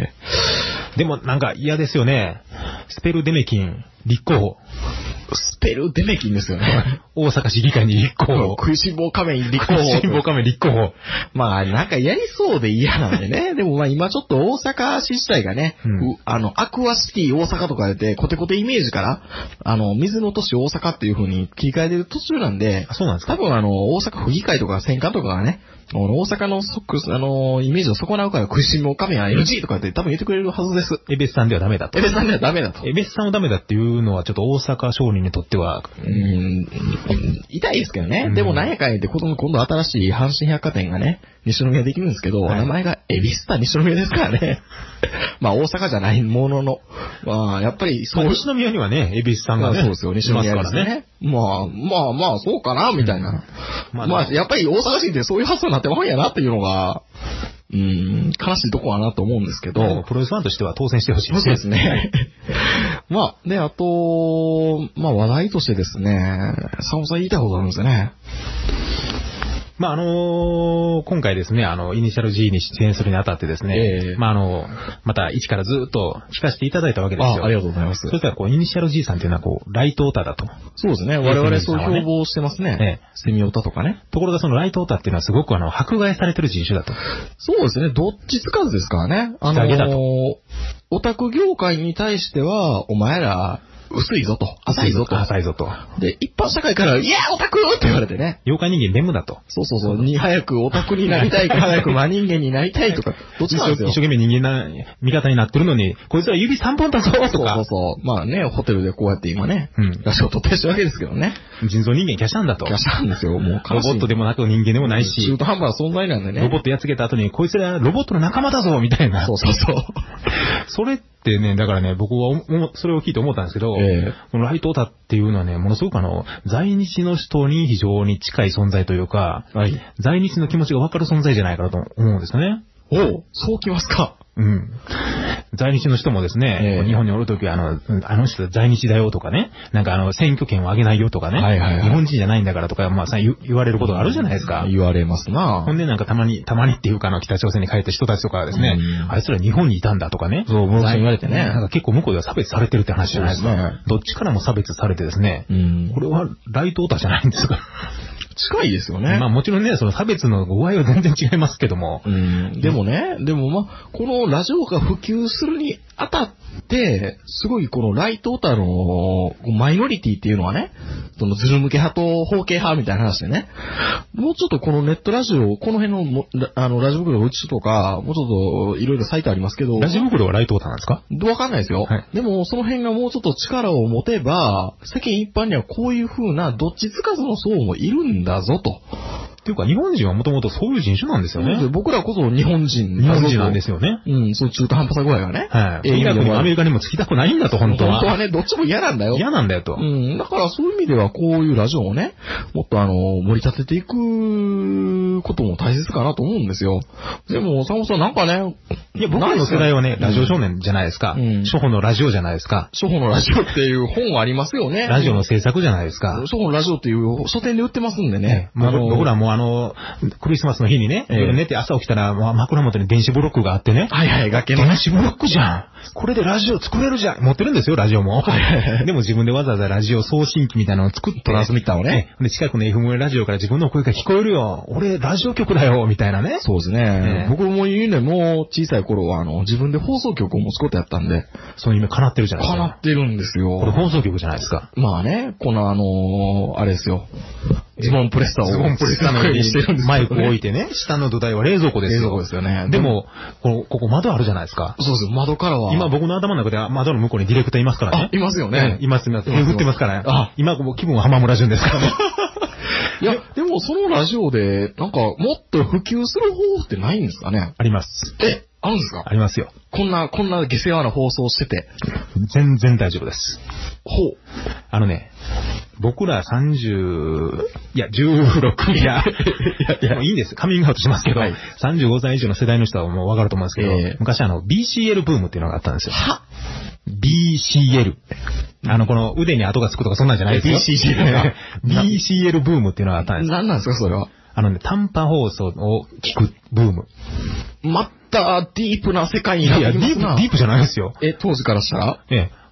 Speaker 5: でもなんか嫌ですよね。スペルデメキン、立候補。
Speaker 4: スペペルデメキンですよね。
Speaker 5: 大阪市議会に立候補。
Speaker 4: 食いしん坊仮面立候補。
Speaker 5: 食いしん坊仮面立候補。
Speaker 4: まあ、なんかやりそうで嫌なんでね。でもまあ今ちょっと大阪市自体がね、うん、あの、アクアシティ大阪とかでコテコテイメージから、あの、水の都市大阪っていう風に切り替えてる途中なんで、
Speaker 5: あ、そうなんですか？
Speaker 4: 多分あの、大阪府議会とか選管とかがね、大阪のそっく、あの、イメージを損なうから食いしん坊仮面は エヌジー とかって多分言ってくれるはずです。
Speaker 5: エベスさんではダメだと。
Speaker 4: エベスさんではダメだと。
Speaker 5: エベスさんはダメだっていうのはちょっと大阪商人にとっては、
Speaker 4: うーん、痛いですけどね。でもなんやかんやって今度、今度新しい阪神百貨店がね、西宮できるんですけど、はい、名前がエビスタ西宮ですからね。まあ大阪じゃないものの、まあやっぱり
Speaker 5: そう。まあ、西宮にはね、エビスさんがね。
Speaker 4: そうですよ、西宮ですね。まあまあまあそうかな、みたいな。うん、まあ、まあやっぱり大阪市ってそういう発想になってまうんやなっていうのが、うーん、悲しいとこかなと思うんですけど。
Speaker 5: プロレスファンとしては当選してほしいですね。
Speaker 4: そうですね。まあ、で、あと、まあ話題としてですね、サモさん言いたいことあるんですよね。
Speaker 5: まあ、あのー、今回ですね、あの、イニシャル G に出演するにあたってですね、えー、まあ、あの、また一からずっと聞かせていただいたわけですよ。
Speaker 4: あ、ありがとうございます。
Speaker 5: そしたら、こう、イニシャル G さんっていうのは、こう、ライトオタだと。
Speaker 4: そうですね。我々そう標榜してますね。ええ。セミオタとかね。
Speaker 5: ところが、そのライトオタっていうのはすごく、あの、迫害されてる人種だと。
Speaker 4: そうですね。どっちつかずですからね。あのー、だとオタク業界に対しては、お前ら、薄いぞと。浅いぞと。
Speaker 5: 浅いぞと。
Speaker 4: で、一般社会から、いやオタクって言われてね。
Speaker 5: 妖怪人間レムだと。
Speaker 4: そうそうそう。に、早くオタクになりたいか、早く真人間になりたいとか、どっちなんですよ。
Speaker 5: 一生懸命人間な、味方になってるのに、こいつら指さんぼんだぞとか。そう
Speaker 4: そうそう。まあね、ホテルでこうやって今ね、うん、ラジオ撮ってるわけですけどね。
Speaker 5: 人造人間キャシャンだと。
Speaker 4: キャシャンですよ。もう
Speaker 5: ロボットでもなく人間でもないし。
Speaker 4: 中途半端な存在なんでね。
Speaker 5: ロボットやっつけた後に、こいつらロボットの仲間だぞみたいな。
Speaker 4: そうそうそう。
Speaker 5: それってね、だからね、僕はそれを聞いて思ったんですけど、えー、このライトオタっていうのはね、ものすごくあの、在日の人に非常に近い存在というか、はい、在日の気持ちがわかる存在じゃないかなと思うんですよね。
Speaker 4: おう、そうきますか。
Speaker 5: うん。在日の人もですね、えー、日本におるときは、あの、あの人は在日だよとかね、なんかあの、選挙権をあげないよとかね、はいはいはい、日本人じゃないんだからとか、まあさ、言われることがあるじゃないですか。
Speaker 4: 言われますな。
Speaker 5: ほんでなんかたまに、たまにっていうかあの、北朝鮮に帰った人たちとかはですね、あいつら日本にいたんだとかね、
Speaker 4: そう、もう言われてね。
Speaker 5: なんか結構向こうでは差別されてるって話じゃないですか。ね、どっちからも差別されてですね、うん、これはライトオタじゃないんですか。
Speaker 4: 近いですよね。
Speaker 5: まあもちろんね、その差別の具合は全然違いますけども。
Speaker 4: うん。でもね、でもまあ、このラジオが普及するにあたって、すごいこのライトオタのマイノリティっていうのはね、そのズル向け派と包茎派みたいな話でね、もうちょっとこのネットラジオ、この辺のもあのラジオ袋のうちとか、もうちょっといろいろサイトありますけど。
Speaker 5: ラジオ袋はライトオタなんですか？
Speaker 4: わかんないですよ。はい、でもその辺がもうちょっと力を持てば、世間一般にはこういう風などっちつかずの層もいるんだぞと。
Speaker 5: っていうか、日本人はもともとそういう人種なんですよね。
Speaker 4: 僕らこそ日本人。
Speaker 5: 日本人なんですよね。
Speaker 4: うん、そう中途半端さ具合がね。
Speaker 5: はい。イラクにもアメリカにもつきたくないんだと、本当は。
Speaker 4: 本当はね、どっちも嫌なんだよ。
Speaker 5: 嫌なんだよと。
Speaker 4: うん、だからそういう意味ではこういうラジオをね、もっとあの、盛り立てていくことも大切かなと思うんですよ。でも、坂本さんなんかね、
Speaker 5: いや、僕らの世代はね、ラジオ少年じゃないですか。うん。初歩のラジオじゃないですか。
Speaker 4: 初歩のラジオっていう本ありますよね。
Speaker 5: ラジオの制作じゃないですか。
Speaker 4: 初歩のラジオっていう書店で売ってますんでね。
Speaker 5: あの、僕らもあの、クリスマスの日にね、えー、寝て朝起きたら、まあ、枕元に電子ブロックがあってね。
Speaker 4: はいはい、崖の。
Speaker 5: 電子ブロックじゃん。これでラジオ作れるじゃん。持ってるんですよ、ラジオも。はいはいはい、でも自分でわざわざラジオ送信機みたいなのを作って。
Speaker 4: トランスミッターをね。
Speaker 5: で、近くの エフエム ラジオから自分の声が聞こえるよ。俺、ラジオ局だよ、みたいなね。
Speaker 4: そうですね。えー、僕も言うね、もう小さい頃は、あの、自分で放送局を持つことやったんで。
Speaker 5: そういう夢叶ってるじゃないですか。
Speaker 4: 叶ってるんですよ。
Speaker 5: これ放送局じゃないですか。
Speaker 4: まあね、このあのー、あれですよ。ズボンプレッサーを。
Speaker 5: ズボンプレッサーの上にマイクを置いてね、下の土台は冷蔵庫ですよ。
Speaker 4: 冷蔵庫ですよね。
Speaker 5: でも、このここ窓あるじゃないですか。
Speaker 4: そうですよ、窓からは。
Speaker 5: 今僕の頭の中で窓の向こうにディレクターいますからね。
Speaker 4: あ、いますよね。
Speaker 5: います、います。手振ってますからね。あ、今気分は浜村淳ですからね。
Speaker 4: いや、でもそのラジオで、なんか、もっと普及する方法ってないんですかね？
Speaker 5: あります。
Speaker 4: え、あるんですか？
Speaker 5: ありますよ。
Speaker 4: こんな、こんな下世話な放送してて。
Speaker 5: 全然大丈夫です。
Speaker 4: ほう。
Speaker 5: あのね、僕らさんじゅう、いや、じゅうろく、いや、いや、いやもういいんです。カミングアウトしますけど、はい、さんじゅうごさい以上の世代の人はもうわかると思うんですけど、えー、昔あの、ビーシーエル ブームっていうのがあったんですよ。
Speaker 4: は
Speaker 5: ビーシーエル。あの、この腕に跡がつくとかそんなんじゃないですよ。
Speaker 4: ビーシーエル
Speaker 5: ビーシーエル ブームっていうのがあったんです。
Speaker 4: 何なんですか、それは。
Speaker 5: あのね、短波放送を聞くブーム。
Speaker 4: また、ディープな世界になってきますな。
Speaker 5: いや、ディープ、ディープじゃないですよ。
Speaker 4: え、当時からしたら
Speaker 5: ええ。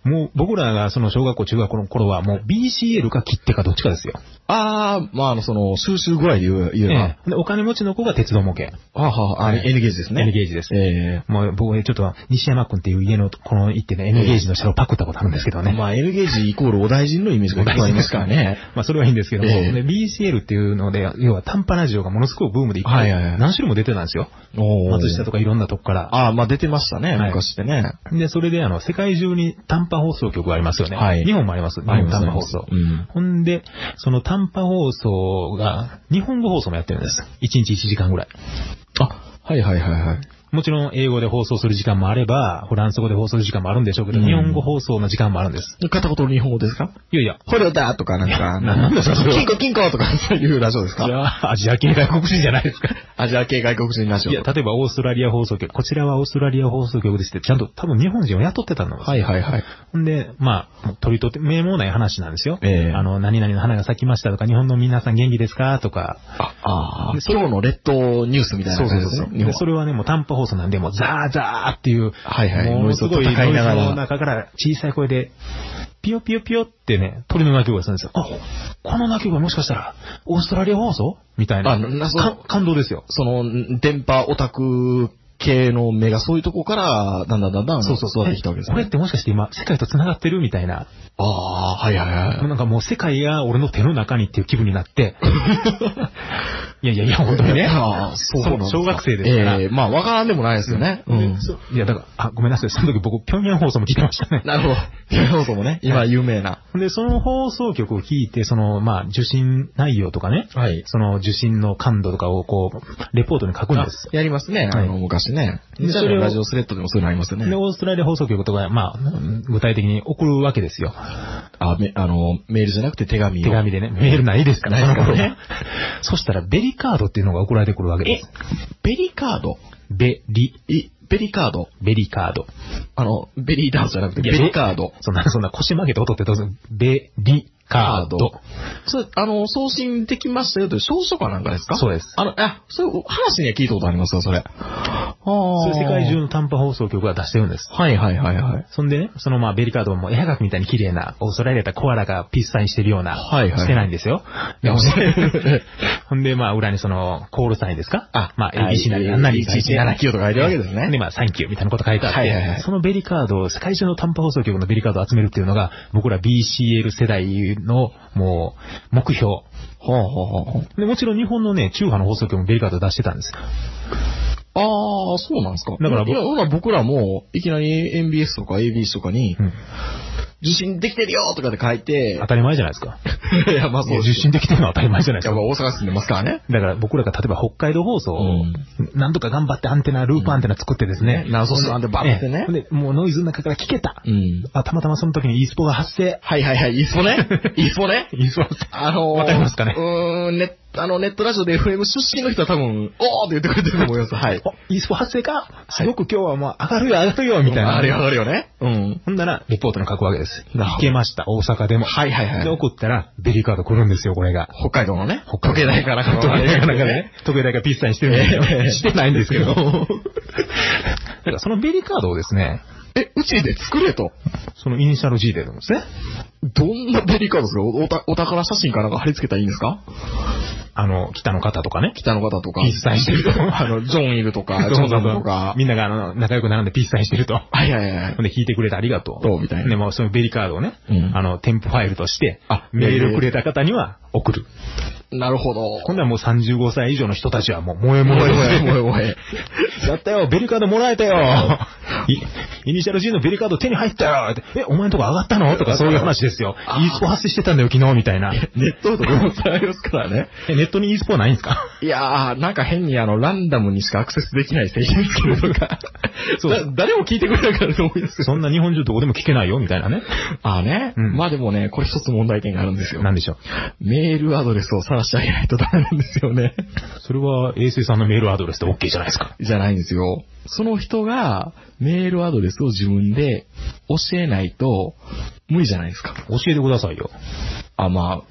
Speaker 5: もう僕らがその小学校中学校の頃はもう ビーシーエル か切手かどっちかですよ。
Speaker 4: ああ、まあ、あの、その、収集ぐらいで言う、言えば、
Speaker 5: ええ。で、お金持ちの子が鉄道模型。
Speaker 4: あはあ、あれ、N ゲージですね。
Speaker 5: N ゲージです。
Speaker 4: ええ。
Speaker 5: もう僕、ちょっと、西山くんっていう家の、この行ってね、N ゲージの車両パクったことあるんですけどね。
Speaker 4: まあ、N ゲージイコールお大臣のイメージがありますからね。
Speaker 5: まあ、それはいいんですけども、ええ、ビーシーエル っていうので、要は短波ラジオがものすごくブームでいっぱい、はいはい、何種類も出てたんですよ。松下とかいろんなとこから。
Speaker 4: ああ、まあ出てましたね、昔ってね。
Speaker 5: で、それで、あの、世界中に短波放送局がありますよね。はい。日本もあります。日本短波放送。うん。ほんで、その短波放送が、日本語放送もやってるんです。いちにちいちじかんぐらい。
Speaker 4: あ、はいはいはいはい。
Speaker 5: もちろん英語で放送する時間もあれば、フランス語で放送する時間もあるんでしょうけど、うん、日本語放送の時間もあるんです。
Speaker 4: 片言の日本語ですか？
Speaker 5: いやいや。
Speaker 4: これだとかなんか、なんですか金庫金庫とかそういうラジオですか？
Speaker 5: いや、アジア系外国人じゃないですか。
Speaker 4: アジア系外国人ラジオ。
Speaker 5: いや、例えばオーストラリア放送局、こちらはオーストラリア放送局ですって、ちゃんと多分日本人を雇ってたのです。
Speaker 4: はいはいはい。
Speaker 5: ほんで、まあ、取り取って、名もない話なんですよ。えー、あの、何々の花が咲きましたとか、日本の皆さん元気ですかとか。
Speaker 4: ああ、今日の列島ニュースみたいな感じですね。
Speaker 5: そうそうそう。で、それはね、もう短波放送なんで、もうザーザーっていう、
Speaker 4: はいはい、
Speaker 5: ものすごいノイズの中から小さい声で、ピヨピヨピヨってね、鳥の鳴き声がするんですよ。あ、この鳴き声もしかしたら、オーストラリア放送みたいな。あ、なか感動ですよ。
Speaker 4: その、電波オタク系の目がそういうとこから、だんだんだんだん、そうそうそう、育ってきたわけですね。
Speaker 5: これってもしかして今、世界と繋がってるみたいな。
Speaker 4: ああ、はいはいはい。
Speaker 5: なんかもう世界が俺の手の中にっていう気分になって、いやいやいや、本当にね。ああ、そうなんですか。小学生ですから。
Speaker 4: ええー、まあ、わからんでもないですよね。
Speaker 5: うん。いや、だから、あ、ごめんなさい。その時僕、平壌放送も聞いてましたね。
Speaker 4: なるほど。平壌放送もね、今有名な。
Speaker 5: で、その放送局を聞いて、その、まあ、受信内容とかね。はい。その受信の感度とかをこう、レポートに書くんです。
Speaker 4: やりますね。あの、昔ね。で、それをラジオスレッドでもそういうのありますよね。
Speaker 5: で、オーストラリア放送局とか、まあ、具体的に送るわけですよ。
Speaker 4: あ、め、あの、メールじゃなくて手紙を。
Speaker 5: 手紙でね。メールないですから、その頃ね。そしたら、ベリカードっていうのが送られてくるわけです。
Speaker 4: え、ベリカード？
Speaker 5: ベリ、
Speaker 4: ベリカード？
Speaker 5: ベリカード。
Speaker 4: あの、ベリーダンスじゃなくて、ベリカード。
Speaker 5: そんな、そんな腰曲げて音ってどうぞ。ベリカード。
Speaker 4: それ、あの、送信できましたよという証書かなんかですか？
Speaker 5: そうです。
Speaker 4: あの、あ、そういう話には聞いたことありますよ、それ。ああ。
Speaker 5: それ世界中の短波放送局が出してるんです。
Speaker 4: はいはいはいはい。
Speaker 5: そんでね、そのまあベリカードも絵はがきみたいに綺麗な、オーストラリアだったらコアラがピースサインしてるような、はいはい。してないんですよ。ほんで、まあ裏にその、コールサインですか？あ、まあ エービーシー なり、なり、いちいちななきゅうとか書いてるわけですね。で、まあサンキューみたいなこと書いてあって、はいはいはい。そのベリカードを、世界中の短波放送局のベリカードを集めるっていうのが、僕ら ビーシーエル 世代の、もう、目標。ほうほうほう。で、もちろん日本のね、中波の放送局もベリカード出してたんです。
Speaker 4: ああ、そうなんですか。だから、いや、僕らも、いきなり エヌビーエス とか エービーシー とかに、うん、受信できてるよとかで書いて。
Speaker 5: 当たり前じゃないですか。
Speaker 4: いや、まあそう。
Speaker 5: 受信できてるのは当たり前じゃないですか。
Speaker 4: いや、大阪住んでますからね。
Speaker 5: だから僕らが例えば北海道放送を、うん、なんとか頑張ってアンテナ、ループアンテナ作ってですね。
Speaker 4: ナウソスアンテナバッてね。
Speaker 5: で、もうノイズの中から聞けた。うん。あ、たまたまその時に e スポが発生。
Speaker 4: はいはいはい、e スポね。e スポね。
Speaker 5: e スポ。
Speaker 4: あのー、
Speaker 5: わかりますかね。
Speaker 4: うーん、ね。あの、ネットラジオで エフエム 出身の人は多分、おーって言ってくれてると思います。はい。
Speaker 5: e スポ発生かすごく今日はもう上がるよ上がるよみたいな。
Speaker 4: 上がるよ上がるよね。
Speaker 5: うん。ほんなら、レポートに書くわけです。行けました、大阪でも。
Speaker 4: はいはいはい。
Speaker 5: で、送ったら、ベリーカード来るんですよ、これが。
Speaker 4: 北海道のね。
Speaker 5: 北海道。時計台から。時計台からね。時計台からピッサにしてるんですよ。してないんですけど。だからそのベリーカードをですね、
Speaker 4: え、うちで作れと。
Speaker 5: そのイニシャル G でなんですね。
Speaker 4: どんなベリーカードですか？おた、お宝写真かなんか貼り付けたらいいんですか？
Speaker 5: あの、北の方とかね。
Speaker 4: 北の方とか。
Speaker 5: ピースサインしてると。
Speaker 4: あの、ジョンいるとか、ジョンさんとか。
Speaker 5: みんながあの、仲良く並んでピースサインしてると。
Speaker 4: はいはいはい。
Speaker 5: ほんで、弾いてくれてありがとう。
Speaker 4: どうみたいな。
Speaker 5: でも、そのベリーカードをね、うん、あの、添付ファイルとして、あ、メールくれた方には送る。
Speaker 4: なるほど。
Speaker 5: 今度はもうさんじゅうごさい以上の人たちはもう、萌え萌え
Speaker 4: 萌え萌え萌え。
Speaker 5: やったよ、ベリーカードもらえたよ。イニシャル G のベリーカード手に入ったよ。え、お前んとこ上がったのとかそういう話ですよ。e スポ発生してたんだよ、昨日みたいな。
Speaker 4: ネットとかも使えますからね。
Speaker 5: え、ネットに e スポはないんですか？
Speaker 4: いやー、なんか変にあの、ランダムにしかアクセスできない製品作るとか。そうだ。誰も聞いてくれなかったと思います。
Speaker 5: そんな日本中どこでも聞けないよ、みたいなね。
Speaker 4: ああね。うん、まあでもね、これ一つ問題点があるんですよ。
Speaker 5: なんでしょう。
Speaker 4: メールアドレスを晒してあげないとダメなんですよね。
Speaker 5: それは衛星さんのメールアドレスで OK じゃないですか。
Speaker 4: じゃないんですよ。その人がメールアドレスを自分で教えないと無理じゃないですか。
Speaker 5: 教えてくださいよ。
Speaker 4: あ、まあ、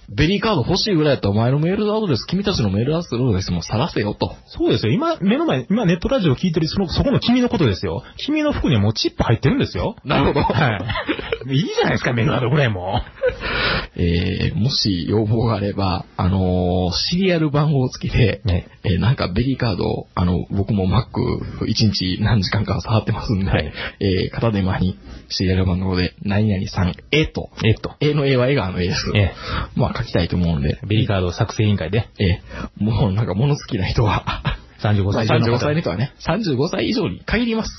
Speaker 4: ベリーカード欲しいぐらいだったらお前のメールアドレス、君たちのメールアドレスも探せよと。
Speaker 5: そうですよ。今、目の前、今ネットラジオ聞いてるその、そこの君のことですよ。君の服にはもうチップ入ってるんですよ。
Speaker 4: なるほど。
Speaker 5: はい。いいじゃないですか、メールアドぐらいも。
Speaker 4: えー、もし要望があれば、あのー、シリアル番号付きで、ね、えー、なんかベリーカード、あの、僕も Mac いちにち何時間か触ってますんで、はい、えー、片手間にシリアル番号で、何々さん、えと、
Speaker 5: えと、
Speaker 4: えの A は笑顔の A です。えー、まあ書きたいと思うんで。
Speaker 5: ベリーカード作成委員会で。
Speaker 4: えー、もうなんか物好きな人は、
Speaker 5: さんじゅうごさい以上の方。
Speaker 4: さんじゅうごさいの人はね、さんじゅうごさい以上に限ります。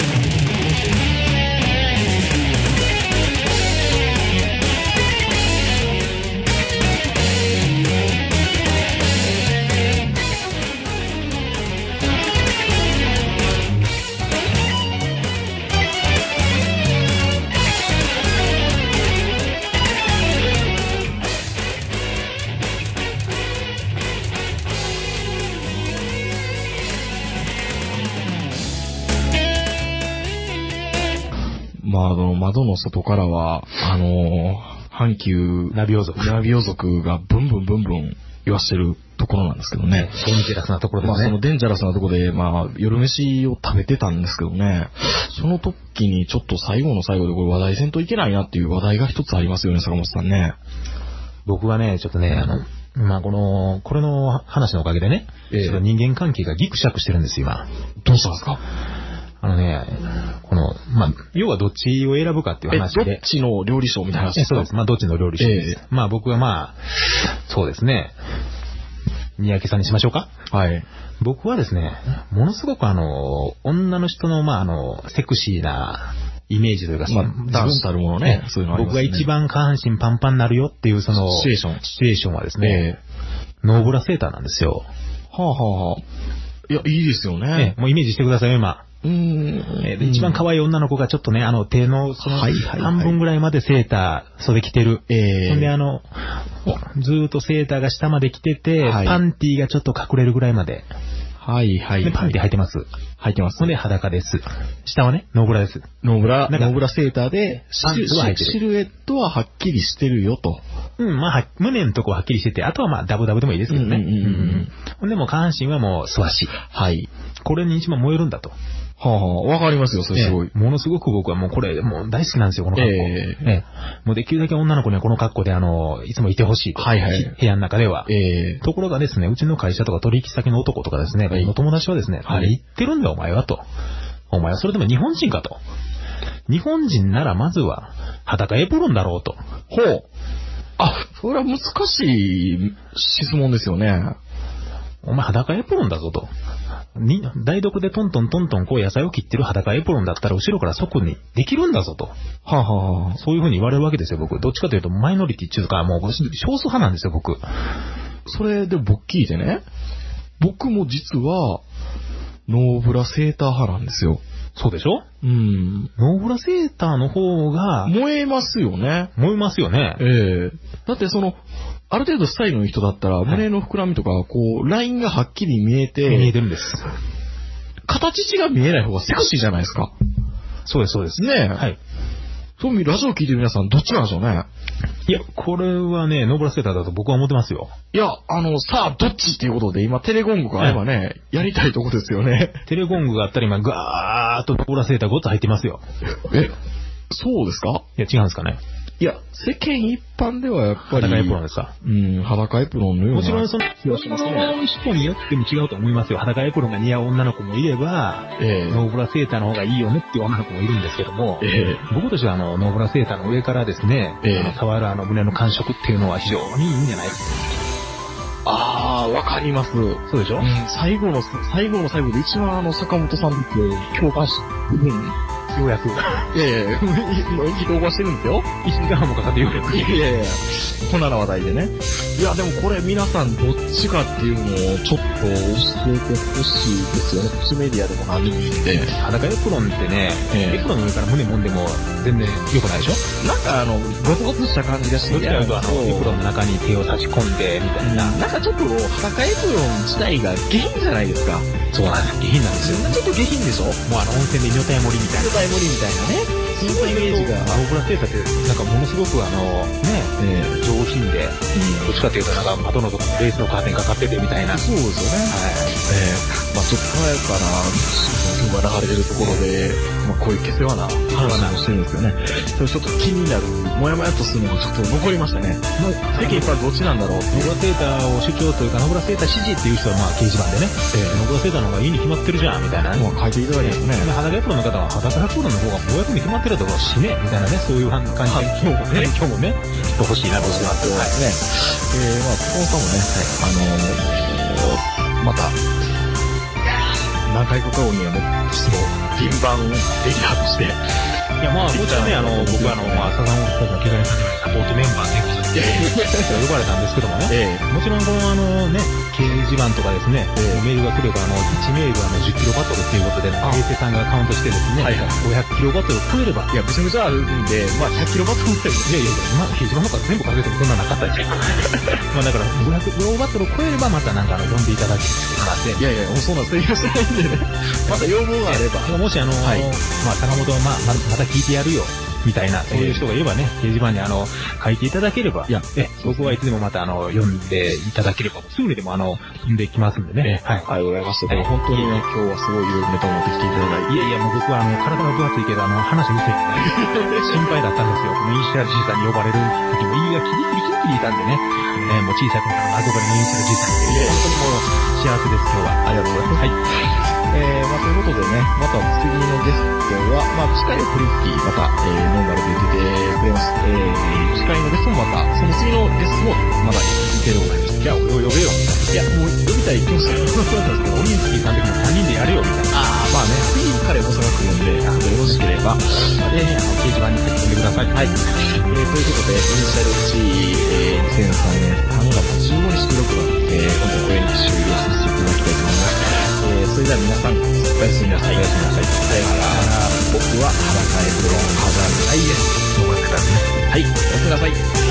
Speaker 4: 窓の窓の外からは、あのー、阪急
Speaker 5: ナビオ族。
Speaker 4: ナビオ族がブンブンブンブン言わしてるところなんですけどね。
Speaker 5: デンジャラスなところですね。
Speaker 4: まあそのデンジャラスなところで、まあ夜飯を食べてたんですけどね。その時にちょっと最後の最後でこれ話題せんといけないなっていう話題が一つありますよね、坂本さんね。
Speaker 5: 僕はね、ちょっとね、あの、まあこの、これの話のおかげでね、えー、ちょっと人間関係がギクシャクしてるんですよ、今。
Speaker 4: どうしたんですか？
Speaker 5: あのね、この、まあ、要はどっちを選ぶかっていう話で。
Speaker 4: どっちの料理賞みたいな話ですか？
Speaker 5: そうです。まあ、どっちの料理賞です。えー、まあ、僕はまあ、そうですね。三宅さんにしましょうか？
Speaker 4: はい。
Speaker 5: 僕はですね、ものすごくあの、女の人の、まあ、あの、セクシーなイメージというか、
Speaker 4: まあ、男子たるものね、
Speaker 5: そういうのありますね。僕が一番下半身パンパンになるよっていうその、
Speaker 4: シチュエーション。
Speaker 5: シチュエーションはですね、えー、ノーブラセーターなんですよ。
Speaker 4: はあはあはあ。いや、いいですよね。
Speaker 5: えー、もうイメージしてくださいよ、今。
Speaker 4: うーん、
Speaker 5: えー、一番可愛い女の子がちょっとね、あの手のその半分ぐらいまでセーター袖着てる。えー、ほんであの、ずーっとセーターが下まで着てて、はい、パンティーがちょっと隠れるぐらいまで。
Speaker 4: はいはい、はい。
Speaker 5: で、パンティー履いてます。
Speaker 4: 履いてます。
Speaker 5: ほんで裸です。下はね、ノーブラです。
Speaker 4: ノーブラ、ノーブラセーターで、シルエットははっきりしてるよと。
Speaker 5: うん、まあ、胸のとこははっきりしてて、あとはまあ、ダブダブでもいいですけどね。うんうんうんうん。ほんでも下半身はもう、素足。
Speaker 4: はい。
Speaker 5: これに一番燃えるんだと。
Speaker 4: はあはあ、わかりますよ、それすごい、
Speaker 5: ええ。ものすごく僕はもうこれ、もう大好きなんですよ、この格好。ええええ、もうできるだけ女の子にはこの格好で、あの、いつもいてほしいと。はいはい。部屋の中では。ええ。ところがですね、うちの会社とか取引先の男とかですね、はい、の友達はですね、あれ言ってるんだよ、お前はと。お前はそれでも日本人かと。日本人ならまずは、裸エプロンだろうと。
Speaker 4: ほう。あ、それは難しい質問ですよね。
Speaker 5: お前裸エプロンだぞと。に、台所でトントントントンこう野菜を切ってる裸エプロンだったら後ろから即にできるんだぞと。は
Speaker 4: あ、はあ、
Speaker 5: そういう風に言われるわけですよ、僕。どっちかというとマイノリティっていうか、もう少数派なんですよ、僕。
Speaker 4: それで僕聞いてね、僕も実は、ノーブラセーター派なんですよ。
Speaker 5: そうでしょ？
Speaker 4: うん。
Speaker 5: ノーブラセーターの方が、
Speaker 4: 燃えますよね。
Speaker 5: 燃えますよね。
Speaker 4: ええー。だってその、ある程度スタイルの人だったら、胸の膨らみとか、こう、ラインがはっきり見えて、
Speaker 5: 見えてるんです。
Speaker 4: 形が見えない方がセクシーじゃないですか。
Speaker 5: そうです、そうです。
Speaker 4: ねえ。はい。そういうラジオ聞いてる皆さん、どっちなんでしょうね。
Speaker 5: いや、これはね、ノーブラセーターだと僕は思ってますよ。
Speaker 4: いや、あの、さあ、どっちっていうことで、今、テレゴングがあればね、はい、やりたいとこですよね。
Speaker 5: テレゴングがあったら今、ガーッとノーブラセーターごつ入ってますよ。
Speaker 4: え、そうですか？
Speaker 5: いや、違うんですかね。
Speaker 4: いや、世間一般ではやっぱり。
Speaker 5: 裸エプロンですか？
Speaker 4: うん、裸エプロンのような。
Speaker 5: もちろんその、人によっても違うと思いますよ。裸エプロンが似合う女の子もいれば、えー、ノーブラセーターの方がいいよねっていう女の子もいるんですけども、えー、僕としてはあの、ノーブラセーターの上からですね、えー、あの触るあの胸の感触っていうのは非常にいいんじゃないです
Speaker 4: か。あー、わかります。
Speaker 5: そうでしょ？うん、
Speaker 4: 最後の、最後の最後で一番あの、坂本さんって共感し、うん。
Speaker 5: ようやく。
Speaker 4: いやいやいや、意気投合してるんですよ。
Speaker 5: いちじかんはんもかかってようやく。
Speaker 4: いやいやいや、こんな話題でね。いや、でもこれ皆さんどっちかっていうのをちょっと教えてほしいですよね。プチメディアでも何でもいいんで。
Speaker 5: 裸エプロンってね、えー、エプロンの上から胸もんでも全然良くないでしょ？
Speaker 4: なんかあの、ゴツゴツした感じがして、
Speaker 5: どっちかというとあの、エプロンの中に手を差し込んで、みたいな。
Speaker 4: なんかちょっと裸エプロン自体が下品じゃないですか。
Speaker 5: そうなんです。下品なんですよ。
Speaker 4: ちょっと下品でしょ？
Speaker 5: もうあの温泉で女体盛りみたいな。
Speaker 4: 女体盛りみたいなね。そんなイメージが。
Speaker 5: ノーブラセーターって、なんかものすごくあの、ね、えー、上シーンで、どっちかっていうとなんか窓のところにレースのカーテンかかっててみたいな。
Speaker 4: そうですよね。はい。えー、まあちょっと爽やかなfilmが流れてるところで、まあこういう下世話な話をしてるんですよね。それちょっと気になる、もやもやっとするのがちょっと残りましたね。世間一般どっちなんだろう。
Speaker 5: 野村セーターを主張というか、野村セーター支持っていう人はまあ掲示板でね、えー、野村セーターの方がいいに決まってるじゃん、みたいな。
Speaker 4: もう書いていただけですね。
Speaker 5: 裸エプロンの方は裸エプロンの方がぼやくに決まってるところ死ね、みたいなね、そういう感じで、今日もね、今日もね、欲しいなと思ってます。
Speaker 4: はい。ね。えー、まあ、ポンさんもね、あのー、また、何回か後にはね、その、銀盤レギュラーとして、
Speaker 5: いや、まあ、もちろんね、あの、僕はあの、まあ、サザンオールスターズの怪我にかけるサポートメンバーということで、呼ばれたんですけどもね、ええ、もちろんこのあのね、掲示板とかですね、ええ、メールが来れば、あの、いちメールあのじゅっキロバトルっていうことで、平成さんがカウントしてですね、はいはい、ごひゃくキロバトルを超えれば、
Speaker 4: いや、めちゃめちゃあるんで、まあ、ひゃくキロバトルって、い
Speaker 5: やいやいや、まあ、掲示板とか全部かけてもそんななかったですよ。まあ、だから、ごひゃくキロバトルを超えれば、またなんかあの、呼んでいただきまして。
Speaker 4: いやいや、もうそんな制御してないんでね。また要望があれば。
Speaker 5: もしあの、はい、まあ、坂本はまあ、また聞いてやるよ。みたいな、そういう人がいればね、掲示板にあの、書いていただければ、いや、え、僕はいつでもまたあの、読んでいただければ、すぐにでもあの、読んできますんでね。
Speaker 4: はい。ありがとうございます。はい、本当にね、今日はすごいいろいろネタを持ってきていただいて。
Speaker 5: いやいや、もう僕はあの、体が分厚いけど、あの、話薄いんで、心配だったんですよ。イニシャル G さんに呼ばれる時も、いいがキリキリキリキリいたんでね、ね、もう小さい頃から憧れのイニシャル G さんで、本当にもう幸せです、今日は。
Speaker 4: ありがとうございます。はい。えー、まあ、ということでね、また次のゲストは、まあ、次回はプリッティ、また、えー、ノーマルで出てくれます。えー、次回のゲストもまた、その次のゲストもまだいてるございます。
Speaker 5: いや、俺を呼べよ、みたいな。
Speaker 4: いや、もう呼びたい気もする。
Speaker 5: そうなんですけど、オリンピックさんの時もさんにんでやれよ、みたいな。
Speaker 4: ああ、まあね、次彼大阪来るんで、あの、よろしければ、
Speaker 5: で、あの、掲示板に書き込んでください。
Speaker 4: はい。えー、ということで、イニシャル G、えー、にせんさんねんさんがつじゅうごにち収録は、えー、本日これに終了させていただきたいと思います。えー、それでは皆さん、おやすみなさい。おやすみなさい。さよなら。僕は裸エプロン肌ないです。
Speaker 5: そう思ってください。
Speaker 4: はい、おやすみなさい。